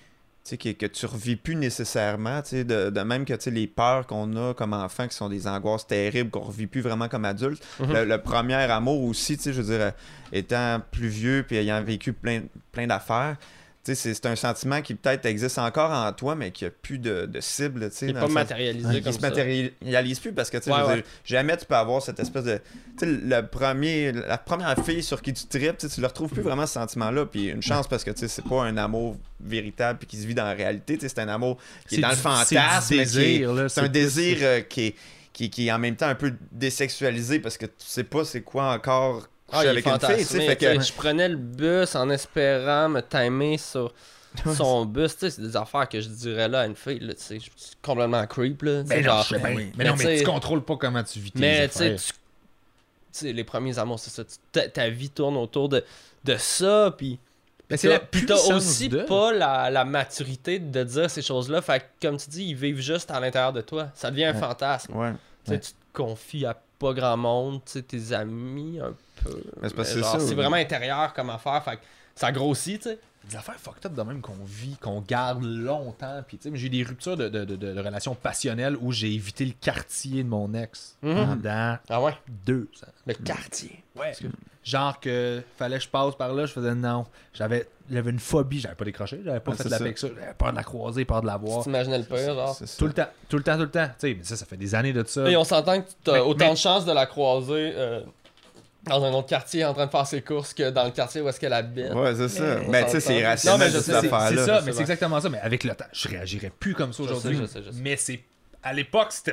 tu revis plus nécessairement, de même que les peurs qu'on a comme enfant qui sont des angoisses terribles qu'on revit plus vraiment comme adulte. Le premier amour aussi, je veux dire, étant plus vieux puis ayant vécu plein d'affaires, c'est un sentiment qui peut-être existe encore en toi, mais qui a plus de cible. Il n'est pas matérialisé comme ça. Il se matérialise plus parce que jamais tu peux avoir cette espèce de... la première fille sur qui tu tripes, tu le retrouves plus vraiment ce sentiment-là. Puis une chance parce que c'est pas un amour véritable puis qui se vit dans la réalité. C'est un amour qui est dans le fantasme. C'est un désir qui est en même temps un peu désexualisé parce que tu sais pas c'est quoi encore... avec une fille, fait que... Je prenais le bus en espérant me timer sur son bus, c'est des affaires que je dirais là à une fille, là, je suis complètement creep, là. Mais tu contrôles pas comment tu vis tes affaires. Mais les premiers amours, c'est ça, ta vie tourne autour de ça, puis t'as aussi pas la maturité de dire ces choses-là, fait que, comme tu dis, ils vivent juste à l'intérieur de toi, ça devient un fantasme. Tu te confies à pas grand monde, tes amis un peu. C'est vraiment intérieur comme affaire, fait que ça grossit, tu sais. Des affaires fucked up de même qu'on vit, qu'on garde longtemps. Puis, j'ai eu des ruptures de relations passionnelles où j'ai évité le quartier de mon ex pendant 2 ans. Le quartier. Ouais. Genre que fallait que je passe par là, je faisais non. J'avais une phobie, j'avais pas décroché, j'avais pas fait de la paix que ça. J'avais peur de la croiser, peur de la voir. Tu t'imaginais le pire, genre. Tout le temps. Tu sais, mais ça fait des années de ça. Et on s'entend que tu as autant de chances de la croiser dans un autre quartier en train de faire ses courses que dans le quartier où est-ce qu'elle habite. Ouais, c'est ça. Mais tu sais, c'est irrationnel cette affaire-là. C'est ça, mais c'est exactement ça. Mais avec le temps, je réagirais plus comme ça aujourd'hui. Je sais. Mais à l'époque, c'était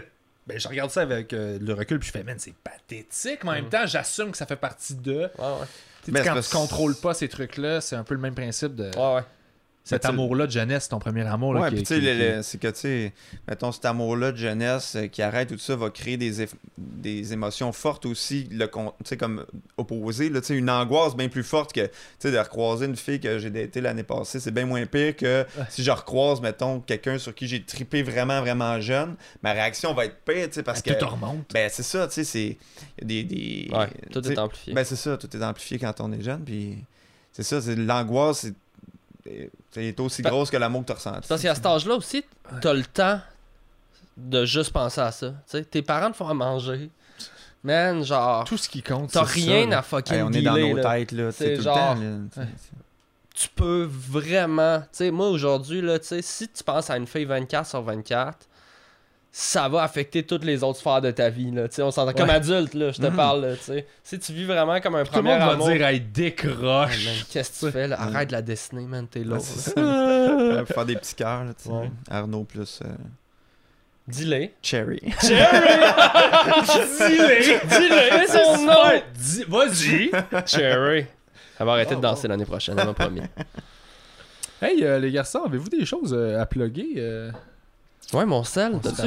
Ben, je regarde ça avec le recul, puis je fais, man, c'est pathétique, mais en même temps, j'assume que ça fait partie de. Quand tu contrôles pas ces trucs-là, c'est un peu le même principe de. Cet amour-là de jeunesse, ton premier amour. Là, puis tu sais, c'est que, tu sais, mettons, cet amour-là de jeunesse qui arrête tout ça va créer des émotions fortes aussi, tu sais, comme opposées, là, tu sais, une angoisse bien plus forte que, tu sais, de recroiser une fille que j'ai datée l'année passée, c'est bien moins pire que si je recroise, mettons, quelqu'un sur qui j'ai trippé vraiment, vraiment jeune, ma réaction va être pire, tu sais, parce que... Tout remonte. Ben, c'est ça, tu sais, c'est... tout est amplifié. Ben, c'est ça, tout est amplifié quand on est jeune, puis c'est ça, c'est l'angoisse, c'est aussi grosse que l'amour que t'as ressenti. Parce qu'à cet âge-là aussi, t'as le temps de juste penser à ça. T'sais, tes parents te font à manger. Man, genre... Tout ce qui compte, t'as rien à fucking on dealer, est dans nos là. têtes, là. C'est tout genre... le temps, là, tu peux vraiment... Tu sais, moi, aujourd'hui, là, tu sais, si tu penses à une fille 24/24, ça va affecter toutes les autres sphères de ta vie, là. Tu sais, on s'entend comme adulte, là, je te parle, là, tu sais. Si tu vis vraiment comme un premier amour... Tout le monde va dire, hey, décroche. Man, qu'est-ce que tu fais, là? Arrête de la dessiner, man, t'es là. faire des petits cœurs, là, tu sais. Arnaud plus... Dis-le. Cherry. Dis-le, son nom! Vas-y. Cherry. Elle va arrêter de danser l'année prochaine, elle m'a promis. Hey, les garçons, avez-vous des choses à plugger? Ouais, mon sel, t'as-tu?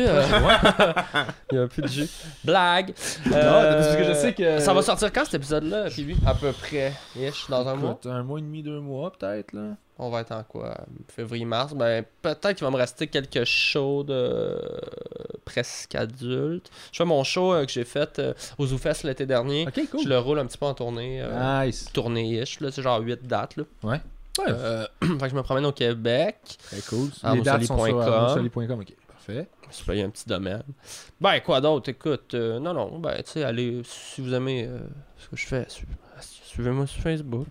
Il y a plus de jus. Blague! Non, parce que je sais que... Ça va sortir quand cet épisode-là, Pibi? À peu près, dans un mois? Un mois et demi, 2 mois, peut-être, là. On va être en quoi? Février-mars? Ben, peut-être qu'il va me rester quelques shows de presque adultes. Je fais mon show que j'ai fait au ZooFest l'été dernier. Ok, cool. Je le roule un petit peu en tournée. Nice. Tournée-ish, là, c'est genre 8 dates, là. Ouais. Fait que je me promène au Québec. Très cool. À Les dates sont sur moussoli.com. moussoli.com, ok. Parfait. Je me suis payé un petit domaine. Ben, quoi d'autre? Écoute, non, ben, tu sais, allez, si vous aimez ce que je fais, suivez-moi sur Facebook.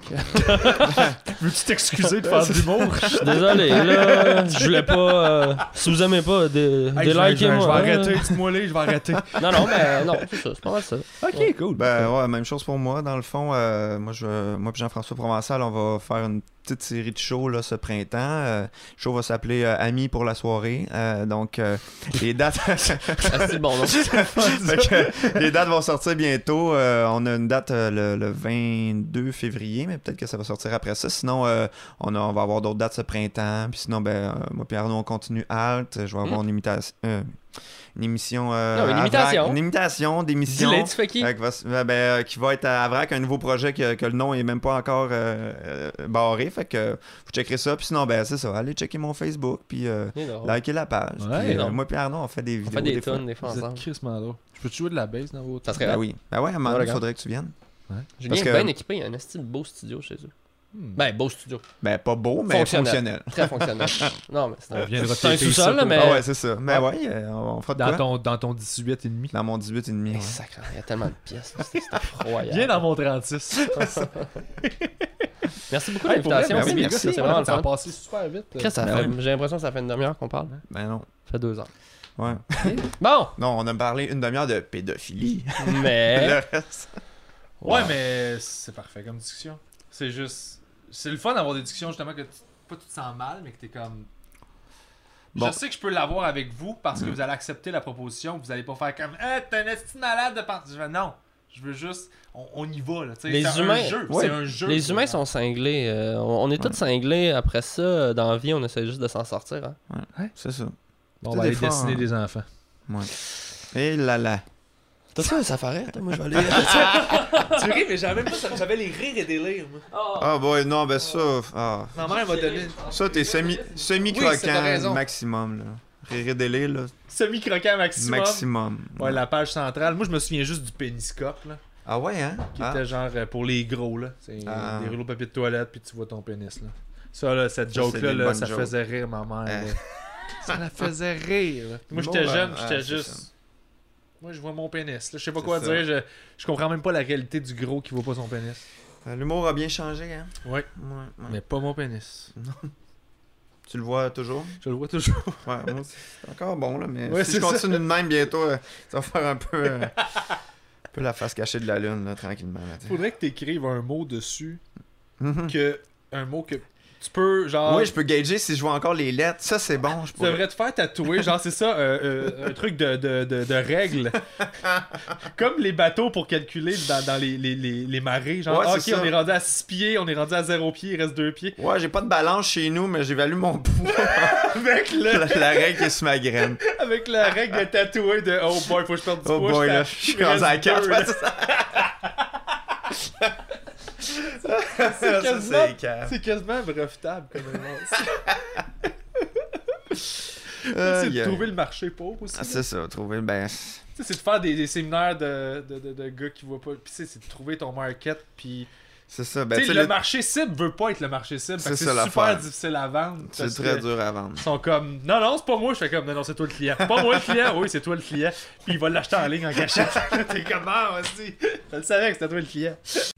Veux-tu t'excuser de faire de l'humour? Je suis désolé, là, je voulais pas... si vous aimez pas, délikez-moi. Je vais arrêter, dis-moi les, je vais arrêter. Non, ben, non, c'est ça, c'est pas mal ça. Ok, cool. Ben ouais, même chose pour moi. Dans le fond, moi et Jean-François Provençal, on va faire une petite série de shows là, ce printemps. Le show va s'appeler Amis pour la soirée. Donc, les dates... c'est bon, non? Les dates vont sortir bientôt. On a une date le 22 février, mais peut-être que ça va sortir après ça. Sinon, on va avoir d'autres dates ce printemps. Puis sinon, moi et Arnaud, on continue Alt. Je vais avoir une imitation... une émission une imitation. Une imitation d'émission Dis-le, tu fais qui? Qui va être à Vrac, un nouveau projet que le nom est même pas encore barré, fait que vous checkerez ça. Puis sinon c'est ça, allez checker mon Facebook puis liker la page. Ouais, puis, moi puis Arnaud on fait des vidéos, on fait des tonnes des fois Vous êtes ensemble. crissement drôle. Je peux-tu jouer de la bass dans vos... Ça serait Ben oui. Ben ouais, à un moment donné, il regarde. faudrait que tu viennes. Julien est bien équipé, il y a un style beau studio chez eux. Ben, beau studio. Ben pas beau, mais fonctionnel. Très fonctionnel. Non, mais C'est un sous-sol, là, mais... Ah ouais, c'est ça. Mais on fera de quoi? Dans ton 18,5. Dans mon 18,5. Sacré, il y a tellement de pièces. C'est effroyable. Viens dans mon 36. Merci beaucoup de l'invitation. Ben oui, merci. C'est vraiment le Ça a fun. passé super vite. J'ai l'impression que ça fait une demi-heure qu'on parle. Ben non. Ça fait 2 heures. Ouais. Bon! Non, on a parlé une demi-heure de pédophilie. Mais... Le reste... Ouais, mais c'est parfait comme discussion. C'est juste... C'est le fun d'avoir des discussions justement que pas tu te sens mal, mais que t'es comme... Bon. Je sais que je peux l'avoir avec vous parce que vous allez accepter la proposition, vous allez pas faire comme « t'es un esti malade de partir. » Non, je veux juste... On y va, là. Les c'est humains... un jeu. Ouais. C'est un jeu. Les humains sont cinglés. On est tous cinglés. Après ça, dans la vie, on essaie juste de s'en sortir. Hein. Ouais, c'est ça. Bon, on va aller fois, dessiner des enfants. Ouais. Et là. T'as ça, ça ferait, toi? Moi, je vais aller... Tu ris, mais j'avais même pas... J'avais les rires et délires, moi. Ah, boy, non, ben ça... Ah. Ma mère m'a donné... Ça, t'es semi-croquant maximum, là. Rire délire, là. Semi-croquant Maximum. Ouais, la page centrale. Moi, je me souviens juste du péniscope, là. Ah ouais, hein? Qui était genre pour les gros, là. C'est des rouleaux de papier de toilette, puis tu vois ton pénis, là. Ça, là, cette joke-là, là, ça faisait rire ma mère. Là. Ça la faisait rire. Là. Moi, j'étais jeune, j'étais juste... Moi, je vois mon pénis. Là. Je sais pas quoi dire. Je comprends même pas la réalité du gros qui voit pas son pénis. L'humour a bien changé, hein? Ouais. Mais pas mon pénis. Non. Tu le vois toujours? Je le vois toujours. Ouais, moi, c'est encore bon, là, mais ouais, si je continue de même bientôt, ça va faire un peu la face cachée de la lune, là, tranquillement. Là, faudrait que tu écrives un mot dessus, un mot que tu peux, genre... Oui, je peux gager si je vois encore les lettres. Ça, c'est bon. Tu devrais te faire tatouer, genre, c'est ça, un truc de règles. Comme les bateaux pour calculer dans les marées. Genre, ouais, ok, ça. on est rendu à 6 pieds, on est rendu à 0 pieds, il reste 2 pieds. Ouais, j'ai pas de balance chez nous, mais j'évalue mon poids. Avec la règle qui est sur ma graine. Avec la règle de tatouer de oh boy, faut que je perde du poids. Oh boy, là, je suis rendu à 4. C'est quasiment brevetable comme invention. C'est de trouver le marché pauvre aussi. Ah, c'est ça, trouver ben. C'est de faire des séminaires de gars qui voient pas. Puis c'est de trouver ton market. Puis. C'est ça. Ben, le marché cible veut pas être le marché cible. C'est super difficile à vendre. C'est très dur à vendre. Ils sont comme non, c'est pas moi. Je fais comme non, c'est toi le client. C'est pas moi le client. Oui, c'est toi le client. Puis il va l'acheter en ligne en cachette. T'es comme ah, aussi. Je le savais que c'était toi le client.